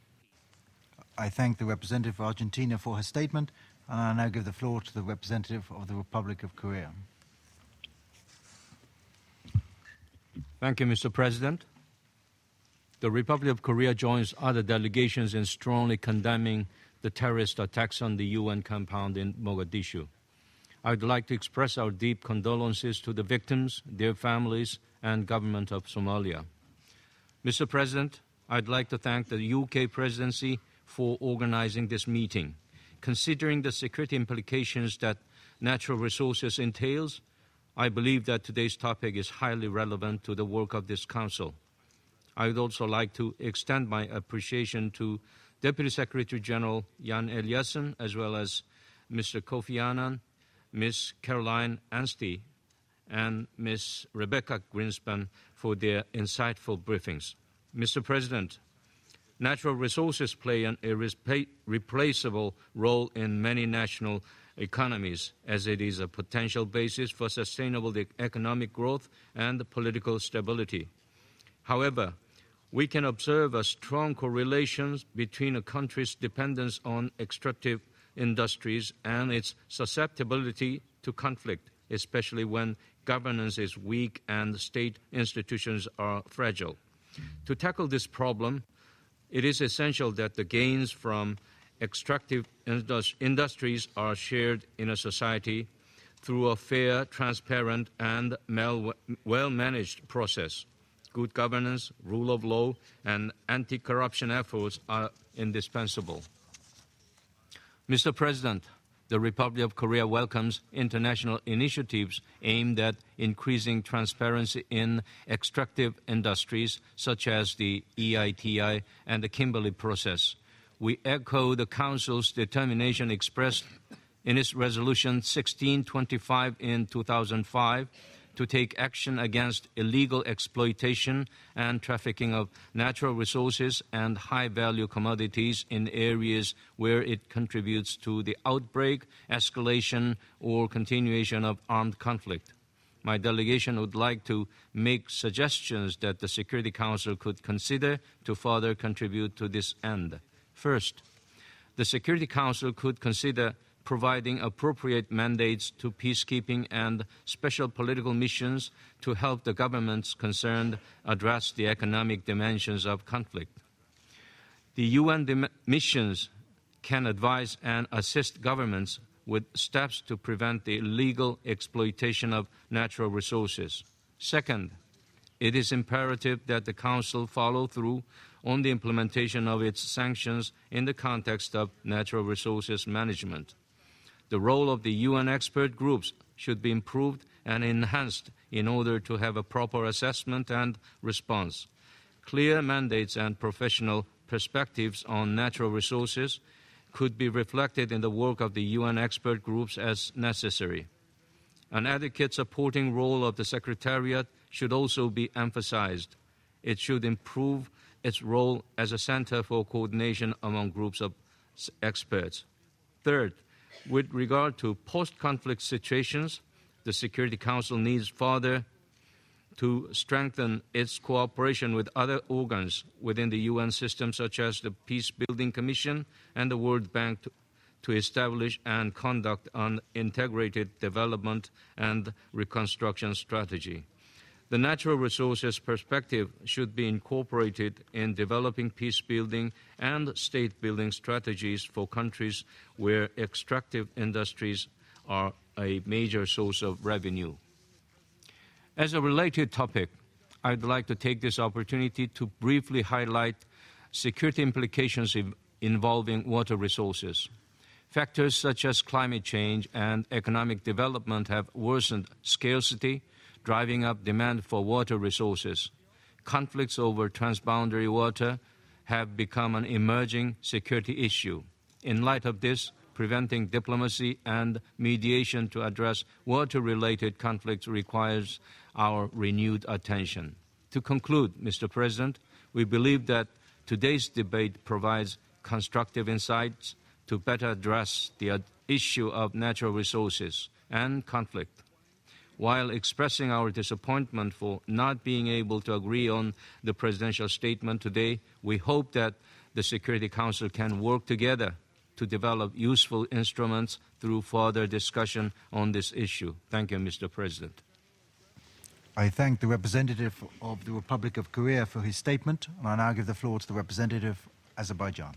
I thank the representative of Argentina for her statement, and I now give the floor to the representative of the Republic of Korea. Thank you, Mr. President. The Republic of Korea joins other delegations in strongly condemning the terrorist attacks on the UN compound in Mogadishu. I'd like to express our deep condolences to the victims, their families, and government of Somalia. Mr. President, I'd like to thank the UK presidency for organizing this meeting. Considering the security implications that natural resources entails, I believe that today's topic is highly relevant to the work of this Council. I would also like to extend my appreciation to Deputy Secretary General Jan Eliasson, as well as Mr. Kofi Annan, Ms. Caroline Anstey, and Ms. Rebecca Greenspan for their insightful briefings. Mr. President, natural resources play an irreplaceable role in many national economies, as it is a potential basis for sustainable economic growth and political stability. However, we can observe a strong correlation between a country's dependence on extractive industries and its susceptibility to conflict, especially when governance is weak and state institutions are fragile. To tackle this problem, it is essential that the gains from extractive industries are shared in a society through a fair, transparent, and well-managed process. Good governance, rule of law, and anti-corruption efforts are indispensable. Mr. President, the Republic of Korea welcomes international initiatives aimed at increasing transparency in extractive industries, such as the EITI and the Kimberley process. We echo the Council's determination expressed in its Resolution 1625 in 2005 to take action against illegal exploitation and trafficking of natural resources and high-value commodities in areas where it contributes to the outbreak, escalation, or continuation of armed conflict. My delegation would like to make suggestions that the Security Council could consider to further contribute to this end. First, the Security Council could consider providing appropriate mandates to peacekeeping and special political missions to help the governments concerned address the economic dimensions of conflict. The UN missions can advise and assist governments with steps to prevent the illegal exploitation of natural resources. Second, it is imperative that the Council follow through on the implementation of its sanctions in the context of natural resources management. The role of the UN expert groups should be improved and enhanced in order to have a proper assessment and response. Clear mandates and professional perspectives on natural resources could be reflected in the work of the UN expert groups as necessary. An adequate supporting role of the Secretariat should also be emphasized. It should improve its role as a center for coordination among groups of experts. Third, with regard to post-conflict situations, the Security Council needs further to strengthen its cooperation with other organs within the UN system, such as the Peace Building Commission and the World Bank, to establish and conduct an integrated development and reconstruction strategy. The natural resources perspective should be incorporated in developing peace-building and state-building strategies for countries where extractive industries are a major source of revenue. As a related topic, I'd like to take this opportunity to briefly highlight security implications involving water resources. Factors such as climate change and economic development have worsened scarcity, driving up demand for water resources. Conflicts over transboundary water have become an emerging security issue. In light of this, preventing diplomacy and mediation to address water-related conflicts requires our renewed attention. To conclude, Mr. President, we believe that today's debate provides constructive insights to better address the issue of natural resources and conflict. While expressing our disappointment for not being able to agree on the presidential statement today, we hope that the Security Council can work together to develop useful instruments through further discussion on this issue. Thank you, Mr. President. I thank the representative of the Republic of Korea for his statement, and I now give the floor to the representative of Azerbaijan.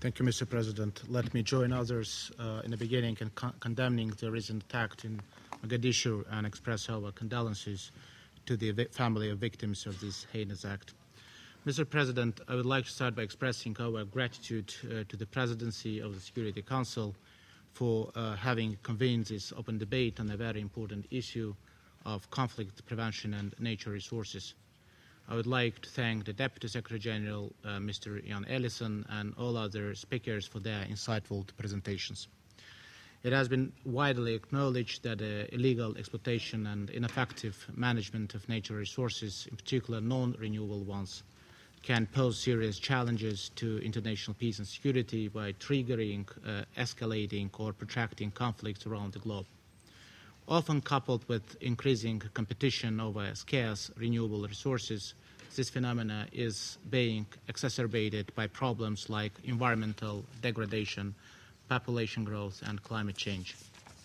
Thank you, Mr. President. Let me join others in the beginning in condemning the recent attack in Mogadishu and express our condolences to the family of victims of this heinous act. Mr. President, I would like to start by expressing our gratitude to the Presidency of the Security Council for having convened this open debate on a very important issue of conflict prevention and nature resources. I would like to thank the Deputy Secretary General, Mr. Jan Eliasson, and all other speakers for their insightful presentations. It has been widely acknowledged that illegal exploitation and ineffective management of nature resources, in particular non-renewable ones, can pose serious challenges to international peace and security by triggering, escalating, or protracting conflicts around the globe. Often coupled with increasing competition over scarce renewable resources, this phenomena is being exacerbated by problems like environmental degradation, population growth, and climate change.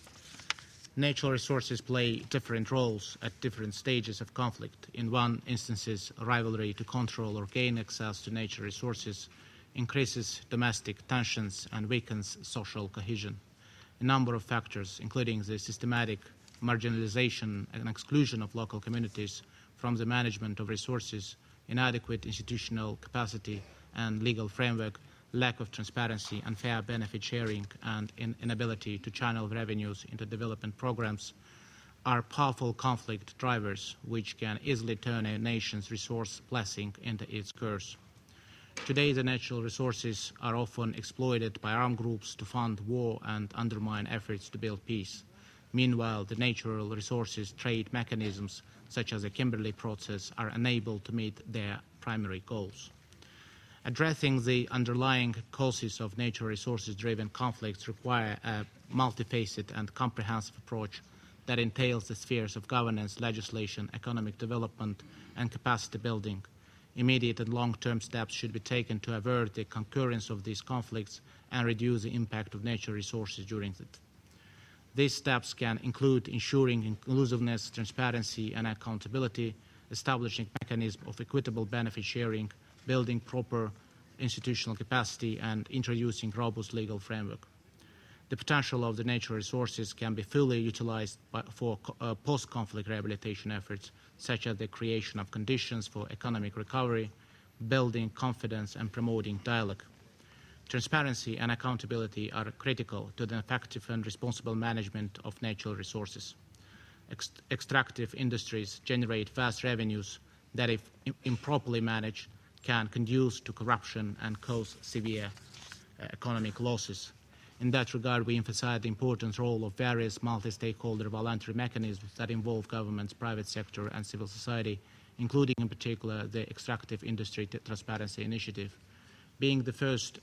Natural resources play different roles at different stages of conflict. In one instances, rivalry to control or gain access to nature resources increases domestic tensions and weakens social cohesion. A number of factors, including the systematic marginalization and exclusion of local communities from the management of resources, inadequate institutional capacity and legal framework, lack of transparency, unfair benefit sharing, and inability to channel revenues into development programs, are powerful conflict drivers which can easily turn a nation's resource blessing into its curse. Today, the natural resources are often exploited by armed groups to fund war and undermine efforts to build peace. Meanwhile, the natural resources trade mechanisms, such as the Kimberley process, are unable to meet their primary goals. Addressing the underlying causes of natural resources-driven conflicts require a multifaceted and comprehensive approach that entails the spheres of governance, legislation, economic development, and capacity building. Immediate and long-term steps should be taken to avert the concurrence of these conflicts and reduce the impact of natural resources during it. These steps can include ensuring inclusiveness, transparency, and accountability, establishing mechanisms of equitable benefit sharing, building proper institutional capacity, and introducing robust legal framework. The potential of the natural resources can be fully utilized for post-conflict rehabilitation efforts, such as the creation of conditions for economic recovery, building confidence, and promoting dialogue. Transparency and accountability are critical to the effective and responsible management of natural resources. Extractive industries generate vast revenues that, if improperly managed, can conduce to corruption and cause severe economic losses. In that regard, we emphasize the important role of various multi-stakeholder voluntary mechanisms that involve governments, private sector, and civil society, including in particular the Extractive Industry Transparency Initiative. Being the first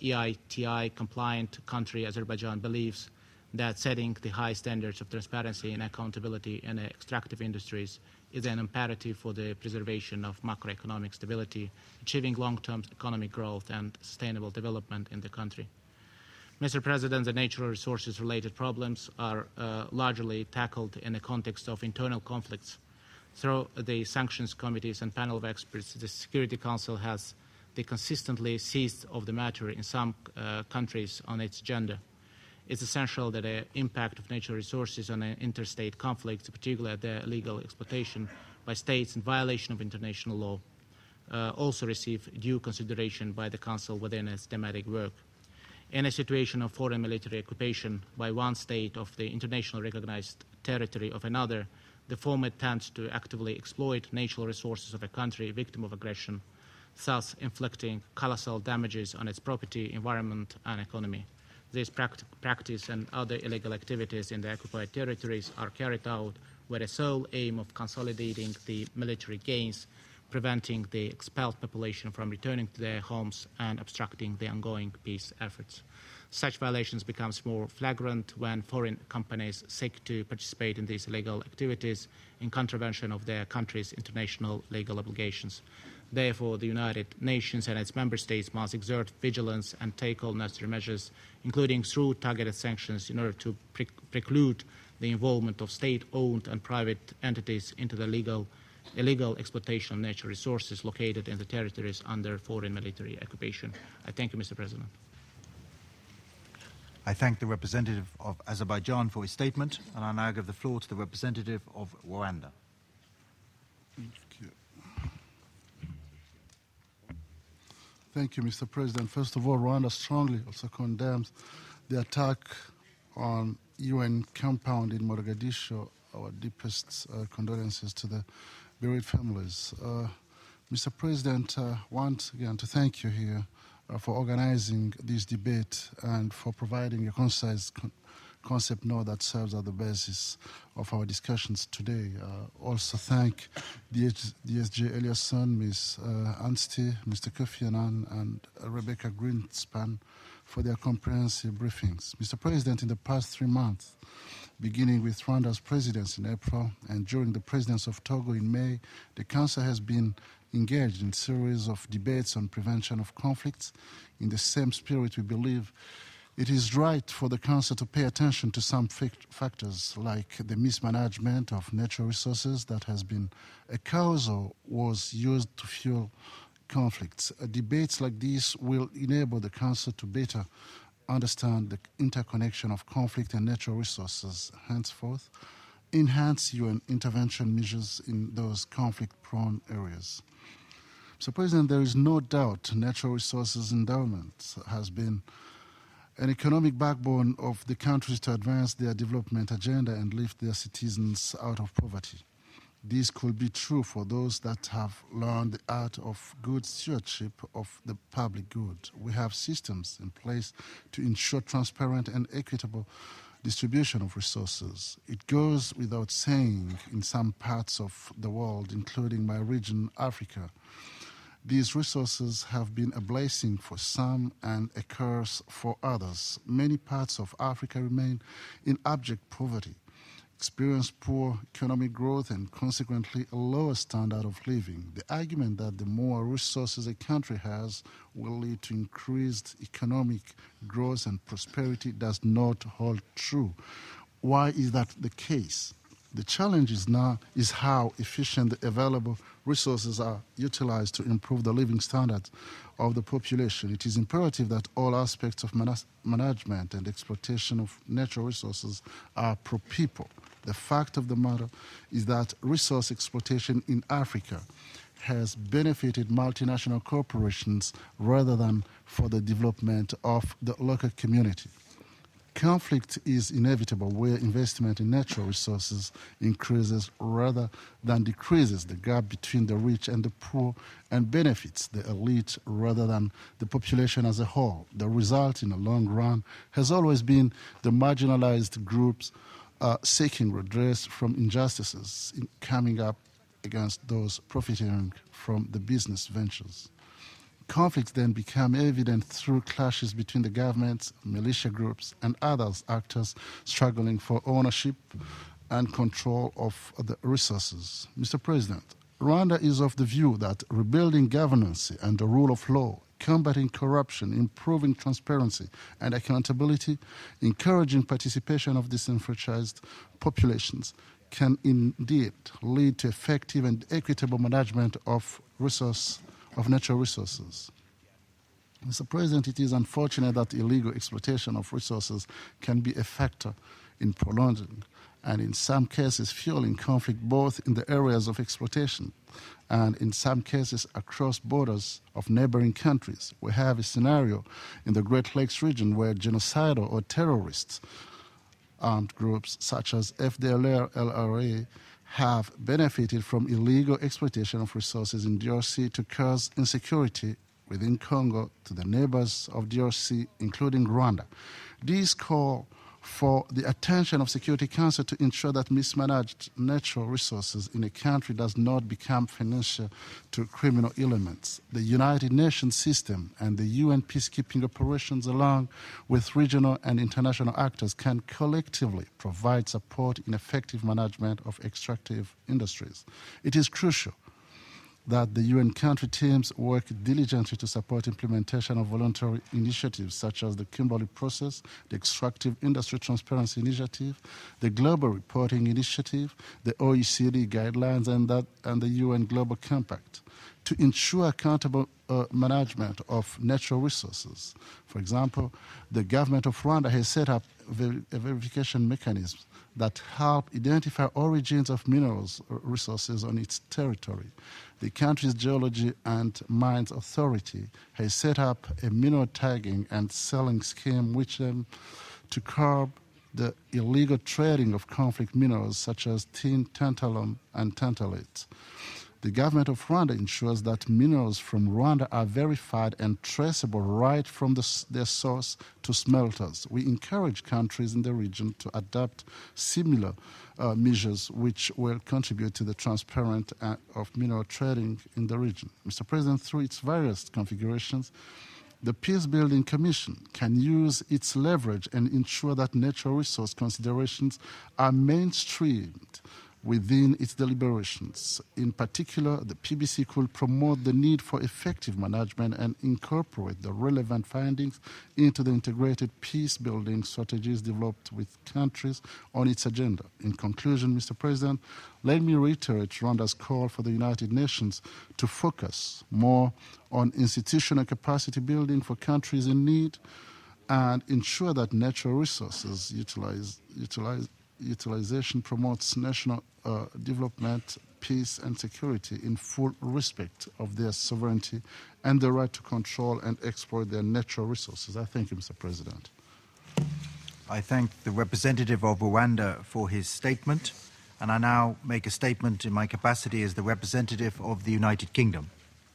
EITI-compliant country, Azerbaijan believes that setting the high standards of transparency and accountability in extractive industries is an imperative for the preservation of macroeconomic stability, achieving long-term economic growth and sustainable development in the country. Mr. President, the natural resources-related problems are largely tackled in the context of internal conflicts. Through the sanctions committees and panel of experts, the Security Council has consistently seized of the matter in some countries on its agenda. It's essential that the impact of natural resources on interstate conflicts, particularly their illegal exploitation by states in violation of international law, also receive due consideration by the Council within its thematic work. In a situation of foreign military occupation by one state of the internationally recognized territory of another, the former tends to actively exploit natural resources of a country victim of aggression, thus inflicting colossal damages on its property, environment, and economy. This practice and other illegal activities in the occupied territories are carried out with the sole aim of consolidating the military gains, preventing the expelled population from returning to their homes, and obstructing the ongoing peace efforts. Such violations become more flagrant when foreign companies seek to participate in these illegal activities in contravention of their country's international legal obligations. Therefore, the United Nations and its member states must exert vigilance and take all necessary measures, including through targeted sanctions, in order to preclude the involvement of state-owned and private entities into the illegal exploitation of natural resources located in the territories under foreign military occupation. I thank you, Mr. President. I thank the representative of Azerbaijan for his statement, and I now give the floor to the representative of Rwanda. Thank you, Mr. President. First of all, Rwanda strongly also condemns the attack on UN compound in Mogadishu. Our deepest condolences to the bereaved families. Mr. President, once again to thank you here for organizing this debate and for providing a concise concept note that serves as the basis of our discussions today. Also thank DSJ Eliasson, Ms. Anstey, Mr. Kofi Annan, and Rebecca Greenspan for their comprehensive briefings. Mr. President, in the past 3 months, beginning with Rwanda's presidency in April and during the presidency of Togo in May, the Council has been engaged in a series of debates on prevention of conflicts. In the same spirit, we believe it is right for the Council to pay attention to some factors like the mismanagement of natural resources that has been a cause or was used to fuel conflicts. Debates like these will enable the Council to better understand the interconnection of conflict and natural resources, henceforth, enhance UN intervention measures in those conflict-prone areas. Mr. President, there is no doubt natural resources endowment has been an economic backbone of the countries to advance their development agenda and lift their citizens out of poverty. This could be true for those that have learned the art of good stewardship of the public good. We have systems in place to ensure transparent and equitable distribution of resources. It goes without saying in some parts of the world, including my region, Africa, these resources have been a blessing for some and a curse for others. Many parts of Africa remain in abject poverty, experience poor economic growth, and consequently a lower standard of living. The argument that the more resources a country has will lead to increased economic growth and prosperity does not hold true. Why is that the case? The challenge is how efficient the available resources are utilized to improve the living standards of the population. It is imperative that all aspects of management and exploitation of natural resources are pro-people. The fact of the matter is that resource exploitation in Africa has benefited multinational corporations rather than for the development of the local community. Conflict is inevitable where investment in natural resources increases rather than decreases the gap between the rich and the poor and benefits the elite rather than the population as a whole. The result in the long run has always been the marginalized groups seeking redress from injustices in coming up against those profiting from the business ventures. Conflicts then become evident through clashes between the governments, militia groups, and other actors struggling for ownership and control of the resources. Mr. President, Rwanda is of the view that rebuilding governance and the rule of law, combating corruption, improving transparency and accountability, encouraging participation of disenfranchised populations can indeed lead to effective and equitable management of natural resources. Mr. President, it is unfortunate that illegal exploitation of resources can be a factor in prolonging and in some cases fueling conflict both in the areas of exploitation and in some cases across borders of neighboring countries. We have a scenario in the Great Lakes region where genocidal or terrorists armed groups such as FDLR, LRA have benefited from illegal exploitation of resources in DRC to cause insecurity within Congo to the neighbors of DRC, including Rwanda. These call for the attention of Security Council to ensure that mismanaged natural resources in a country does not become financial to criminal elements. The United Nations system and the UN peacekeeping operations along with regional and international actors can collectively provide support in effective management of extractive industries. It is crucial that the UN country teams work diligently to support implementation of voluntary initiatives such as the Kimberley Process, the Extractive Industry Transparency Initiative, the Global Reporting Initiative, the OECD guidelines, and the UN Global Compact. to ensure accountable management of natural resources. For example, the government of Rwanda has set up a verification mechanism that help identify origins of minerals resources on its territory. The country's Geology and Mines Authority has set up a mineral tagging and selling scheme which to curb the illegal trading of conflict minerals such as tin, tantalum, and tantalite. The government of Rwanda ensures that minerals from Rwanda are verified and traceable right from their source to smelters. We encourage countries in the region to adopt similar measures which will contribute to the transparent of mineral trading in the region. Mr. President, through its various configurations, the Peace Building Commission can use its leverage and ensure that natural resource considerations are mainstreamed within its deliberations. In particular, the PBC could promote the need for effective management and incorporate the relevant findings into the integrated peace-building strategies developed with countries on its agenda. In conclusion, Mr. President, let me reiterate Rwanda's call for the United Nations to focus more on institutional capacity building for countries in need and ensure that natural resources utilization promotes national development, peace, and security in full respect of their sovereignty and the right to control and exploit their natural resources. I thank you, Mr. President. I thank the representative of Rwanda for his statement, and I now make a statement in my capacity as the representative of the United Kingdom.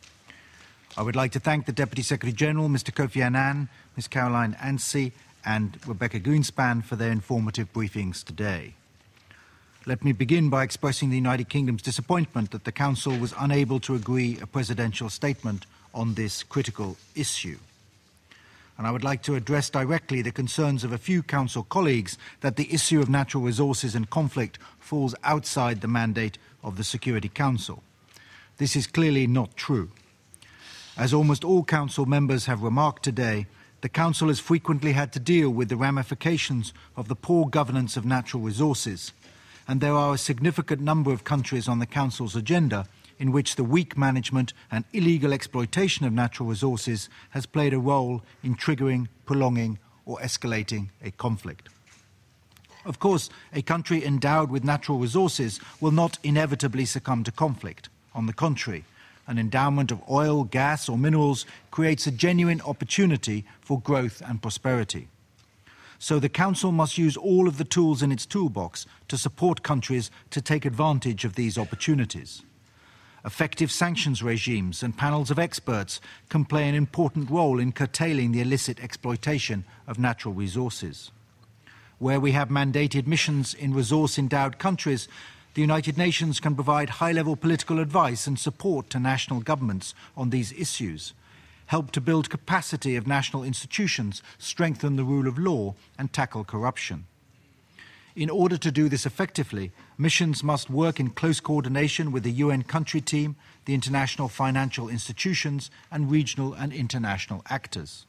I would like to thank the Deputy Secretary General, Mr. Kofi Annan, Ms. Caroline Ansey, and Rebecca Greenspan for their informative briefings today. Let me begin by expressing the United Kingdom's disappointment that the Council was unable to agree a presidential statement on this critical issue. And I would like to address directly the concerns of a few Council colleagues that the issue of natural resources and conflict falls outside the mandate of the Security Council. This is clearly not true. As almost all Council members have remarked today, the Council has frequently had to deal with the ramifications of the poor governance of natural resources, and there are a significant number of countries on the Council's agenda in which the weak management and illegal exploitation of natural resources has played a role in triggering, prolonging, or escalating a conflict. Of course, a country endowed with natural resources will not inevitably succumb to conflict. On the contrary, an endowment of oil, gas, or minerals creates a genuine opportunity for growth and prosperity. So the Council must use all of the tools in its toolbox to support countries to take advantage of these opportunities. Effective sanctions regimes and panels of experts can play an important role in curtailing the illicit exploitation of natural resources. Where we have mandated missions in resource-endowed countries, the United Nations can provide high-level political advice and support to national governments on these issues, help to build capacity of national institutions, strengthen the rule of law, and tackle corruption. In order to do this effectively, missions must work in close coordination with the UN country team, the international financial institutions, and regional and international actors.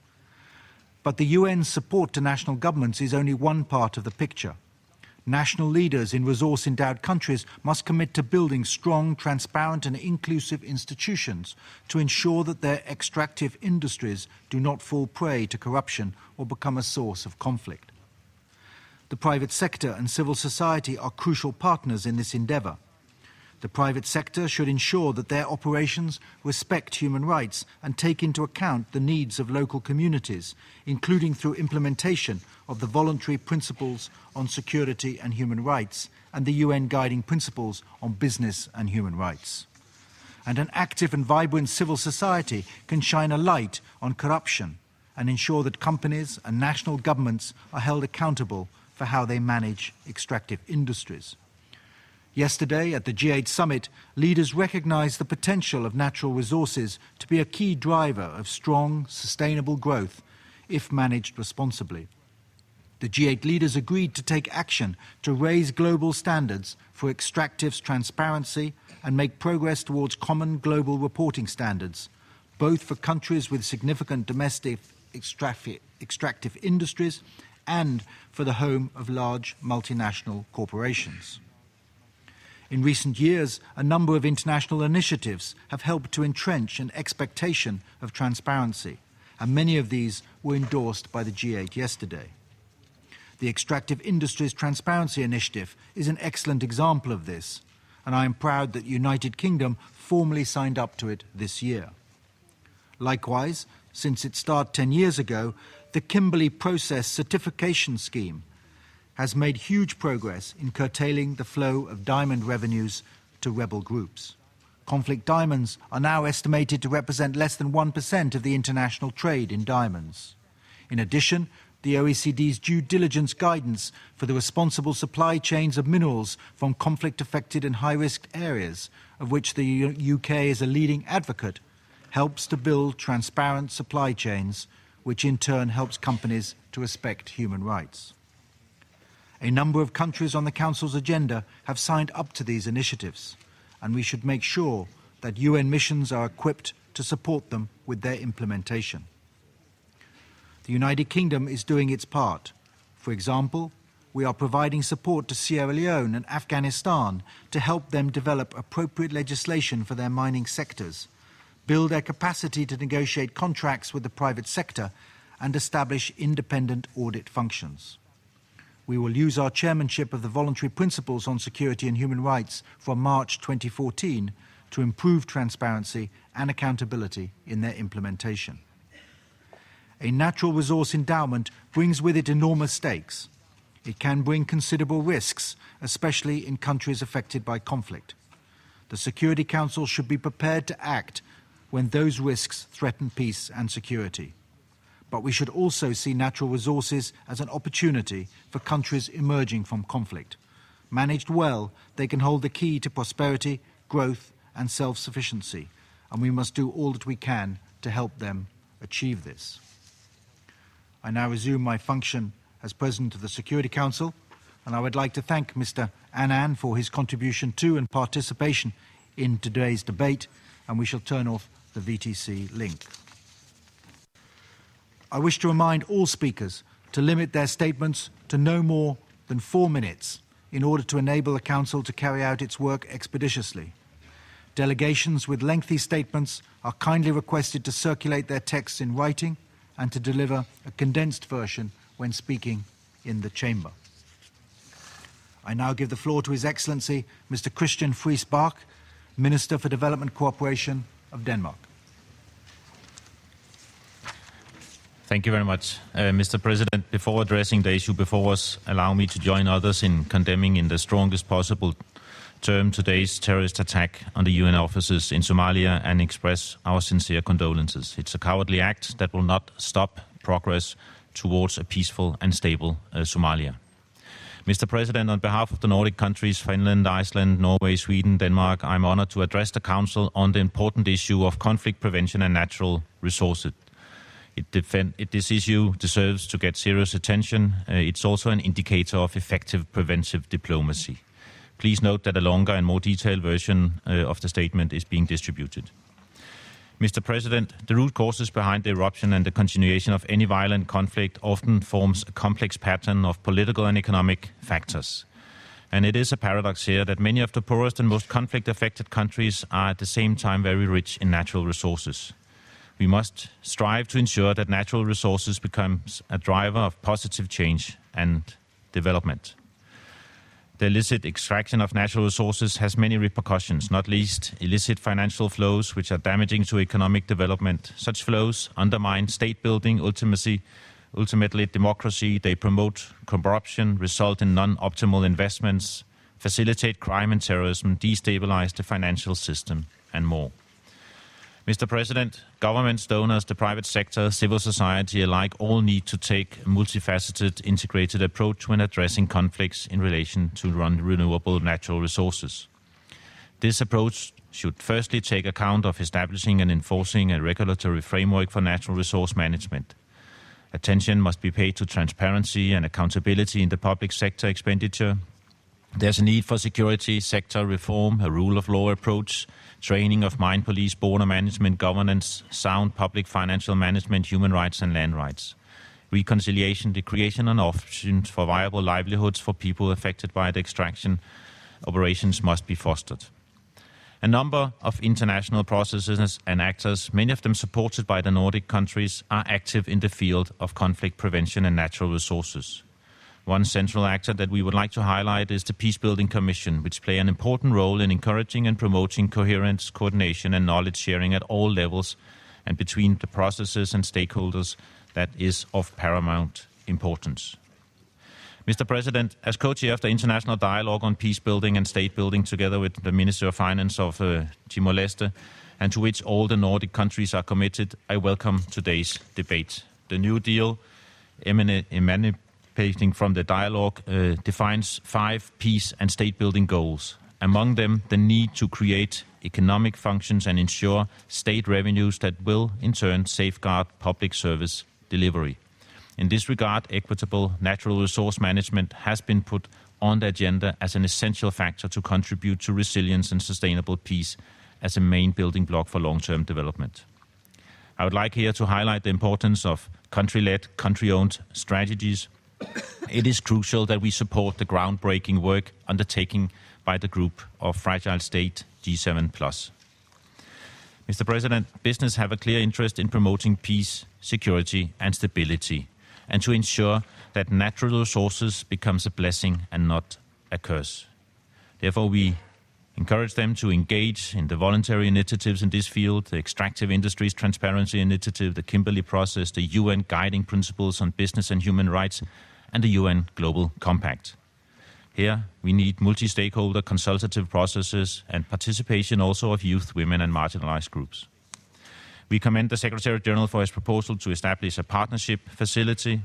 But the UN's support to national governments is only one part of the picture. National leaders in resource-endowed countries must commit to building strong, transparent and inclusive institutions to ensure that their extractive industries do not fall prey to corruption or become a source of conflict. The private sector and civil society are crucial partners in this endeavour. The private sector should ensure that their operations respect human rights and take into account the needs of local communities, including through implementation of the voluntary principles on security and human rights and the UN guiding principles on business and human rights. And an active and vibrant civil society can shine a light on corruption and ensure that companies and national governments are held accountable for how they manage extractive industries. Yesterday, at the G8 summit, leaders recognized the potential of natural resources to be a key driver of strong, sustainable growth if managed responsibly. The G8 leaders agreed to take action to raise global standards for extractives transparency and make progress towards common global reporting standards, both for countries with significant domestic extractive industries and for the home of large multinational corporations. In recent years, a number of international initiatives have helped to entrench an expectation of transparency, and many of these were endorsed by the G8 yesterday. The Extractive Industries Transparency Initiative is an excellent example of this, and I am proud that the United Kingdom formally signed up to it this year. Likewise, since its start 10 years ago, the Kimberley Process Certification Scheme has made huge progress in curtailing the flow of diamond revenues to rebel groups. Conflict diamonds are now estimated to represent less than 1% of the international trade in diamonds. In addition, the OECD's due diligence guidance for the responsible supply chains of minerals from conflict-affected and high-risk areas, of which the UK is a leading advocate, helps to build transparent supply chains, which in turn helps companies to respect human rights. A number of countries on the Council's agenda have signed up to these initiatives, and we should make sure that UN missions are equipped to support them with their implementation. The United Kingdom is doing its part. For example, we are providing support to Sierra Leone and Afghanistan to help them develop appropriate legislation for their mining sectors, build their capacity to negotiate contracts with the private sector, and establish independent audit functions. We will use our chairmanship of the Voluntary Principles on Security and Human Rights from March 2014 to improve transparency and accountability in their implementation. A natural resource endowment brings with it enormous stakes. It can bring considerable risks, especially in countries affected by conflict. The Security Council should be prepared to act when those risks threaten peace and security. But we should also see natural resources as an opportunity for countries emerging from conflict. Managed well, they can hold the key to prosperity, growth, and self-sufficiency, and we must do all that we can to help them achieve this. I now resume my function as President of the Security Council, and I would like to thank Mr. Annan for his contribution to and participation in today's debate, and we shall turn off the VTC link. I wish to remind all speakers to limit their statements to no more than 4 minutes in order to enable the Council to carry out its work expeditiously. Delegations with lengthy statements are kindly requested to circulate their texts in writing and to deliver a condensed version when speaking in the chamber. I now give the floor to His Excellency Mr. Christian Friis Bach, Minister for Development Cooperation of Denmark. Thank you very much. Mr. President, before addressing the issue before us, allow me to join others in condemning in the strongest possible term today's terrorist attack on the UN offices in Somalia and express our sincere condolences. It's a cowardly act that will not stop progress towards a peaceful and stable Somalia. Mr. President, on behalf of the Nordic countries, Finland, Iceland, Norway, Sweden, Denmark, I'm honored to address the Council on the important issue of conflict prevention and natural resources. This issue deserves to get serious attention. It's also an indicator of effective preventive diplomacy. Please note that a longer and more detailed version of the statement is being distributed. Mr. President, the root causes behind the eruption and the continuation of any violent conflict often forms a complex pattern of political and economic factors. And it is a paradox here that many of the poorest and most conflict-affected countries are at the same time very rich in natural resources. We must strive to ensure that natural resources becomes a driver of positive change and development. The illicit extraction of natural resources has many repercussions, not least illicit financial flows which are damaging to economic development. Such flows undermine state building, ultimately democracy. They promote corruption, result in non-optimal investments, facilitate crime and terrorism, destabilize the financial system, and more. Mr. President, governments, donors, the private sector, civil society alike all need to take a multifaceted, integrated approach when addressing conflicts in relation to renewable natural resources. This approach should firstly take account of establishing and enforcing a regulatory framework for natural resource management. Attention must be paid to transparency and accountability in the public sector expenditure. There's a need for security sector reform, a rule of law approach, training of mine police, border management, governance, sound public financial management, human rights and land rights. Reconciliation, the creation of options for viable livelihoods for people affected by the extraction operations must be fostered. A number of international processes and actors, many of them supported by the Nordic countries, are active in the field of conflict prevention and natural resources. One central actor that we would like to highlight is the Peacebuilding Commission, which play an important role in encouraging and promoting coherence, coordination and knowledge sharing at all levels and between the processes and stakeholders that is of paramount importance. Mr. President, as co-chair of the International Dialogue on Peace Building and State Building together with the Minister of Finance of Timor-Leste, and to which all the Nordic countries are committed, I welcome today's debate. The New Deal, emanating from the dialogue, defines 5 peace and state-building goals. Among them, the need to create economic functions and ensure state revenues that will, in turn, safeguard public service delivery. In this regard, equitable natural resource management has been put on the agenda as an essential factor to contribute to resilience and sustainable peace as a main building block for long-term development. I would like here to highlight the importance of country-led, country-owned strategies. It is crucial that we support the groundbreaking work undertaken by the group of Fragile State G7+. Mr. President, business have a clear interest in promoting peace, security and stability, and to ensure that natural resources becomes a blessing and not a curse. Therefore, we encourage them to engage in the voluntary initiatives in this field, the Extractive Industries Transparency Initiative, the Kimberley Process, the UN Guiding Principles on Business and Human Rights, and the UN Global Compact. Here, we need multi-stakeholder consultative processes and participation also of youth, women and marginalized groups. We commend the Secretary General for his proposal to establish a partnership facility.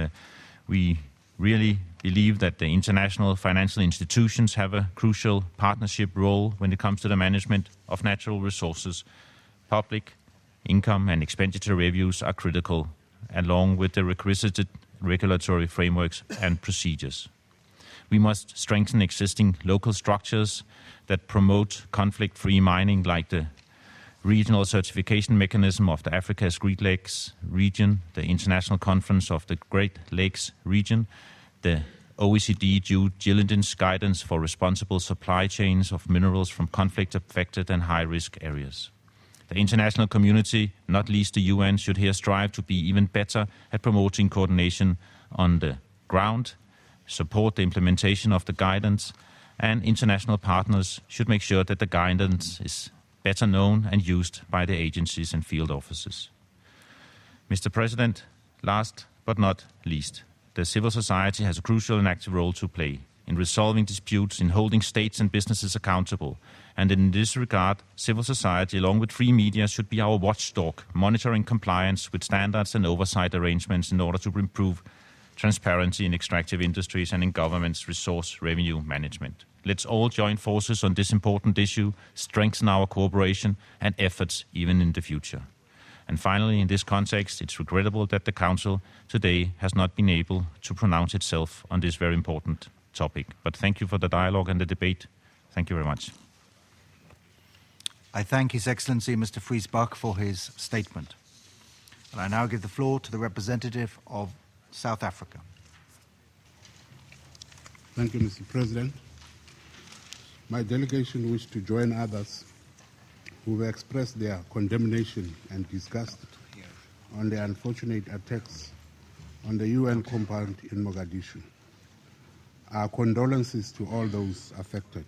We really believe that the international financial institutions have a crucial partnership role when it comes to the management of natural resources. Public income and expenditure reviews are critical, along with the requisite regulatory frameworks and procedures. We must strengthen existing local structures that promote conflict-free mining, like the regional certification mechanism of the Africa's Great Lakes region, the International Conference of the Great Lakes region, the OECD due diligence guidance for responsible supply chains of minerals from conflict-affected and high-risk areas. The international community, not least the UN, should here strive to be even better at promoting coordination on the ground, support the implementation of the guidance, and international partners should make sure that the guidance is better known and used by the agencies and field offices. Mr. President, last but not least, the civil society has a crucial and active role to play in resolving disputes, in holding states and businesses accountable. And in this regard, civil society, along with free media, should be our watchdog, monitoring compliance with standards and oversight arrangements in order to improve transparency in extractive industries and in government's resource revenue management. Let's all join forces on this important issue, strengthen our cooperation and efforts even in the future. And finally, in this context, it's regrettable that the Council today has not been able to pronounce itself on this very important topic. But thank you for the dialogue and the debate. Thank you very much. I thank His Excellency Mr. Friis-Bach for his statement. And I now give the floor to the representative of South Africa. Thank you, Mr. President. My delegation wishes to join others who have expressed their condemnation and disgust on the unfortunate attacks on the UN compound in Mogadishu. Our condolences to all those affected.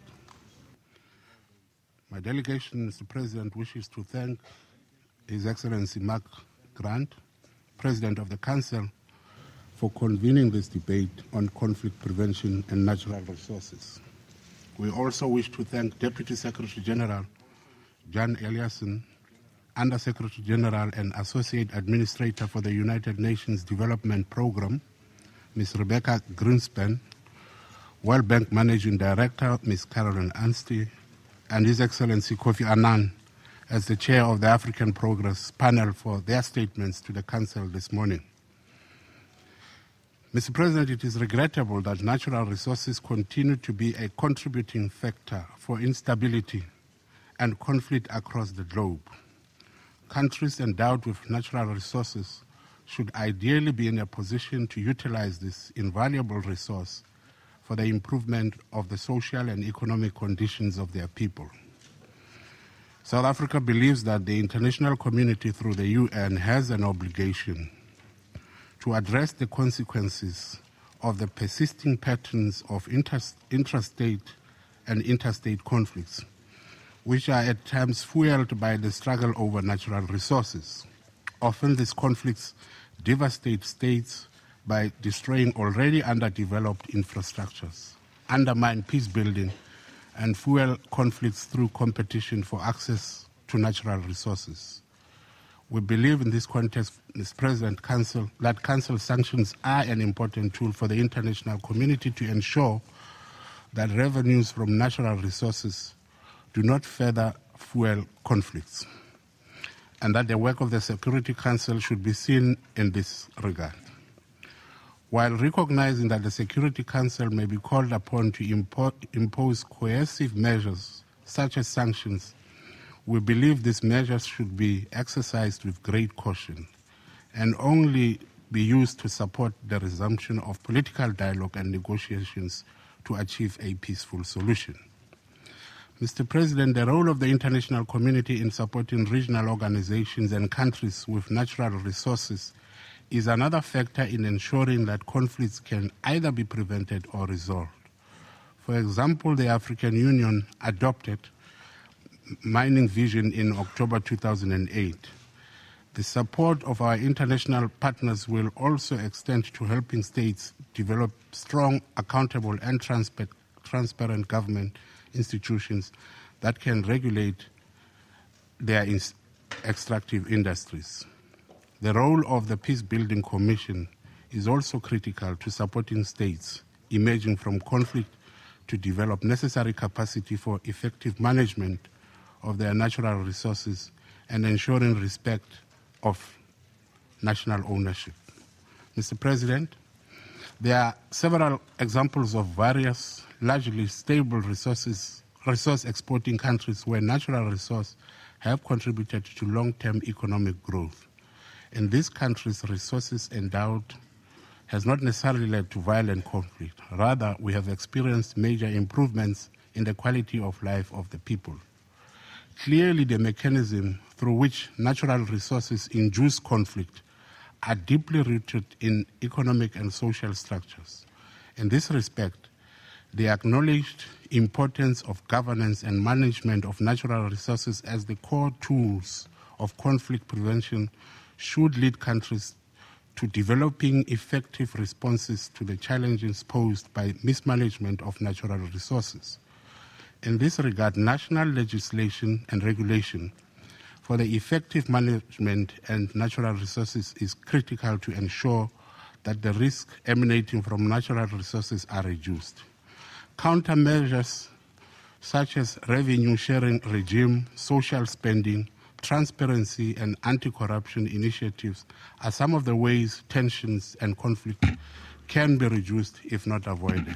My delegation, Mr. President, wishes to thank His Excellency Mark Grant, President of the Council, for convening this debate on conflict prevention and natural resources. We also wish to thank Deputy Secretary General Jan Eliasson, Under Secretary General and Associate Administrator for the United Nations Development Programme, Ms. Rebecca Greenspan, World Bank Managing Director, Ms. Carolyn Anstey, and His Excellency Kofi Annan as the Chair of the African Progress Panel for their statements to the Council this morning. Mr. President, it is regrettable that natural resources continue to be a contributing factor for instability and conflict across the globe. Countries endowed with natural resources should ideally be in a position to utilize this invaluable resource for the improvement of the social and economic conditions of their people. South Africa believes that the international community through the UN has an obligation to address the consequences of the persisting patterns of intrastate and interstate conflicts, which are at times fueled by the struggle over natural resources. Often these conflicts devastate states by destroying already underdeveloped infrastructures, undermine peace building, and fuel conflicts through competition for access to natural resources. We believe in this context, Mr. President, that Council sanctions are an important tool for the international community to ensure that revenues from natural resources do not further fuel conflicts, and that the work of the Security Council should be seen in this regard. While recognizing that the Security Council may be called upon to impose coercive measures such as sanctions, we believe these measures should be exercised with great caution and only be used to support the resumption of political dialogue and negotiations to achieve a peaceful solution. Mr. President, the role of the international community in supporting regional organizations and countries with natural resources is another factor in ensuring that conflicts can either be prevented or resolved. For example, the African Union adopted Mining Vision in October 2008. The support of our international partners will also extend to helping states develop strong, accountable, and transparent government institutions that can regulate their extractive industries. The role of the Peace Building Commission is also critical to supporting states emerging from conflict to develop necessary capacity for effective management of their natural resources and ensuring respect of national ownership. Mr. President, there are several examples of various largely stable resource exporting countries where natural resources have contributed to long-term economic growth. In these countries, resources endowed has not necessarily led to violent conflict. Rather, we have experienced major improvements in the quality of life of the people. Clearly, the mechanism through which natural resources induce conflict are deeply rooted in economic and social structures. In this respect, the acknowledged importance of governance and management of natural resources as the core tools of conflict prevention should lead countries to developing effective responses to the challenges posed by mismanagement of natural resources. In this regard, national legislation and regulation for the effective management and natural resources is critical to ensure that the risks emanating from natural resources are reduced. Countermeasures such as revenue sharing regime, social spending, transparency, and anti-corruption initiatives are some of the ways tensions and conflict can be reduced, if not avoided.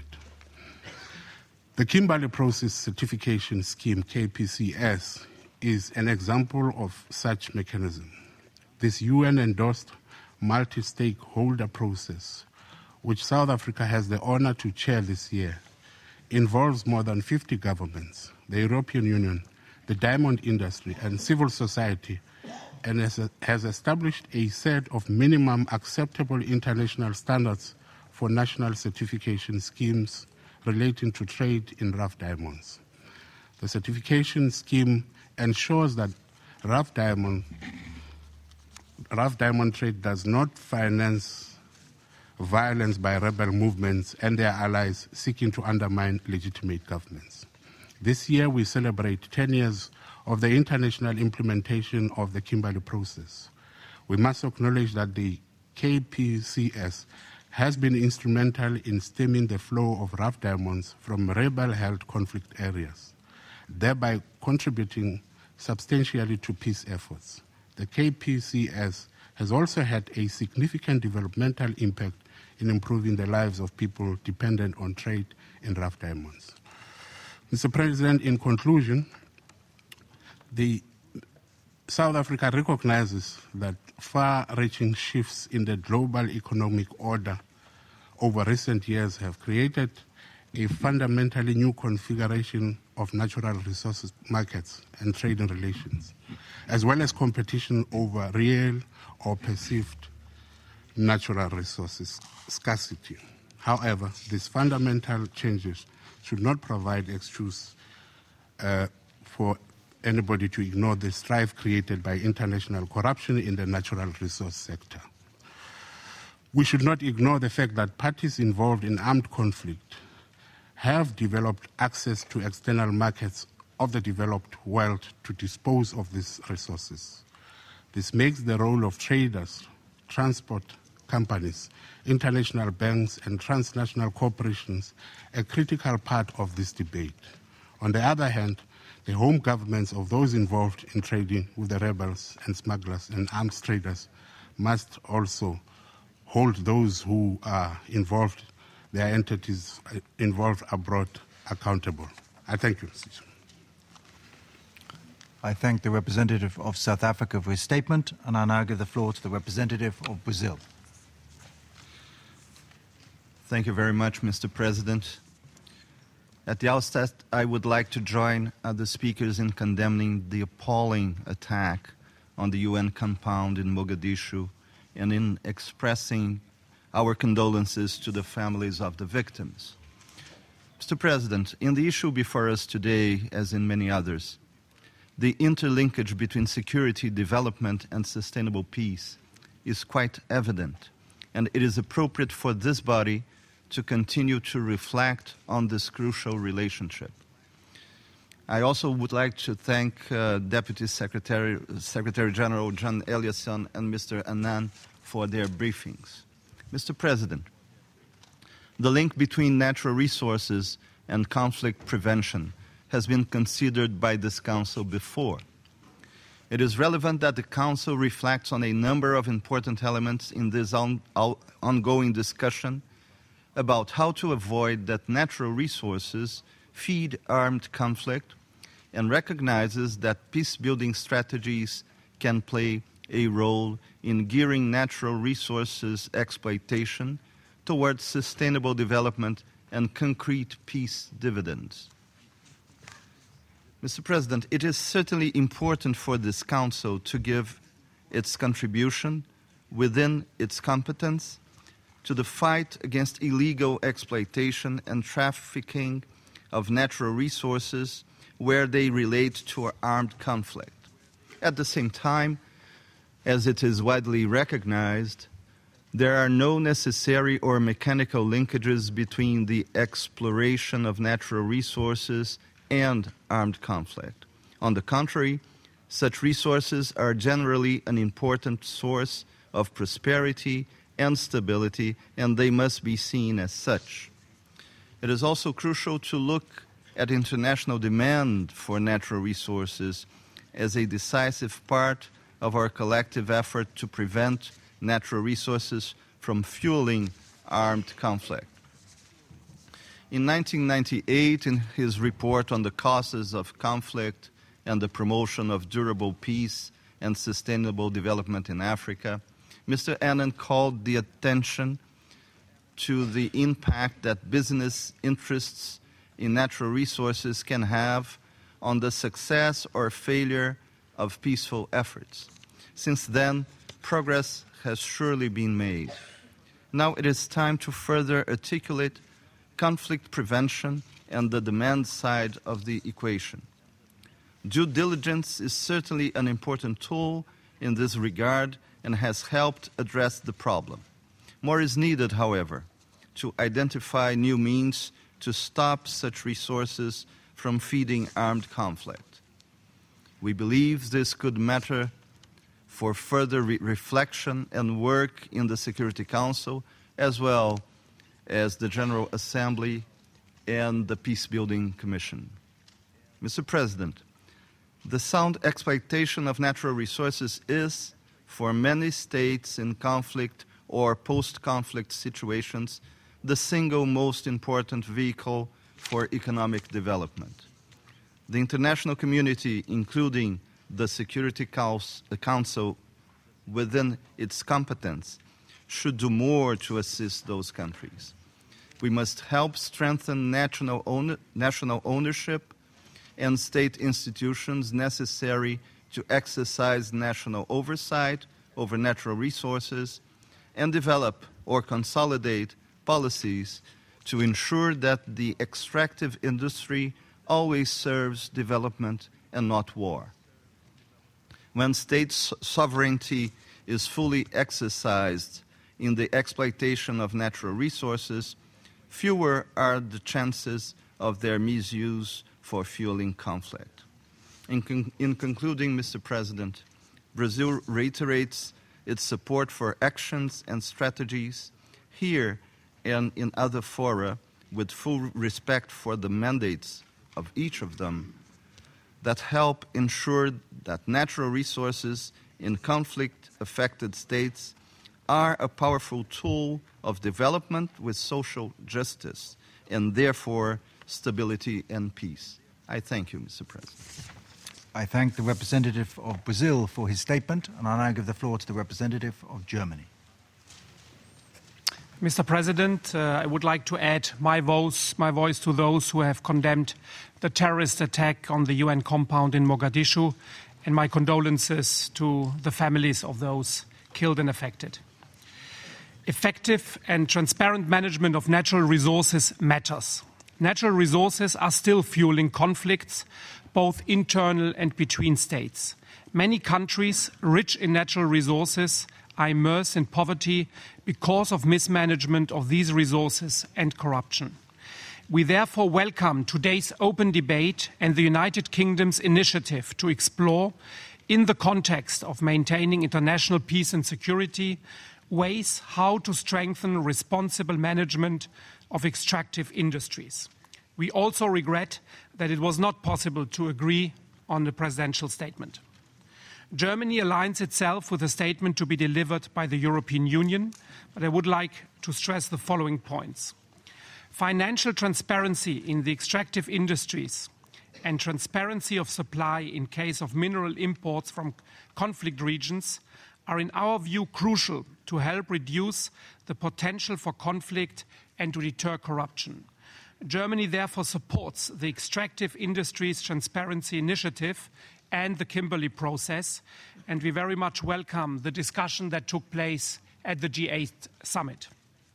The Kimberley Process Certification Scheme, KPCS, is an example of such mechanism. This UN-endorsed multi-stakeholder process, which South Africa has the honor to chair this year, involves more than 50 governments, the European Union, the diamond industry, and civil society, and has established a set of minimum acceptable international standards for national certification schemes relating to trade in rough diamonds. The certification scheme ensures that rough diamond trade does not finance violence by rebel movements and their allies seeking to undermine legitimate governments. This year we celebrate 10 years of the international implementation of the Kimberley Process. We must acknowledge that the KPCS has been instrumental in stemming the flow of rough diamonds from rebel-held conflict areas, thereby contributing substantially to peace efforts. The KPCS has also had a significant developmental impact in improving the lives of people dependent on trade in rough diamonds. Mr. President, in conclusion, the South Africa recognizes that far-reaching shifts in the global economic order over recent years have created a fundamentally new configuration of natural resources markets and trading relations, as well as competition over real or perceived natural resources scarcity. However, these fundamental changes should not provide excuse for anybody to ignore the strife created by international corruption in the natural resource sector. We should not ignore the fact that parties involved in armed conflict have developed access to external markets of the developed world to dispose of these resources. This makes the role of traders, transport companies, international banks, and transnational corporations a critical part of this debate. On the other hand, the home governments of those involved in trading with the rebels and smugglers and arms traders must also hold those who are involved, their entities involved abroad, accountable. I thank you, Mr. Chairman. I thank the representative of South Africa for his statement, and I now give the floor to the representative of Brazil. Thank you very much, Mr. President. At the outset, I would like to join the speakers in condemning the appalling attack on the UN compound in Mogadishu and in expressing our condolences to the families of the victims. Mr. President, in the issue before us today, as in many others, the interlinkage between security, development, and sustainable peace is quite evident, and it is appropriate for this body to continue to reflect on this crucial relationship. I also would like to thank Deputy Secretary General John Eliasson and Mr. Annan for their briefings. Mr. President, the link between natural resources and conflict prevention has been considered by this Council before. It is relevant that the Council reflects on a number of important elements in this ongoing discussion about how to avoid that natural resources feed armed conflict, and recognizes that peace-building strategies can play a role in gearing natural resources exploitation towards sustainable development and concrete peace dividends. Mr. President, it is certainly important for this Council to give its contribution within its competence to the fight against illegal exploitation and trafficking of natural resources where they relate to armed conflict. At the same time, as it is widely recognized, there are no necessary or mechanical linkages between the exploration of natural resources and armed conflict. On the contrary, such resources are generally an important source of prosperity and stability, and they must be seen as such. It is also crucial to look at international demand for natural resources as a decisive part of our collective effort to prevent natural resources from fueling armed conflict. In 1998, in his report on the causes of conflict and the promotion of durable peace and sustainable development in Africa, Mr. Annan called the attention to the impact that business interests in natural resources can have on the success or failure of peaceful efforts. Since then, progress has surely been made. Now it is time to further articulate conflict prevention and the demand side of the equation. Due diligence is certainly an important tool in this regard and has helped address the problem. More is needed, however, to identify new means to stop such resources from feeding armed conflict. We believe this could matter for further reflection and work in the Security Council, as well as the General Assembly and the Peacebuilding Commission. Mr. President, the sound exploitation of natural resources is, for many states in conflict or post-conflict situations, the single most important vehicle for economic development. The international community, including the Security Council within its competence, should do more to assist those countries. We must help strengthen national ownership and state institutions necessary to exercise national oversight over natural resources and develop or consolidate policies to ensure that the extractive industry always serves development and not war. When state sovereignty is fully exercised in the exploitation of natural resources, fewer are the chances of their misuse for fueling conflict. In concluding, Mr. President, Brazil reiterates its support for actions and strategies here and in other fora with full respect for the mandates of each of them that help ensure that natural resources in conflict-affected states are a powerful tool of development with social justice and therefore stability and peace. I thank you, Mr. President. I thank the representative of Brazil for his statement, and I now give the floor to the representative of Germany. Mr. President, I would like to add my voice to those who have condemned the terrorist attack on the UN compound in Mogadishu, and my condolences to the families of those killed and affected. Effective and transparent management of natural resources matters. Natural resources are still fueling conflicts, both internal and between states. Many countries rich in natural resources are immersed in poverty because of mismanagement of these resources and corruption. We therefore welcome today's open debate and the United Kingdom's initiative to explore, in the context of maintaining international peace and security, ways how to strengthen responsible management of extractive industries. We also regret that it was not possible to agree on the presidential statement. Germany aligns itself with a statement to be delivered by the European Union, but I would like to stress the following points. Financial transparency in the extractive industries and transparency of supply in case of mineral imports from conflict regions are in our view crucial to help reduce the potential for conflict and to deter corruption. Germany therefore supports the Extractive Industries Transparency Initiative and the Kimberley process, and we very much welcome the discussion that took place at the G8 summit.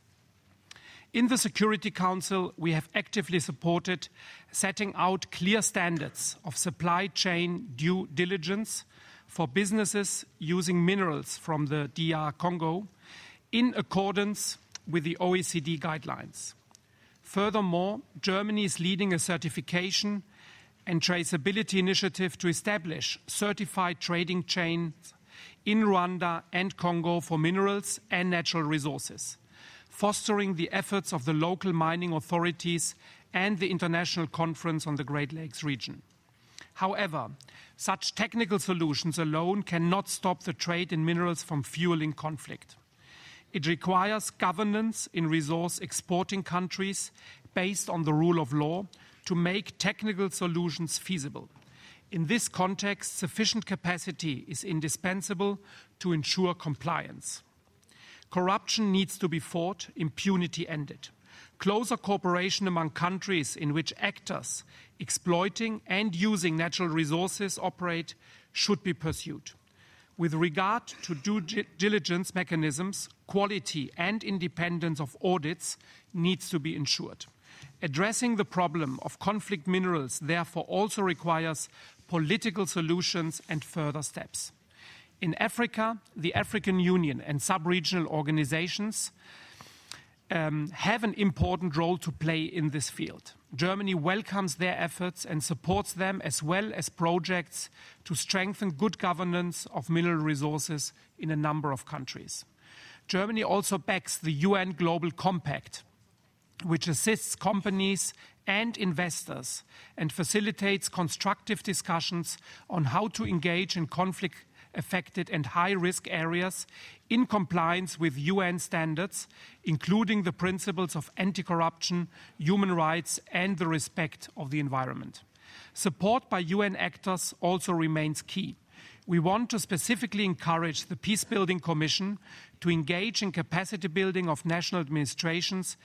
In the Security Council, we have actively supported setting out clear standards of supply chain due diligence for businesses using minerals from the DR Congo in accordance with the OECD guidelines. Furthermore, Germany is leading a certification and traceability initiative to establish certified trading chains in Rwanda and Congo for minerals and natural resources, fostering the efforts of the local mining authorities and the International Conference on the Great Lakes region. However, such technical solutions alone cannot stop the trade in minerals from fueling conflict. It requires governance in resource exporting countries based on the rule of law to make technical solutions feasible. In this context, sufficient capacity is indispensable to ensure compliance. Corruption needs to be fought, impunity ended. Closer cooperation among countries in which actors exploiting and using natural resources operate should be pursued. With regard to due diligence mechanisms, quality and independence of audits needs to be ensured. Addressing the problem of conflict minerals therefore also requires political solutions and further steps. In Africa, the African Union and sub-regional organizations have an important role to play in this field. Germany welcomes their efforts and supports them, as well as projects to strengthen good governance of mineral resources in a number of countries. Germany also backs the UN Global Compact, which assists companies and investors and facilitates constructive discussions on how to engage in conflict-affected and high-risk areas in compliance with UN standards, including the principles of anti-corruption, human rights, and the respect of the environment. Support by UN actors also remains key. We want to specifically encourage the Peacebuilding Commission to engage in capacity building of national administrations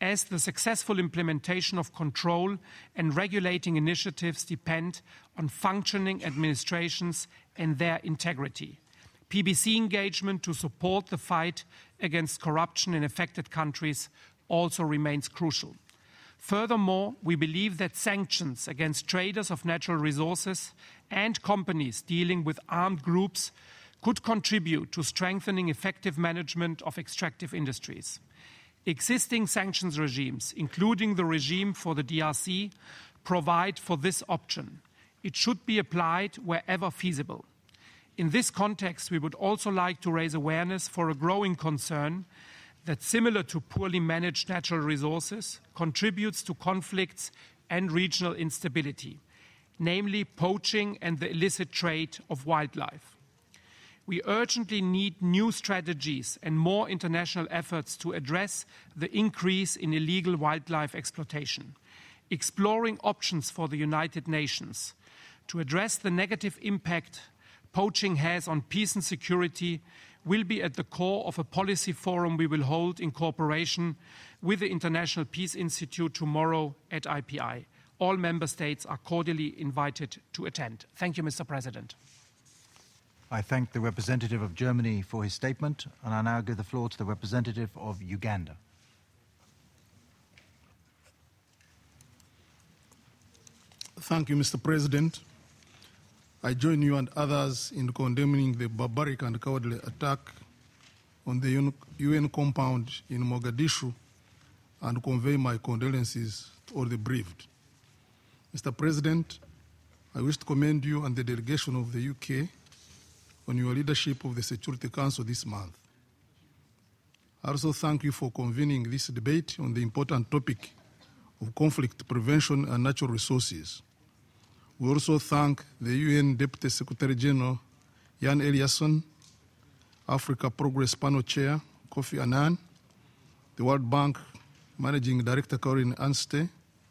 as the successful implementation of control and regulating initiatives depend on functioning administrations and their integrity. PBC engagement to support the fight against corruption in affected countries also remains crucial. Furthermore, we believe that sanctions against traders of natural resources and companies dealing with armed groups could contribute to strengthening effective management of extractive industries. Existing sanctions regimes, including the regime for the DRC, provide for this option. It should be applied wherever feasible. In this context, we would also like to raise awareness for a growing concern that, similar to poorly managed natural resources, contributes to conflicts and regional instability, namely poaching and the illicit trade of wildlife. We urgently need new strategies and more international efforts to address the increase in illegal wildlife exploitation, exploring options for the United Nations to address the negative impact poaching has on peace and security will be at the core of a policy forum we will hold in cooperation with the International Peace Institute tomorrow at IPI. All member states are cordially invited to attend. Thank you, Mr. President. I thank the representative of Germany for his statement, and I now give the floor to the representative of Uganda. Thank you, Mr. President. I join you and others in condemning the barbaric and cowardly attack on the UN compound in Mogadishu and convey my condolences to all the bereaved. Mr. President, I wish to commend you and the delegation of the UK on your leadership of the Security Council this month. I also thank you for convening this debate on the important topic of conflict prevention and natural resources. We also thank the UN Deputy Secretary General Jan Eliasson, Africa Progress Panel Chair Kofi Annan, the World Bank Managing Director Corinne Anste,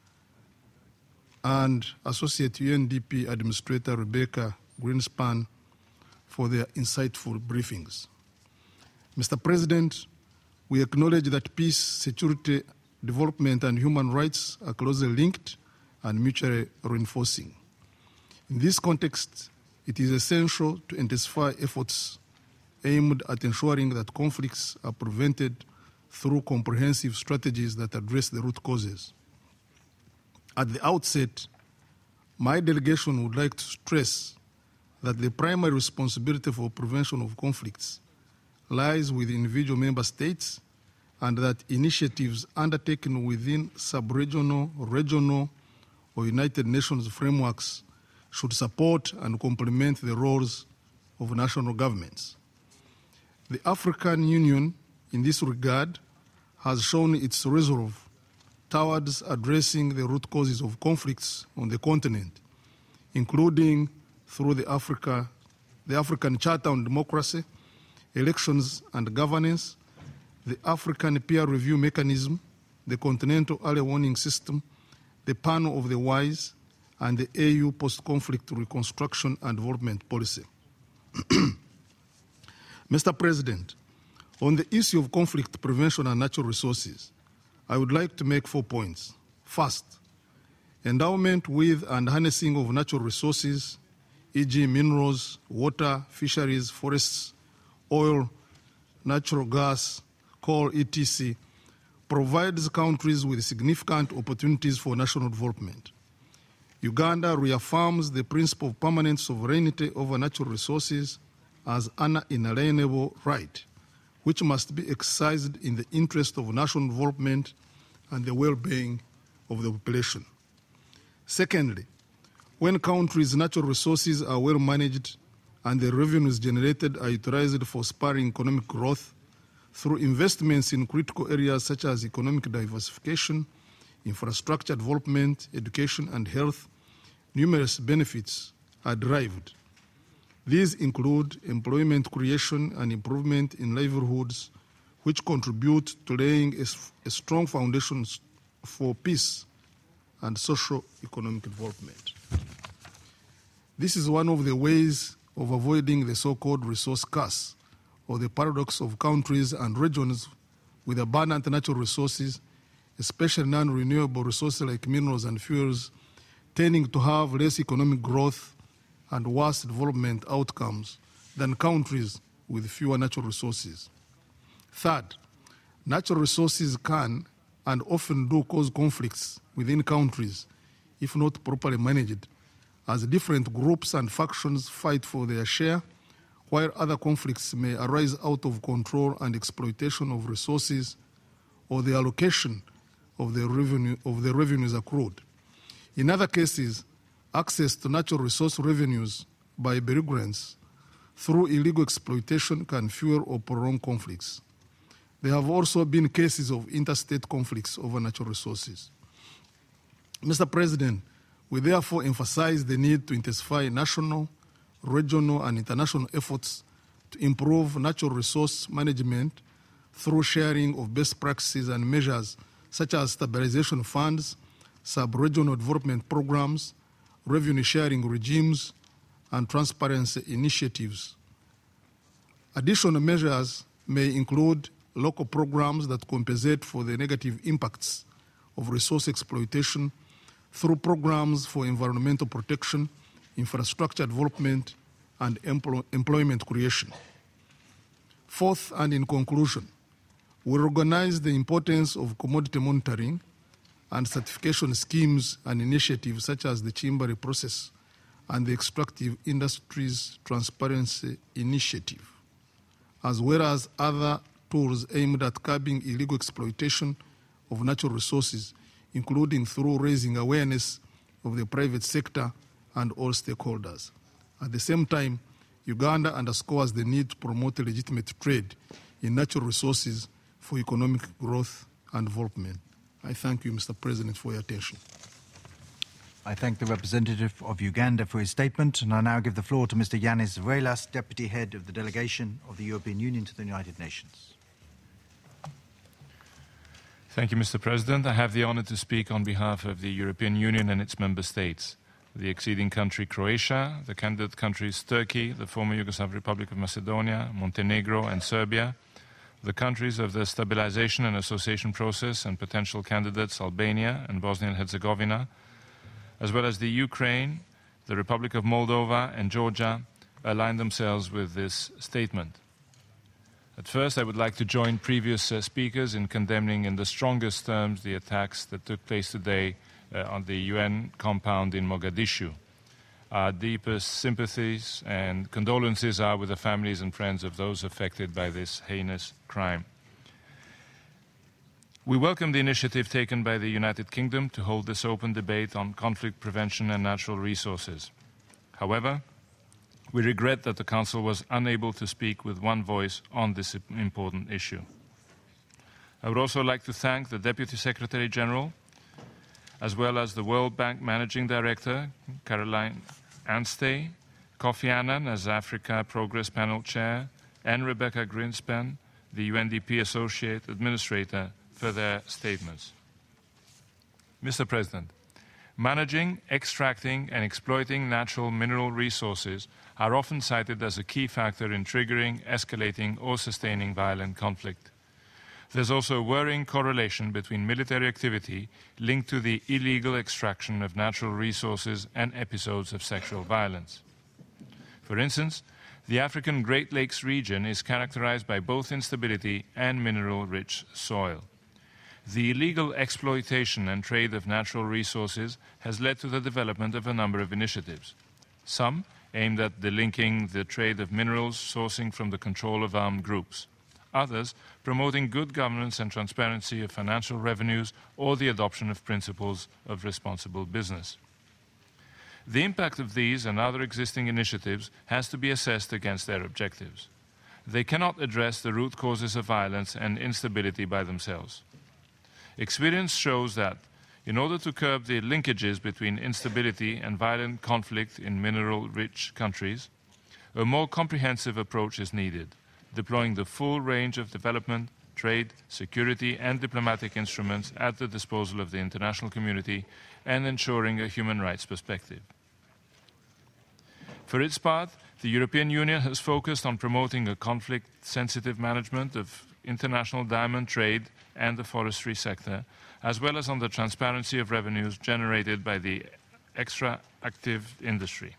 and Associate UNDP Administrator Rebecca Greenspan for their insightful briefings. Mr. President, we acknowledge that peace, security, development, and human rights are closely linked and mutually reinforcing. In this context, it is essential to intensify efforts aimed at ensuring that conflicts are prevented through comprehensive strategies that address the root causes. At the outset, my delegation would like to stress that the primary responsibility for prevention of conflicts lies with individual member states, and that initiatives undertaken within sub-regional, regional, or United Nations frameworks should support and complement the roles of national governments. The African Union, in this regard, has shown its resolve towards addressing the root causes of conflicts on the continent, including through the African Charter on Democracy, Elections and Governance, the African Peer Review Mechanism, the Continental Early Warning System, the Panel of the Wise, and the AU Post-Conflict Reconstruction and Development Policy. Mr. President, on the issue of conflict prevention and natural resources, I would like to make 4 points. First, endowment with and harnessing of natural resources, e.g. minerals, water, fisheries, forests, oil, natural gas, coal, etc., provides countries with significant opportunities for national development. Uganda reaffirms the principle of permanent sovereignty over natural resources as an inalienable right, which must be exercised in the interest of national development and the well-being of the population. Secondly, when countries' natural resources are well managed and the revenues generated are utilized for spurring economic growth through investments in critical areas such as economic diversification, infrastructure development, education, and health, numerous benefits are derived. These include employment creation and improvement in livelihoods, which contribute to laying a strong foundation for peace and socio-economic development. This is one of the ways of avoiding the so-called resource curse, or the paradox of countries and regions with abundant natural resources especially non-renewable resources like minerals and fuels, tending to have less economic growth and worse development outcomes than countries with fewer natural resources. Third, natural resources can and often do cause conflicts within countries if not properly managed, as different groups and factions fight for their share, while other conflicts may arise out of control and exploitation of resources or the allocation of the revenues accrued. In other cases, access to natural resource revenues by belligerents through illegal exploitation can fuel or prolong conflicts. There have also been cases of interstate conflicts over natural resources. Mr. President, we therefore emphasize the need to intensify national, regional, and international efforts to improve natural resource management through sharing of best practices and measures such as stabilization funds, sub-regional development programs, revenue sharing regimes, and transparency initiatives. Additional measures may include local programs that compensate for the negative impacts of resource exploitation through programs for environmental protection, infrastructure development, and employment creation. Fourth, and in conclusion, we recognize the importance of commodity monitoring and certification schemes and initiatives such as the Chimbari process and the Extractive Industries Transparency Initiative, as well as other tools aimed at curbing illegal exploitation of natural resources, including through raising awareness of the private sector and all stakeholders. At the same time, Uganda underscores the need to promote legitimate trade in natural resources for economic growth and development. I thank you, Mr. President, for your attention. I thank the representative of Uganda for his statement, and I now give the floor to Mr. Yanis Varelas, Deputy Head of the Delegation of the European Union to the United Nations. Thank you, Mr. President. I have the honor to speak on behalf of the European Union and its member states, the acceding country Croatia, the candidate countries Turkey, the former Yugoslav Republic of Macedonia, Montenegro, and Serbia, the countries of the stabilization and association process and potential candidates Albania and Bosnia and Herzegovina, as well as the Ukraine, the Republic of Moldova, and Georgia, align themselves with this statement. At first, I would like to join previous speakers in condemning in the strongest terms the attacks that took place today on the UN compound in Mogadishu. Our deepest sympathies and condolences are with the families and friends of those affected by this heinous crime. We welcome the initiative taken by the United Kingdom to hold this open debate on conflict prevention and natural resources. However, we regret that the Council was unable to speak with one voice on this important issue. I would also like to thank the Deputy Secretary General, as well as the World Bank Managing Director, Caroline Anstey, Kofi Annan as Africa Progress Panel Chair, and Rebecca Greenspan, the UNDP Associate Administrator, for their statements. Mr. President, managing, extracting, and exploiting natural mineral resources are often cited as a key factor in triggering, escalating, or sustaining violent conflict. There's also a worrying correlation between military activity linked to the illegal extraction of natural resources and episodes of sexual violence. For instance, the African Great Lakes region is characterized by both instability and mineral-rich soil. The illegal exploitation and trade of natural resources has led to the development of a number of initiatives. Some aimed at delinking the trade of minerals sourcing from the control of armed groups. Others promoting good governance and transparency of financial revenues or the adoption of principles of responsible business. The impact of these and other existing initiatives has to be assessed against their objectives. They cannot address the root causes of violence and instability by themselves. Experience shows that in order to curb the linkages between instability and violent conflict in mineral-rich countries, a more comprehensive approach is needed, deploying the full range of development, trade, security, and diplomatic instruments at the disposal of the international community and ensuring a human rights perspective. For its part, the European Union has focused on promoting a conflict-sensitive management of international diamond trade and the forestry sector, as well as on the transparency of revenues generated by the extractive industry.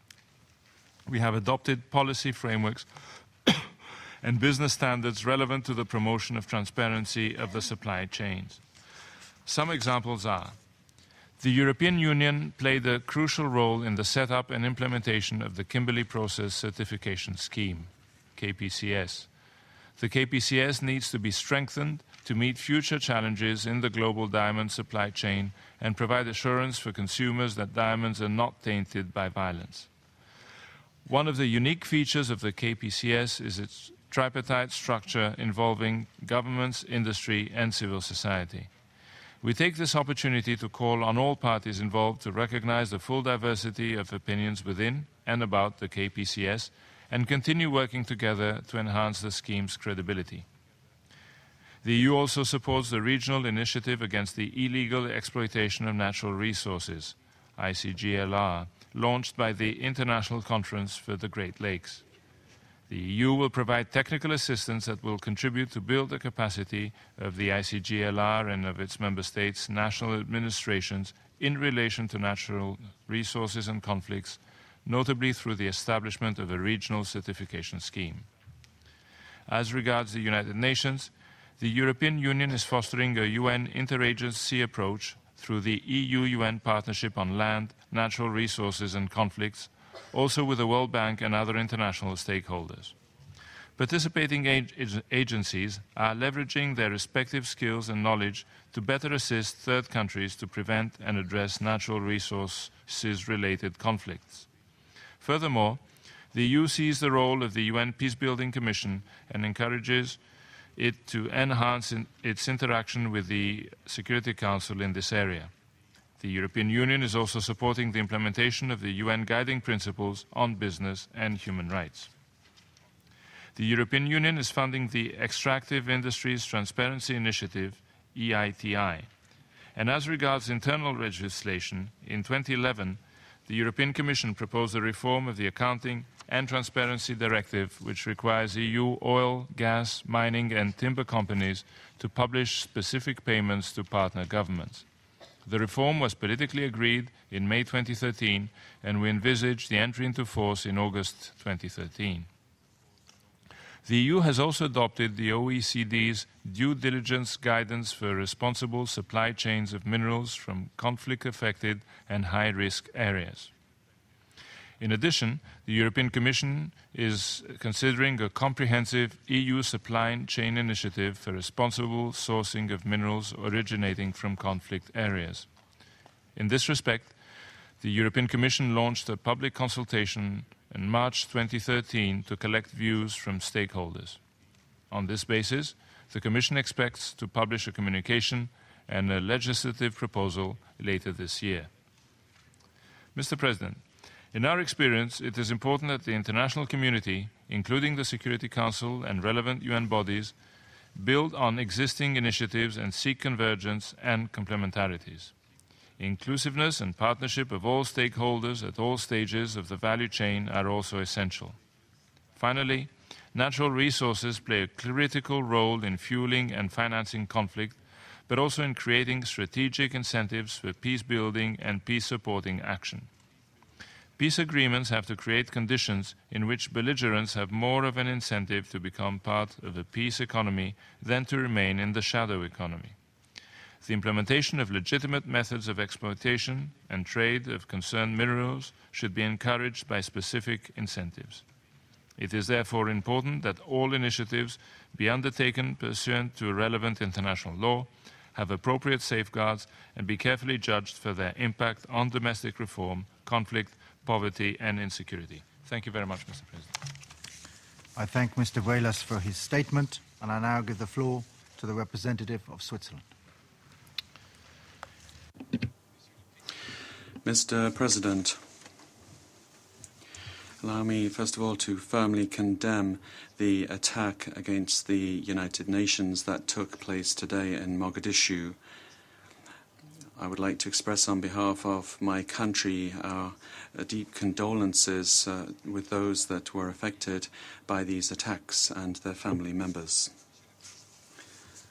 We have adopted policy frameworks and business standards relevant to the promotion of transparency of the supply chains. Some examples are: the European Union played a crucial role in the setup and implementation of the Kimberley Process Certification Scheme, KPCS. The KPCS needs to be strengthened to meet future challenges in the global diamond supply chain and provide assurance for consumers that diamonds are not tainted by violence. One of the unique features of the KPCS is its tripartite structure involving governments, industry, and civil society. We take this opportunity to call on all parties involved to recognize the full diversity of opinions within and about the KPCS and continue working together to enhance the scheme's credibility. The EU also supports the regional initiative against the illegal exploitation of natural resources, ICGLR, launched by the International Conference for the Great Lakes. The EU will provide technical assistance that will contribute to build the capacity of the ICGLR and of its member states' national administrations in relation to natural resources and conflicts, notably through the establishment of a regional certification scheme. As regards the United Nations, the European Union is fostering a UN interagency approach through the EU-UN Partnership on Land, Natural Resources and Conflicts, also with the World Bank and other international stakeholders. Participating agencies are leveraging their respective skills and knowledge to better assist third countries to prevent and address natural resources-related conflicts. Furthermore, the EU sees the role of the UN Peacebuilding Commission and encourages it to enhance its interaction with the Security Council in this area. The European Union is also supporting the implementation of the UN Guiding Principles on Business and Human Rights. The European Union is funding the Extractive Industries Transparency Initiative, EITI. And as regards internal legislation, in 2011, the European Commission proposed a reform of the Accounting and Transparency Directive, which requires EU oil, gas, mining and timber companies to publish specific payments to partner governments. The reform was politically agreed in May 2013, and we envisage the entry into force in August 2013. The EU has also adopted the OECD's due diligence guidance for responsible supply chains of minerals from conflict-affected and high-risk areas. In addition, the European Commission is considering a comprehensive EU supply chain initiative for responsible sourcing of minerals originating from conflict areas. In this respect, the European Commission launched a public consultation in March 2013 to collect views from stakeholders. On this basis, the Commission expects to publish a communication and a legislative proposal later this year. Mr. President, in our experience, it is important that the international community, including the Security Council and relevant UN bodies, build on existing initiatives and seek convergence and complementarities. Inclusiveness and partnership of all stakeholders at all stages of the value chain are also essential. Finally, natural resources play a critical role in fueling and financing conflict, but also in creating strategic incentives for peace-building and peace-supporting action. Peace agreements have to create conditions in which belligerents have more of an incentive to become part of a peace economy than to remain in the shadow economy. The implementation of legitimate methods of exploitation and trade of concerned minerals should be encouraged by specific incentives. It is therefore important that all initiatives be undertaken pursuant to relevant international law, have appropriate safeguards, and be carefully judged for their impact on domestic reform, conflict, poverty and insecurity. Thank you very much, Mr. President. I thank Mr. Vuelas for his statement, and I now give the floor to the representative of Switzerland. Mr. President, allow me first of all to firmly condemn the attack against the United Nations that took place today in Mogadishu. I would like to express on behalf of my country our deep condolences with those that were affected by these attacks and their family members.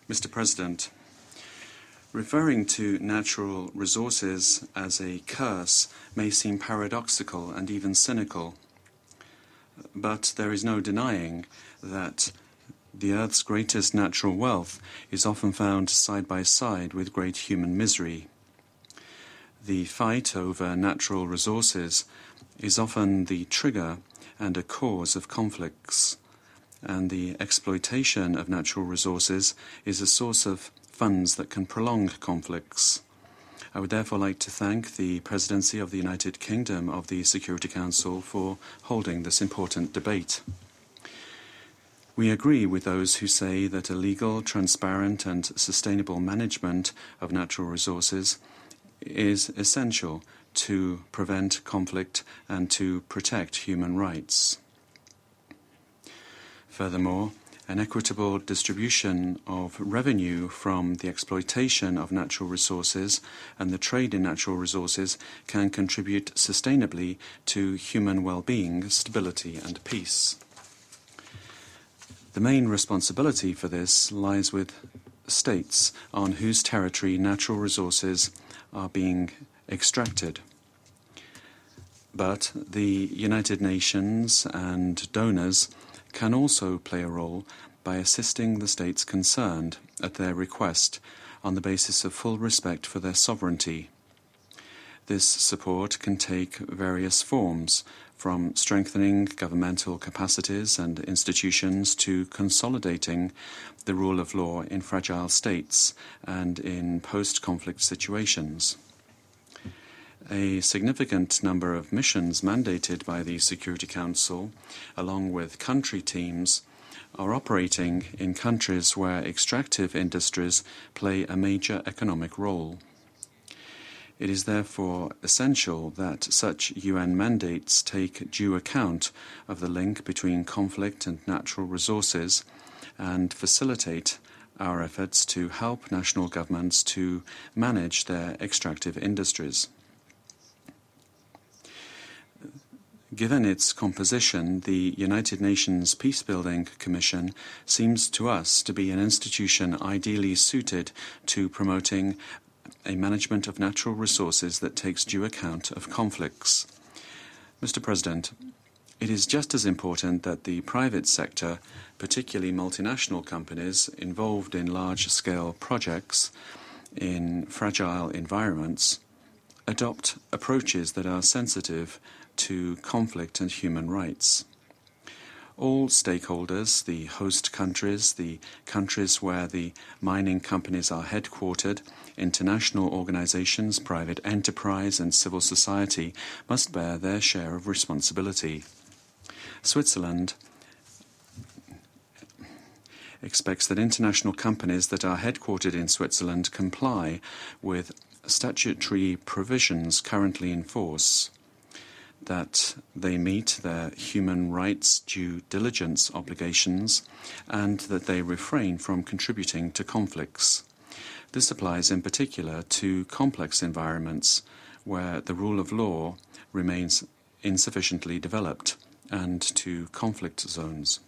Mr. President, referring to natural resources as a curse may seem paradoxical and even cynical, but there is no denying that the Earth's greatest natural wealth is often found side by side with great human misery. The fight over natural resources is often the trigger and a cause of conflicts, and the exploitation of natural resources is a source of funds that can prolong conflicts. I would therefore like to thank the Presidency of the United Kingdom of the Security Council for holding this important debate. We agree with those who say that a legal, transparent and sustainable management of natural resources is essential to prevent conflict and to protect human rights. Furthermore, an equitable distribution of revenue from the exploitation of natural resources and the trade in natural resources can contribute sustainably to human well-being, stability and peace. The main responsibility for this lies with states on whose territory natural resources are being extracted. But the United Nations and donors can also play a role by assisting the states concerned at their request on the basis of full respect for their sovereignty. This support can take various forms, from strengthening governmental capacities and institutions to consolidating the rule of law in fragile states and in post-conflict situations. A significant number of missions mandated by the Security Council, along with country teams, are operating in countries where extractive industries play a major economic role. It is therefore essential that such UN mandates take due account of the link between conflict and natural resources and facilitate our efforts to help national governments to manage their extractive industries. Given its composition, the United Nations Peacebuilding Commission seems to us to be an institution ideally suited to promoting a management of natural resources that takes due account of conflicts. Mr. President, it is just as important that the private sector, particularly multinational companies involved in large-scale projects in fragile environments, adopt approaches that are sensitive to conflict and human rights. All stakeholders, the host countries, the countries where the mining companies are headquartered, international organizations, private enterprise and civil society must bear their share of responsibility. Switzerland expects that international companies that are headquartered in Switzerland comply with statutory provisions currently in force, that they meet their human rights due diligence obligations, and that they refrain from contributing to conflicts. This applies in particular to complex environments where the rule of law remains insufficiently developed, and to conflict zones.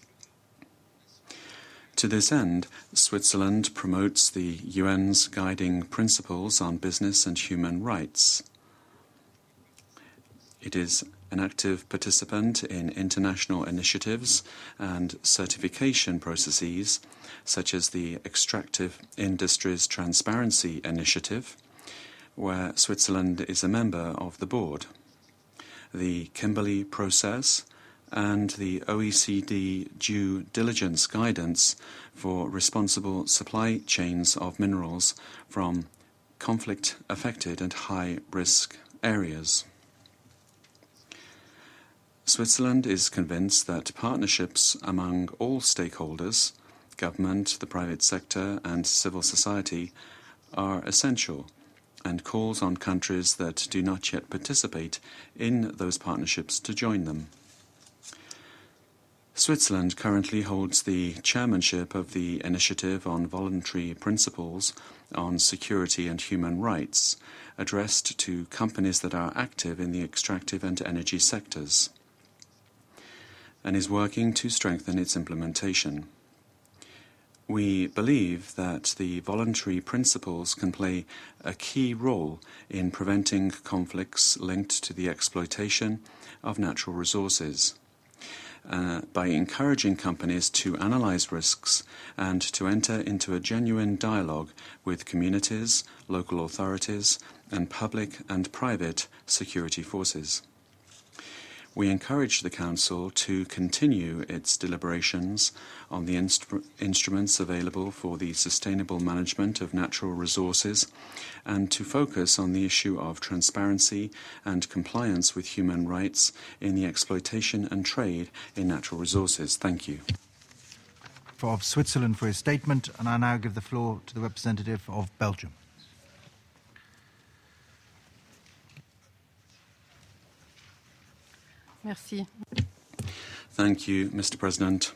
To this end, Switzerland promotes the UN's guiding principles on business and human rights. It is an active participant in international initiatives and certification processes, such as the Extractive Industries Transparency Initiative, where Switzerland is a member of the board, the Kimberley Process, and the OECD Due Diligence Guidance for responsible supply chains of minerals from conflict-affected and high-risk areas. Switzerland is convinced that partnerships among all stakeholders, government, the private sector, and civil society, are essential, and calls on countries that do not yet participate in those partnerships to join them. Switzerland currently holds the chairmanship of the Initiative on Voluntary Principles on Security and Human Rights, addressed to companies that are active in the extractive and energy sectors, and is working to strengthen its implementation. We believe that the voluntary principles can play a key role in preventing conflicts linked to the exploitation of natural resources. By encouraging companies to analyze risks and to enter into a genuine dialogue with communities, local authorities, and public and private security forces. We encourage the Council to continue its deliberations on the instruments available for the sustainable management of natural resources and to focus on the issue of transparency and compliance with human rights in the exploitation and trade in natural resources. Thank you. Of Switzerland for his statement, and I now give the floor to the representative of Belgium. Merci. Thank you, Mr. President.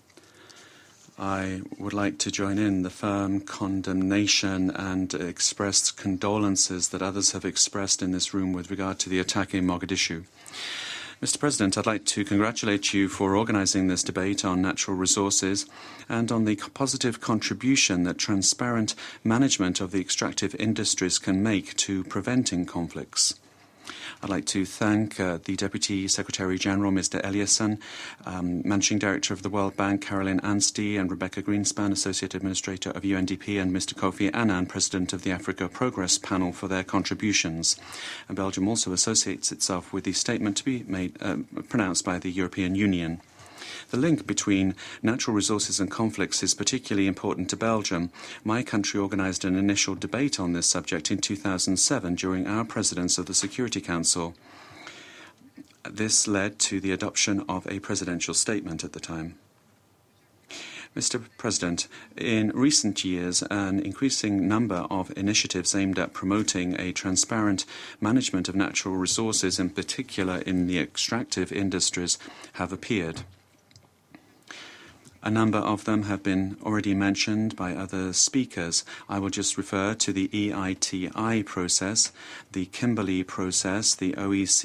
I would like to join in the firm condemnation and express condolences that others have expressed in this room with regard to the attack in Mogadishu. Mr. President, I'd like to congratulate you for organising this debate on natural resources and on the positive contribution that transparent management of the extractive industries can make to preventing conflicts. I'd like to thank the Deputy Secretary-General, Mr. Eliasson, Managing Director of the World Bank, Caroline Anstey, and Rebecca Greenspan, Associate Administrator of UNDP, and Mr. Kofi Annan, President of the Africa Progress Panel, for their contributions. And Belgium also associates itself with the statement to be made, pronounced by the European Union. The link between natural resources and conflicts is particularly important to Belgium. My country organised an initial debate on this subject in 2007 during our presidency of the Security Council. This led to the adoption of a presidential statement at the time. Mr. President, in recent years, an increasing number of initiatives aimed at promoting a transparent management of natural resources, in particular in the extractive industries, have appeared. A number of them have been already mentioned by other speakers. I will just refer to the EITI process, the Kimberley process, the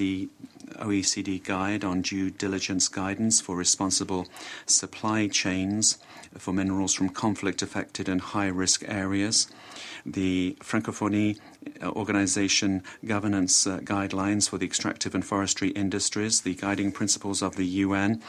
OECD Guide on Due Diligence Guidance for Responsible Supply Chains for Minerals from Conflict-Affected and High-Risk Areas, the Francophonie Organization Governance Guidelines for the Extractive and Forestry Industries, the Guiding Principles of the UN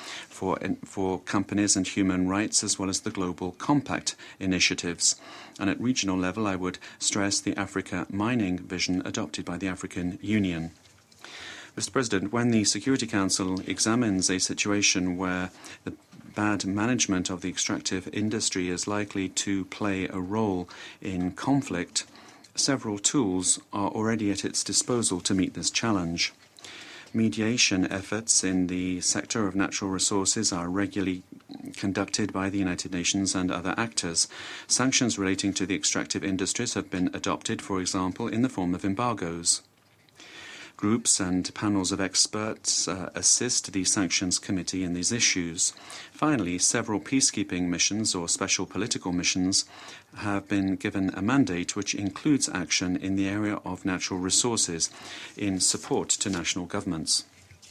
for Companies and Human Rights, as well as the Global Compact initiatives. And at regional level, I would stress the Africa Mining Vision adopted by the African Union. Mr. President, when the Security Council examines a situation where the bad management of the extractive industry is likely to play a role in conflict, several tools are already at its disposal to meet this challenge. Mediation efforts in the sector of natural resources are regularly conducted by the United Nations and other actors. Sanctions relating to the extractive industries have been adopted, for example, in the form of embargoes. Groups and panels of experts assist the Sanctions Committee in these issues. Finally, several peacekeeping missions or special political missions have been given a mandate which includes action in the area of natural resources in support to national governments.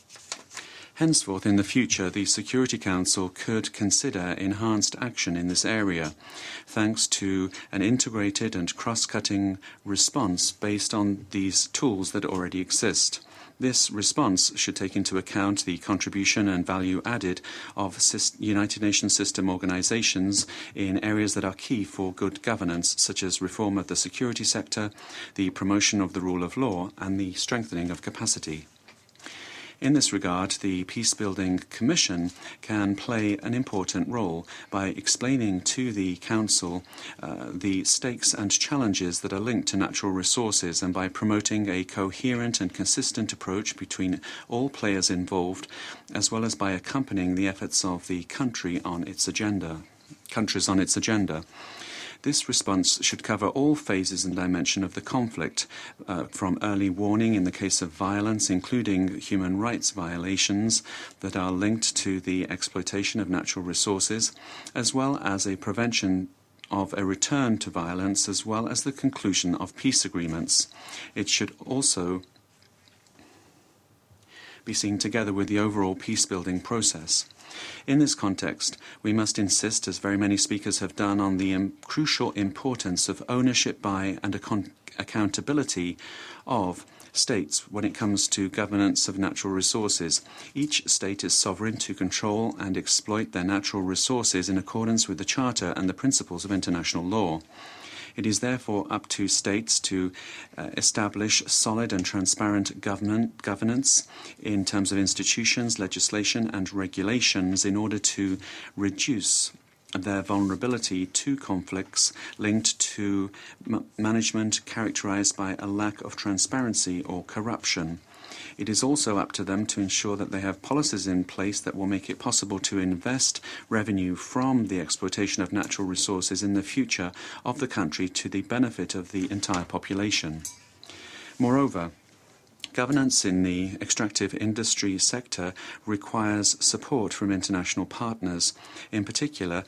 Henceforth, in the future, the Security Council could consider enhanced action in this area, thanks to an integrated and cross-cutting response based on these tools that already exist. This response should take into account the contribution and value added of United Nations system organizations in areas that are key for good governance, such as reform of the security sector, the promotion of the rule of law, and the strengthening of capacity. In this regard, the Peacebuilding Commission can play an important role by explaining to the Council the stakes and challenges that are linked to natural resources and by promoting a coherent and consistent approach between all players involved, as well as by accompanying the efforts of the countries on its agenda. This response should cover all phases and dimensions of the conflict, from early warning in the case of violence, including human rights violations that are linked to the exploitation of natural resources, as well as a prevention of a return to violence, as well as the conclusion of peace agreements. It should also be seen together with the overall peace-building process. In this context, we must insist, as very many speakers have done, on the crucial importance of ownership by and accountability of states when it comes to governance of natural resources. Each state is sovereign to control and exploit their natural resources in accordance with the Charter and the principles of international law. It is therefore up to states to establish solid and transparent governance in terms of institutions, legislation and regulations in order to reduce their vulnerability to conflicts linked to management characterized by a lack of transparency or corruption. It is also up to them to ensure that they have policies in place that will make it possible to invest revenue from the exploitation of natural resources in the future of the country to the benefit of the entire population. Moreover, governance in the extractive industry sector requires support from international partners, in particular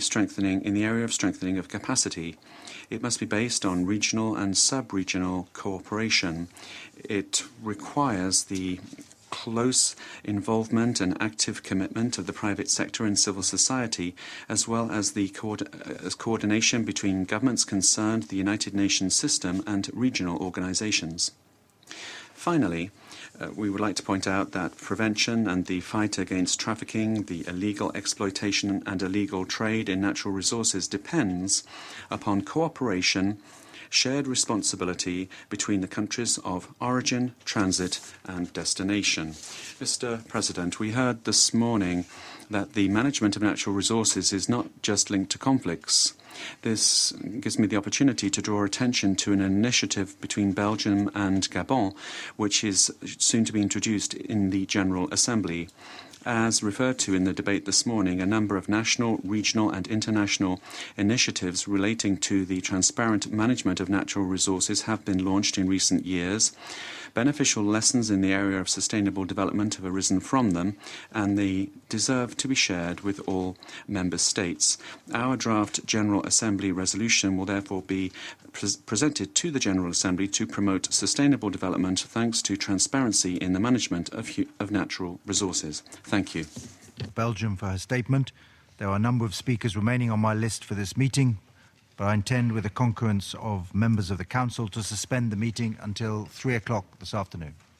in the area of strengthening of capacity. It must be based on regional and sub-regional cooperation. It requires the close involvement and active commitment of the private sector and civil society, as well as the coordination between governments concerned, the United Nations system, and regional organizations. Finally, we would like to point out that prevention and the fight against trafficking, the illegal exploitation and illegal trade in natural resources depends upon cooperation, shared responsibility between the countries of origin, transit and destination. Mr. President, we heard this morning that the management of natural resources is not just linked to conflicts. This gives me the opportunity to draw attention to an initiative between Belgium and Gabon, which is soon to be introduced in the General Assembly. As referred to in the debate this morning, a number of national, regional and international initiatives relating to the transparent management of natural resources have been launched in recent years. Beneficial lessons in the area of sustainable development have arisen from them, and they deserve to be shared with all member states. Our draft General Assembly resolution will therefore be presented to the General Assembly to promote sustainable development thanks to transparency in the management of natural resources. Thank you. Belgium for her statement. There are a number of speakers remaining on my list for this meeting, but I intend, with the concurrence of members of the Council, to suspend the meeting until 3 o'clock this afternoon.